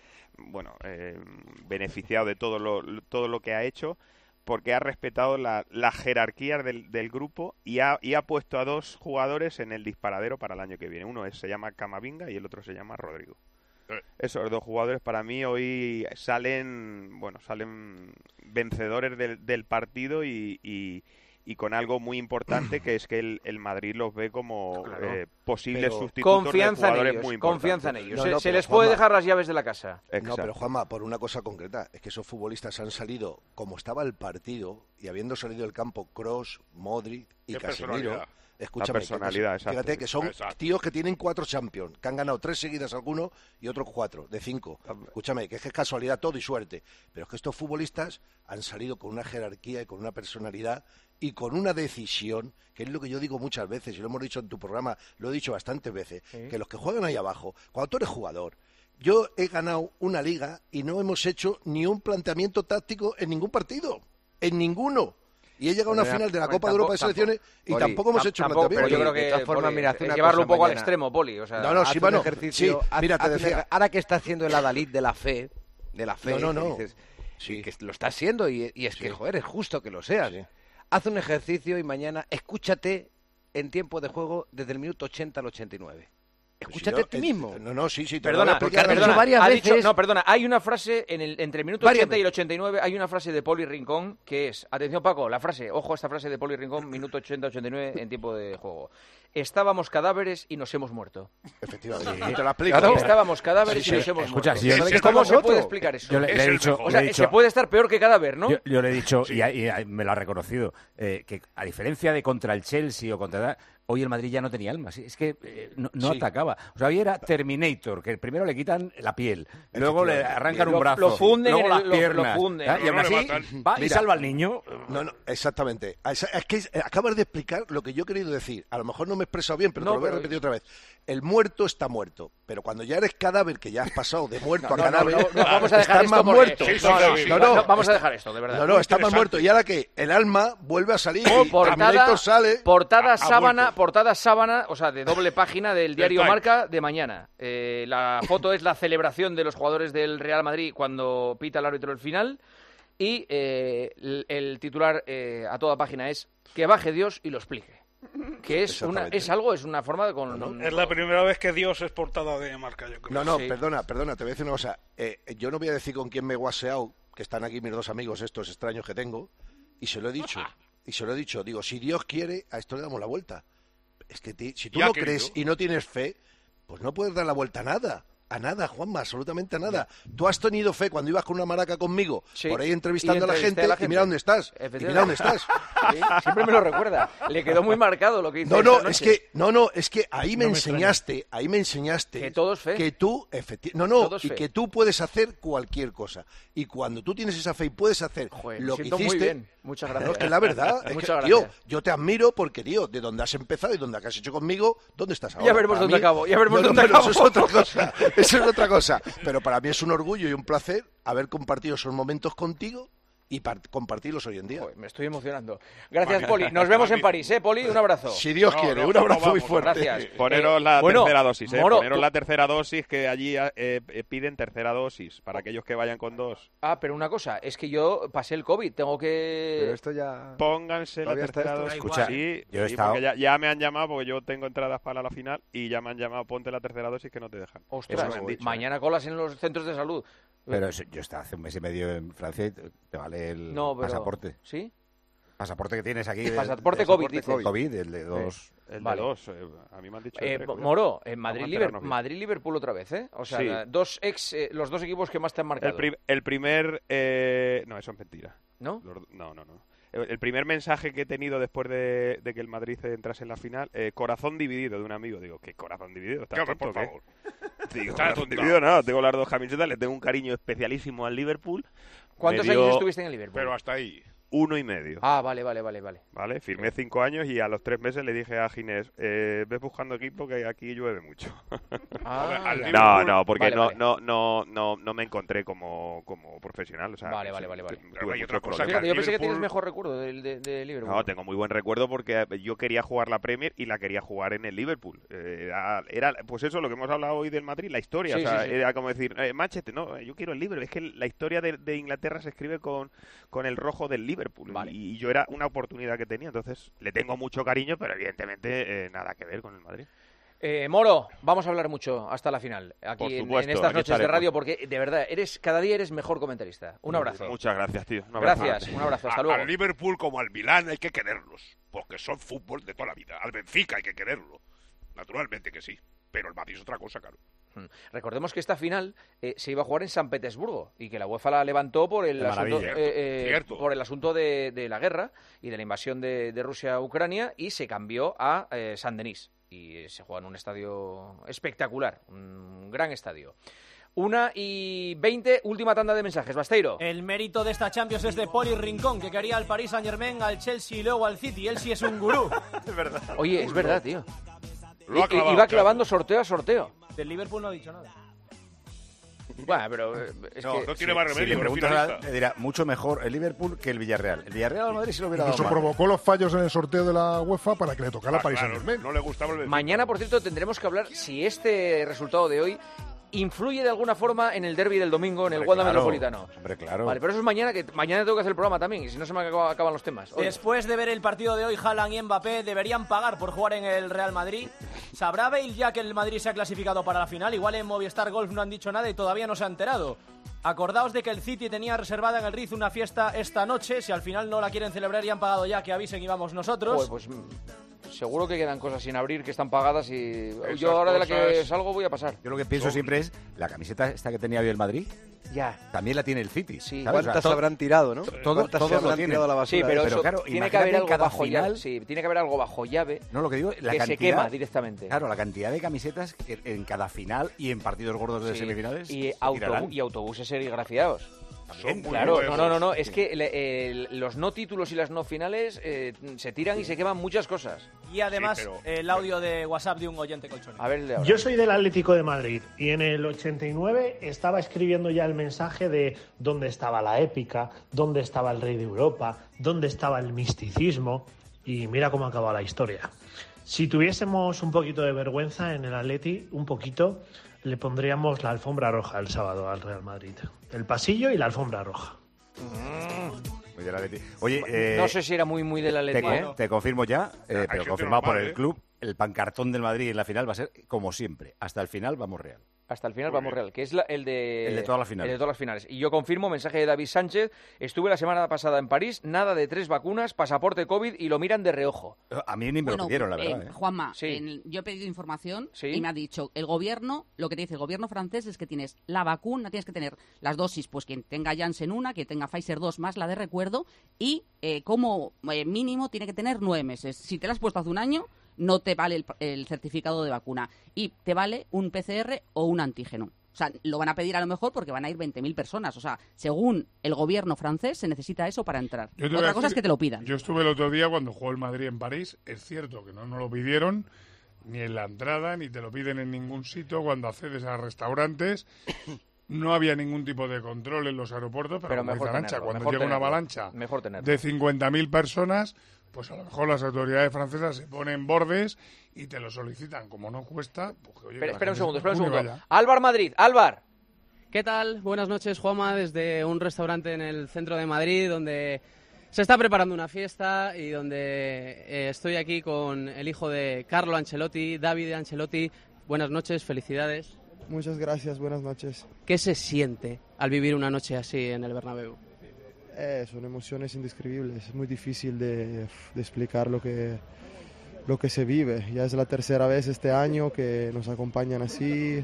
beneficiado de todo lo que ha hecho, porque ha respetado la jerarquía del grupo y ha puesto a 2 jugadores en el disparadero para el año que viene. Uno se llama Camavinga y el otro se llama Rodrigo. Esos 2 jugadores para mí hoy salen vencedores del partido y con algo muy importante, que es que el Madrid los ve como posibles sustitutos de jugadores muy importantes. Confianza en ellos. Se les puede dejar las llaves de la casa. No, pero Juanma, por una cosa concreta, es que esos futbolistas han salido, como estaba el partido, y habiendo salido del campo Kroos, Modric y Casemiro... Escúchame, fíjate que son tíos que tienen 4 Champions, que han ganado 3 seguidas algunos y otros 4, de 5. Escúchame, que es casualidad todo y suerte. Pero es que estos futbolistas han salido con una jerarquía y con una personalidad y con una decisión, que es lo que yo digo muchas veces, y lo hemos dicho en tu programa, lo he dicho bastantes veces, que los que juegan ahí abajo, cuando tú eres jugador, yo he ganado una liga y no hemos hecho ni un planteamiento táctico en ningún partido, en ninguno. Y he llegado a una final de la Copa de Europa de Selecciones y tampoco hemos hecho un planteamiento. Pero yo creo que de todas formas, mira, llevarlo un poco al extremo, Poli. O sea, mira, te decía. Ahora que está haciendo el adalid de la fe, no. Dices, que lo está haciendo y es que, joder, es justo que lo seas. Haz un ejercicio y mañana escúchate en tiempo de juego desde el minuto 80 al 89. Escúchate a ti mismo. Sí. Perdona, porque has dicho varias veces... Perdona, hay una frase, entre el minuto 80 y el 89, hay una frase de Poli Rincón que es, atención Paco, la frase, ojo a esta frase de Poli Rincón, minuto 80-89 en tiempo de juego. Estábamos cadáveres y nos hemos muerto. Efectivamente. Te lo explico. Claro. Estábamos cadáveres y nos hemos muerto. ¿Cómo se puede explicar eso? Yo le he dicho, o sea, se puede estar peor que cadáver, ¿no? Yo le he dicho, y me lo ha reconocido, que a diferencia de contra el Chelsea o contra... Hoy el Madrid ya no tenía alma, es que no atacaba. O sea, hoy era Terminator, que primero le quitan la piel, luego le arrancan un brazo, lo funden, luego las piernas, lo funden. Y aún así va y salva al niño. No, exactamente. Es que acabas de explicar lo que yo he querido decir. A lo mejor no me he expresado bien, pero te lo voy a repetir otra vez. El muerto está muerto, pero cuando ya eres cadáver, que ya has pasado de muerto a cadáver, vamos a dejar estás más esto muerto. No, vamos a dejar esto, de verdad. No, estás más muerto. Y ahora que el alma vuelve a salir y Terminator sale... Portada sábana, o sea, de doble página del diario Marca de mañana. La foto es la celebración de los jugadores del Real Madrid cuando pita el árbitro el final. Y el titular a toda página es que baje Dios y lo explique. Que es una forma de... Es la primera vez que Dios es portada de Marca, yo creo. No, perdona, te voy a decir una cosa. Yo no voy a decir con quién me he guaseado, que están aquí mis dos amigos estos extraños que tengo, y se lo he dicho. Digo, si Dios quiere, a esto le damos la vuelta. Es que si tú no crees y no tienes fe, pues no puedes dar la vuelta a nada. A nada, Juanma, absolutamente a nada. Tú has tenido fe cuando ibas con una maraca conmigo, por ahí entrevistando a la gente, y mira dónde estás. Sí, siempre me lo recuerda. Le quedó muy marcado lo que hizo. Es que ahí me enseñaste que todo es fe. Que tú, que tú puedes hacer cualquier cosa. Y cuando tú tienes esa fe y puedes hacer lo que hiciste... Muy bien. Muchas gracias. Es que la verdad, tío, yo te admiro porque, tío, de donde has empezado y donde has hecho conmigo, ¿dónde estás ahora? Ya veremos dónde acabo. Eso es otra cosa. Eso es otra cosa. Pero para mí es un orgullo y un placer haber compartido esos momentos contigo y compartirlos hoy en día. Me estoy emocionando. Gracias, Poli. Nos vemos en París, Poli? Un abrazo. Si Dios quiere, un abrazo muy fuerte. Gracias. Poneros la tercera dosis, Poneros la tercera dosis, que allí piden tercera dosis para aquellos que vayan con 2. Pero una cosa, es que yo pasé el COVID, tengo que... Pero esto ya... Pónganse la tercera dosis. Escucha, yo he estado... porque ya me han llamado, porque yo tengo entradas para la final, y ya me han llamado, ponte la tercera dosis que no te dejan. Ostras, mañana colas en los centros de salud. Pero yo estaba hace un mes y medio en Francia y te vale el pasaporte. ¿Sí? Pasaporte que tienes aquí. Pasaporte COVID, dice. COVID, el de 2. El de 2, a mí me han dicho. Moro, en Madrid-Liverpool otra vez, ¿eh? O sea, sí. Los dos equipos que más te han marcado. El primer... no, eso es mentira. ¿No? No. El primer mensaje que he tenido después de que el Madrid entrase en la final, corazón dividido de un amigo. Digo, ¿qué corazón dividido? ¿Estás tonto, por favor? Digo, corazón dividido, no. Tengo las dos camisetas, le tengo un cariño especialísimo al Liverpool. ¿Cuántos años estuviste en el Liverpool? Pero hasta ahí. 1 y medio. Vale, firmé 5 años y a los 3 meses le dije a Ginés, ves buscando equipo que aquí llueve mucho. No, porque no me encontré como profesional. O sea, vale. Pero hay otra cosa. Fíjate, yo pensé que tienes mejor recuerdo de Liverpool. No, tengo muy buen recuerdo porque yo quería jugar la Premier y la quería jugar en el Liverpool. Era pues eso, lo que hemos hablado hoy del Madrid, la historia. Sí, era como decir, Manchester, no, yo quiero el Liverpool. Es que la historia de Inglaterra se escribe con el rojo del Liverpool. Vale. Y yo era una oportunidad que tenía. Entonces, le tengo mucho cariño, pero evidentemente nada que ver con el Madrid. Moro, vamos a hablar mucho hasta la final aquí supuesto, en estas noches de radio, porque de verdad cada día eres mejor comentarista. Un abrazo. Muchas gracias, tío. Un abrazo, hasta luego. Al Liverpool como al Milán hay que quererlos, porque son fútbol de toda la vida. Al Benfica hay que quererlo, naturalmente que sí, pero el Madrid es otra cosa, claro. Recordemos que esta final se iba a jugar en San Petersburgo y que la UEFA la levantó por el asunto de la guerra y de la invasión de Rusia a Ucrania, y se cambió a Saint-Denis y se juega en un estadio espectacular, un gran estadio. 1:20, última tanda de mensajes. Basteiro. El mérito de esta Champions es de Poli Rincón, que quería al Paris Saint-Germain, al Chelsea y luego al City. Él sí es un gurú. Es verdad. Oye, es verdad, tío. Iba clavando sorteo a sorteo. Del Liverpool no ha dicho nada. Bueno, pero no tiene más remedio. Si le preguntas, le dirá mucho mejor el Liverpool que el Villarreal. El Villarreal al Madrid sí lo hubiera dado. Incluso provocó los fallos en el sorteo de la UEFA para que le tocara a Paris Saint-Germain. No le gustaba el Mañana, por cierto, tendremos que hablar si este resultado de hoy ¿influye de alguna forma en el derbi del domingo, en el Wanda Metropolitano? Hombre, claro. Vale, pero eso es mañana, que mañana tengo que hacer el programa también, y si no se me acaban los temas. Oye. Después de ver el partido de hoy, Haaland y Mbappé deberían pagar por jugar en el Real Madrid. ¿Sabrá Bale ya que el Madrid se ha clasificado para la final? Igual en Movistar Golf no han dicho nada y todavía no se ha enterado. Acordaos de que el City tenía reservada en el Riz una fiesta esta noche. Si al final no la quieren celebrar y han pagado ya, que avisen y vamos nosotros. Pues seguro que quedan cosas sin abrir que están pagadas y yo ahora de la que salgo voy a pasar. Yo lo que pienso siempre es, la camiseta esta que tenía hoy el Madrid, también la tiene el City. Sí. ¿Cuántas habrán tirado, no? Todos habrán tirado a la basura. Sí, pero claro, tiene que haber algo bajo final, llave. Sí, tiene que haber algo bajo llave. No, lo que digo, la que cantidad, se quema directamente. Claro, la cantidad de camisetas en cada final y en partidos gordos de semifinales. Y autobuses serigrafiados. Son muy claro, nuevos. no, es que los no títulos y las no finales se tiran y se queman muchas cosas. Y además, el audio de WhatsApp de un oyente colchonero. A ver, el de ahora. Yo soy del Atlético de Madrid y en el 89 estaba escribiendo ya el mensaje de dónde estaba la épica, dónde estaba el rey de Europa, dónde estaba el misticismo, y mira cómo acaba la historia. Si tuviésemos un poquito de vergüenza en el Atleti, un poquito, le pondríamos la alfombra roja el sábado al Real Madrid. El pasillo y la alfombra roja. Muy del Atleti. Oye, no sé si era muy del Atleti. Te confirmo ya, pero confirmado por el club, el pancartón del Madrid en la final va a ser como siempre. Hasta el final vamos Real. Hasta el final vamos Real, que es el de todas las finales. El de todas las finales. Y yo confirmo, mensaje de David Sánchez, estuve la semana pasada en París, nada de 3 vacunas, pasaporte COVID y lo miran de reojo. A mí ni me lo pidieron, la verdad. Juanma, yo he pedido información y me ha dicho, el gobierno, lo que te dice el gobierno francés es que tienes la vacuna, tienes que tener las dosis, pues quien tenga Janssen una, que tenga Pfizer 2 más la de recuerdo, y como mínimo tiene que tener 9 meses. Si te la has puesto hace un año, no te vale el certificado de vacuna y te vale un PCR o un antígeno. O sea, lo van a pedir a lo mejor porque van a ir 20.000 personas. O sea, según el gobierno francés, se necesita eso para entrar. Otra cosa es que te lo pidan. Yo estuve el otro día cuando jugó el Madrid en París. Es cierto que no nos lo pidieron ni en la entrada, ni te lo piden en ningún sitio cuando accedes a restaurantes. No había ningún tipo de control en los aeropuertos, pero mejor tenerlo, cuando llega una avalancha de 50.000 personas, pues a lo mejor las autoridades francesas se ponen bordes y te lo solicitan. Como no cuesta, pues oye, espera un segundo. Álvar Madrid, Álvar. ¿Qué tal? Buenas noches, Juanma, desde un restaurante en el centro de Madrid donde se está preparando una fiesta y donde estoy aquí con el hijo de Carlo Ancelotti, Davide Ancelotti. Buenas noches, felicidades. Muchas gracias, buenas noches. ¿Qué se siente al vivir una noche así en el Bernabéu? Son emociones indescribibles, es muy difícil de explicar lo que se vive. Ya es la tercera vez este año que nos acompañan así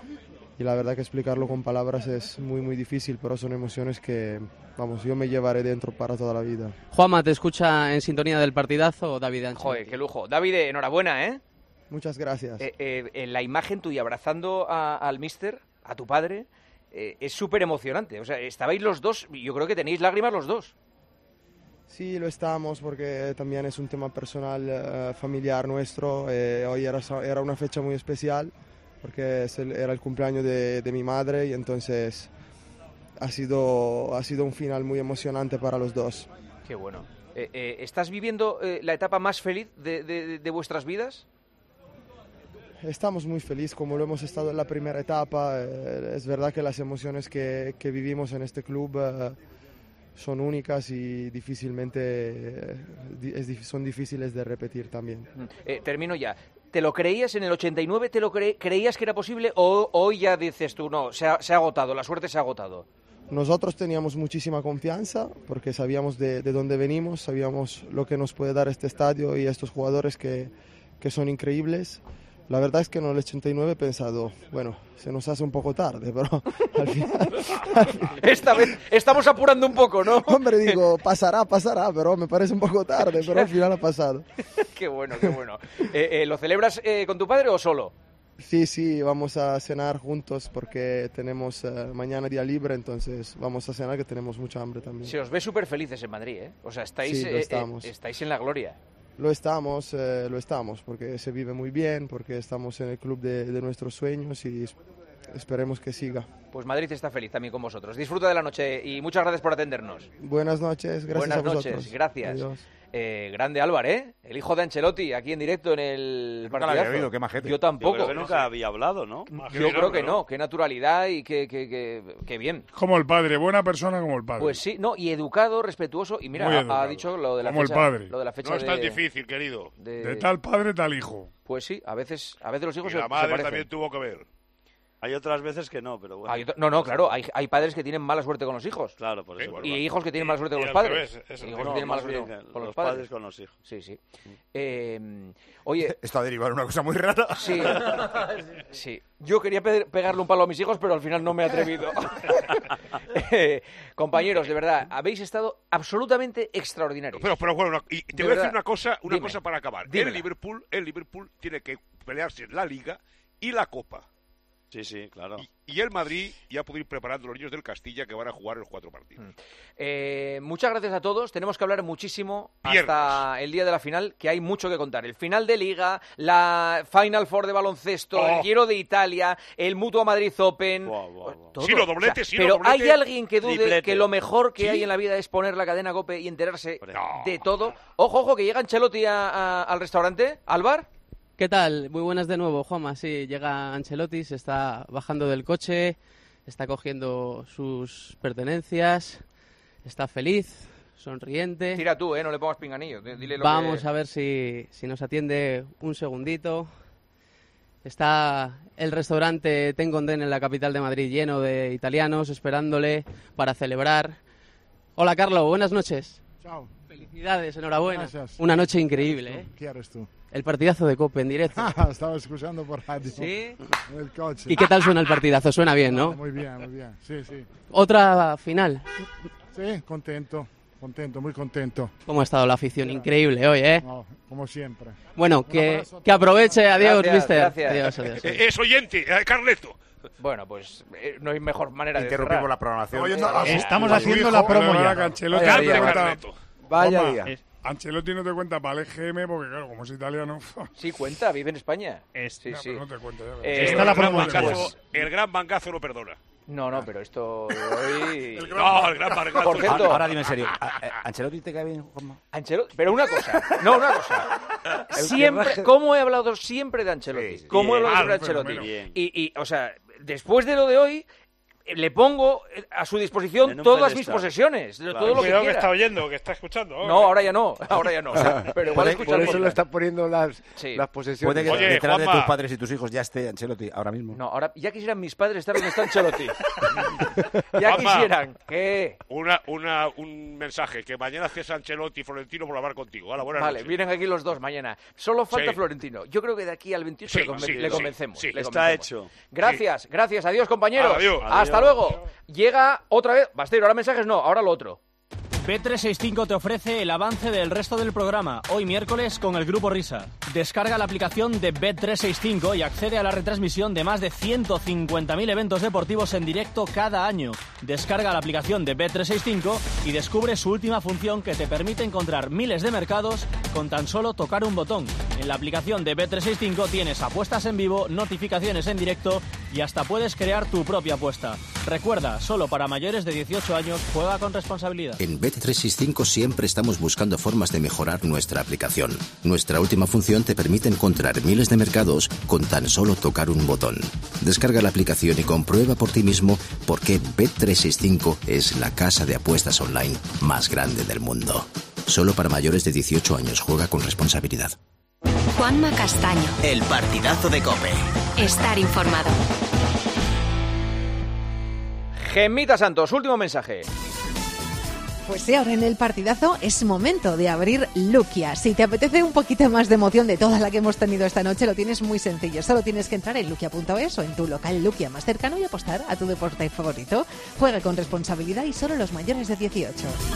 y la verdad que explicarlo con palabras es muy difícil, pero son emociones que, vamos, yo me llevaré dentro para toda la vida. Juanma, ¿te escucha en sintonía del partidazo David Ancelotti? Joder, qué lujo. David, enhorabuena, ¿eh? Muchas gracias. La imagen tuya abrazando al míster, a tu padre, es súper emocionante. O sea, estabais los dos, yo creo que tenéis lágrimas los dos. Sí, lo estamos porque también es un tema personal, familiar nuestro. Hoy era una fecha muy especial porque era el cumpleaños de mi madre y entonces ha sido un final muy emocionante para los dos. Qué bueno. ¿Estás viviendo la etapa más feliz de vuestras vidas? Estamos muy felices como lo hemos estado en la primera etapa. Es verdad que las emociones que vivimos en este club son únicas y son difíciles de repetir también. Termino ya. ¿Te lo creías en el 89? ¿Te lo creías que era posible o hoy ya dices tú, no, se ha agotado, la suerte se ha agotado? Nosotros teníamos muchísima confianza porque sabíamos de dónde venimos, sabíamos lo que nos puede dar este estadio y estos jugadores que son increíbles. La verdad es que en el 89 he pensado, bueno, se nos hace un poco tarde, pero al final... Esta vez estamos apurando un poco, ¿no? Hombre, digo, pasará, pero me parece un poco tarde, pero al final ha pasado. Qué bueno, qué bueno. ¿Lo celebras con tu padre o solo? Sí, vamos a cenar juntos porque tenemos mañana día libre, entonces vamos a cenar que tenemos mucha hambre también. Se os ve súper felices en Madrid, ¿eh? O sea, estáis en la gloria. Lo estamos, porque se vive muy bien, porque estamos en el club de nuestros sueños y esperemos que siga. Pues Madrid está feliz también con vosotros. Disfruta de la noche y muchas gracias por atendernos. Buenas noches, gracias a vosotros. Buenas noches, gracias. Adiós. Grande Álvaro, el hijo de Ancelotti, aquí en directo en el partidazo. Qué majete. Yo tampoco. Yo creo que nunca había hablado, ¿no? Yo creo que no, qué naturalidad y qué bien. Como el padre, buena persona como el padre. Pues sí, no, y educado, respetuoso, y mira, ha dicho lo de la como fecha. El padre. Lo de la fecha no es tan difícil, querido. De tal padre, tal hijo. Pues sí, a veces los hijos y la madre también tuvo que ver. Hay otras veces que no, pero bueno. No, claro, hay padres que tienen mala suerte con los hijos. Claro, por eso. Y hijos que tienen mala suerte con los padres. Hijos que tienen mala suerte con los padres. Con los hijos. Sí. Oye... Esto ha derivado en una cosa muy rara. Sí. Yo quería pegarle un palo a mis hijos, pero al final no me he atrevido. Compañeros, de verdad, habéis estado absolutamente extraordinarios. Pero bueno, y te voy a decir una cosa para acabar. El Liverpool tiene que pelearse en la Liga y la Copa. Sí, claro. Y el Madrid ya puede ir preparando los niños del Castilla que van a jugar los 4 partidos. Muchas gracias a todos. Tenemos que hablar muchísimo hasta el día de la final, que hay mucho que contar. El final de Liga, la Final Four de baloncesto, el Giro de Italia, el Mutua Madrid Open... Todo. Sí, los dobletes, pero ¿hay alguien que dude que lo mejor que hay en la vida es poner la cadena COPE y enterarse de todo? Ojo, que llega Ancelotti al restaurante. ¿Álvar? ¿Qué tal? Muy buenas de nuevo, Juanma. Sí, llega Ancelotti, se está bajando del coche, está cogiendo sus pertenencias, está feliz, sonriente. Tira tú, no le pongas pinganillo. Dile Vamos a ver si nos atiende un segundito. Está el restaurante Ten Condén en la capital de Madrid lleno de italianos esperándole para celebrar. Hola, Carlo, buenas noches. Chao. Felicidades, enhorabuena. Gracias. Una noche increíble, ¿Qué eres tú? El partidazo de COPE en directo. Estaba escuchando por radio. ¿Sí? En el coche. ¿Y qué tal suena el partidazo? Suena bien, ¿no? Muy bien. Sí. Otra final. Sí, contento, muy contento. ¿Cómo ha estado la afición? Increíble hoy, ¿eh? No, como siempre. Bueno, que aproveche. Adiós, mister. Gracias. Adiós. Es oyente, Carleto. Bueno, pues no hay mejor manera de interrumpimos la programación. Estamos haciendo la promo ya. Vaya día. Ancelotti no te cuenta para el EGM porque, claro, como es italiano... Sí, cuenta, vive en España. Sí. No te cuenta. Está la promo. El gran bangazo no perdona. No, pero esto hoy... el gran bangazo. Por cierto, ahora dime en serio, ¿Ancelotti te cae bien, Juanma? Ancelotti, pero una cosa. Siempre, ¿cómo he hablado siempre de Ancelotti? Sí, ¿Cómo he hablado de Ancelotti? Y, o sea, después de lo de hoy... Le pongo a su disposición todas mis posesiones, todo lo que Cuidado quiera. que está oyendo, que está escuchando. No, ahora ya no. O sea, pero igual por eso le están poniendo las posesiones. Puede que detrás de tus padres y tus hijos ya esté Ancelotti ahora mismo. No, ahora ya quisieran mis padres estar donde está Ancelotti. Ya quisieran. ¿Qué? Un mensaje, que mañana haces Ancelotti y Florentino por hablar contigo. Hola, buenas noches. Vienen aquí los dos mañana. Solo falta Florentino. Yo creo que de aquí al 28 le convencemos. Sí, está hecho. Gracias. Adiós, compañeros. Adiós. Hasta luego. Llega otra vez. Bastero, ahora mensajes no, ahora lo otro. Bet365 te ofrece el avance del resto del programa, hoy miércoles con el Grupo Risa. Descarga la aplicación de Bet365 y accede a la retransmisión de más de 150.000 eventos deportivos en directo cada año. Descarga la aplicación de Bet365 y descubre su última función que te permite encontrar miles de mercados con tan solo tocar un botón. En la aplicación de Bet365 tienes apuestas en vivo, notificaciones en directo y hasta puedes crear tu propia apuesta. Recuerda, solo para mayores de 18 años, juega con responsabilidad. En Bet365 siempre estamos buscando formas de mejorar nuestra aplicación. Nuestra última función te permite encontrar miles de mercados con tan solo tocar un botón. Descarga la aplicación y comprueba por ti mismo por qué Bet365 es la casa de apuestas online más grande del mundo. Solo para mayores de 18 años, juega con responsabilidad. Juanma Castaño. El partidazo de COPE. Estar informado. Gemita Santos, último mensaje. Pues sí, ahora en el partidazo es momento de abrir Luquia. Si te apetece un poquito más de emoción de toda la que hemos tenido esta noche, lo tienes muy sencillo. Solo tienes que entrar en luquia.es o en tu local Luquia más cercano y apostar a tu deporte favorito. Juega con responsabilidad y solo los mayores de 18.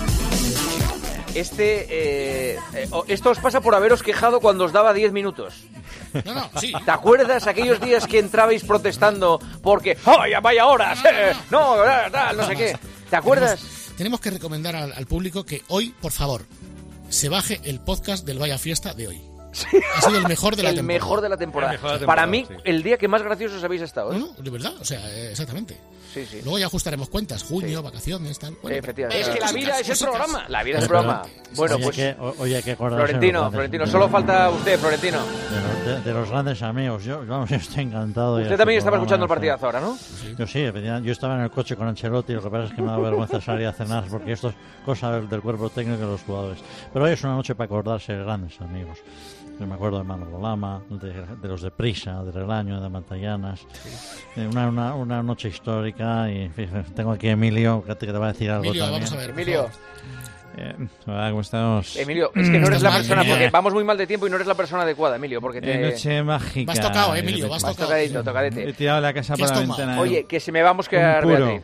Esto os pasa por haberos quejado cuando os daba 10 minutos. No, sí. ¿Te acuerdas aquellos días que entrabais protestando porque vaya horas! No sé qué. ¿Te acuerdas? Tenemos que recomendar al público que hoy, por favor, se baje el podcast del Vaya Fiesta de hoy. Ha sido el mejor de la temporada. El mejor de la temporada. Para mí, el día que más graciosos habéis estado. No, de verdad, o sea, exactamente. Sí, sí. Luego ya ajustaremos cuentas, junio, vacaciones, tal. Bueno, efectivamente. Es que la vida es el programa. La vida es el programa. Bueno, pues... Oye, hay que acordarse. Florentino, solo falta usted, Florentino. De los grandes amigos. Yo estoy encantado. Usted también estaba escuchando el partidazo ahora, ¿no? Yo sí, yo estaba en el coche con Ancelotti, lo que pasa es que me da vergüenza salir a cenar, porque esto es cosa del cuerpo técnico de los jugadores. Pero hoy es una noche para acordarse de grandes amigos. Yo me acuerdo de Manolo Lama, de los de Prisa, de Relaño, de Mantallanas. Una noche histórica. Y tengo aquí a Emilio, que te va a decir algo. Emilio, también. vamos a ver. Emilio. Hola, ¿cómo estamos? Emilio, es que no eres la persona, porque vamos muy mal de tiempo y no eres la persona adecuada, Emilio, porque Noche mágica. Vas tocado, Emilio, vas tocado. Tocadete. He tirado la casa por la ventana. Oye, que se me va a mosquear Beatriz.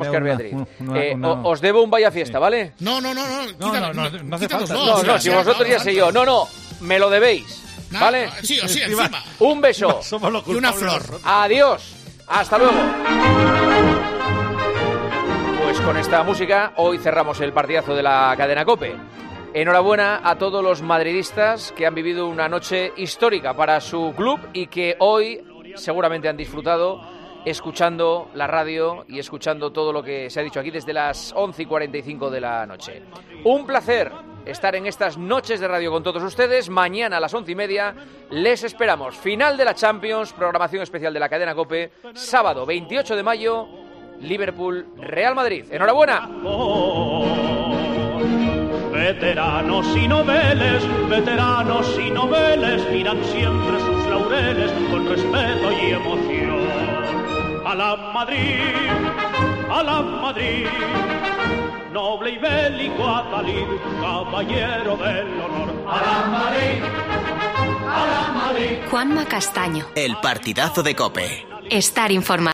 Os debo un vaya fiesta, ¿ale? No hace falta. No, si vosotros ya sé yo. No, me lo debéis, ¿vale? Sí, encima. Un beso. Y una flor. Adiós. Hasta luego. Pues con esta música hoy cerramos el partidazo de la cadena COPE. Enhorabuena a todos los madridistas que han vivido una noche histórica para su club y que hoy seguramente han disfrutado escuchando la radio y escuchando todo lo que se ha dicho aquí desde las 11:45 de la noche. Un placer estar en estas noches de radio con todos ustedes. Mañana a las 11:30 les esperamos. Final de la Champions, programación especial de la cadena COPE, sábado 28 de mayo, Liverpool-Real Madrid. ¡Enhorabuena! Veteranos y noveles miran siempre sus laureles con respeto y emoción. A la Madrid, noble y bélico Adalid, caballero del honor. A la Madrid. Juanma Castaño. El partidazo de COPE. Estar informado.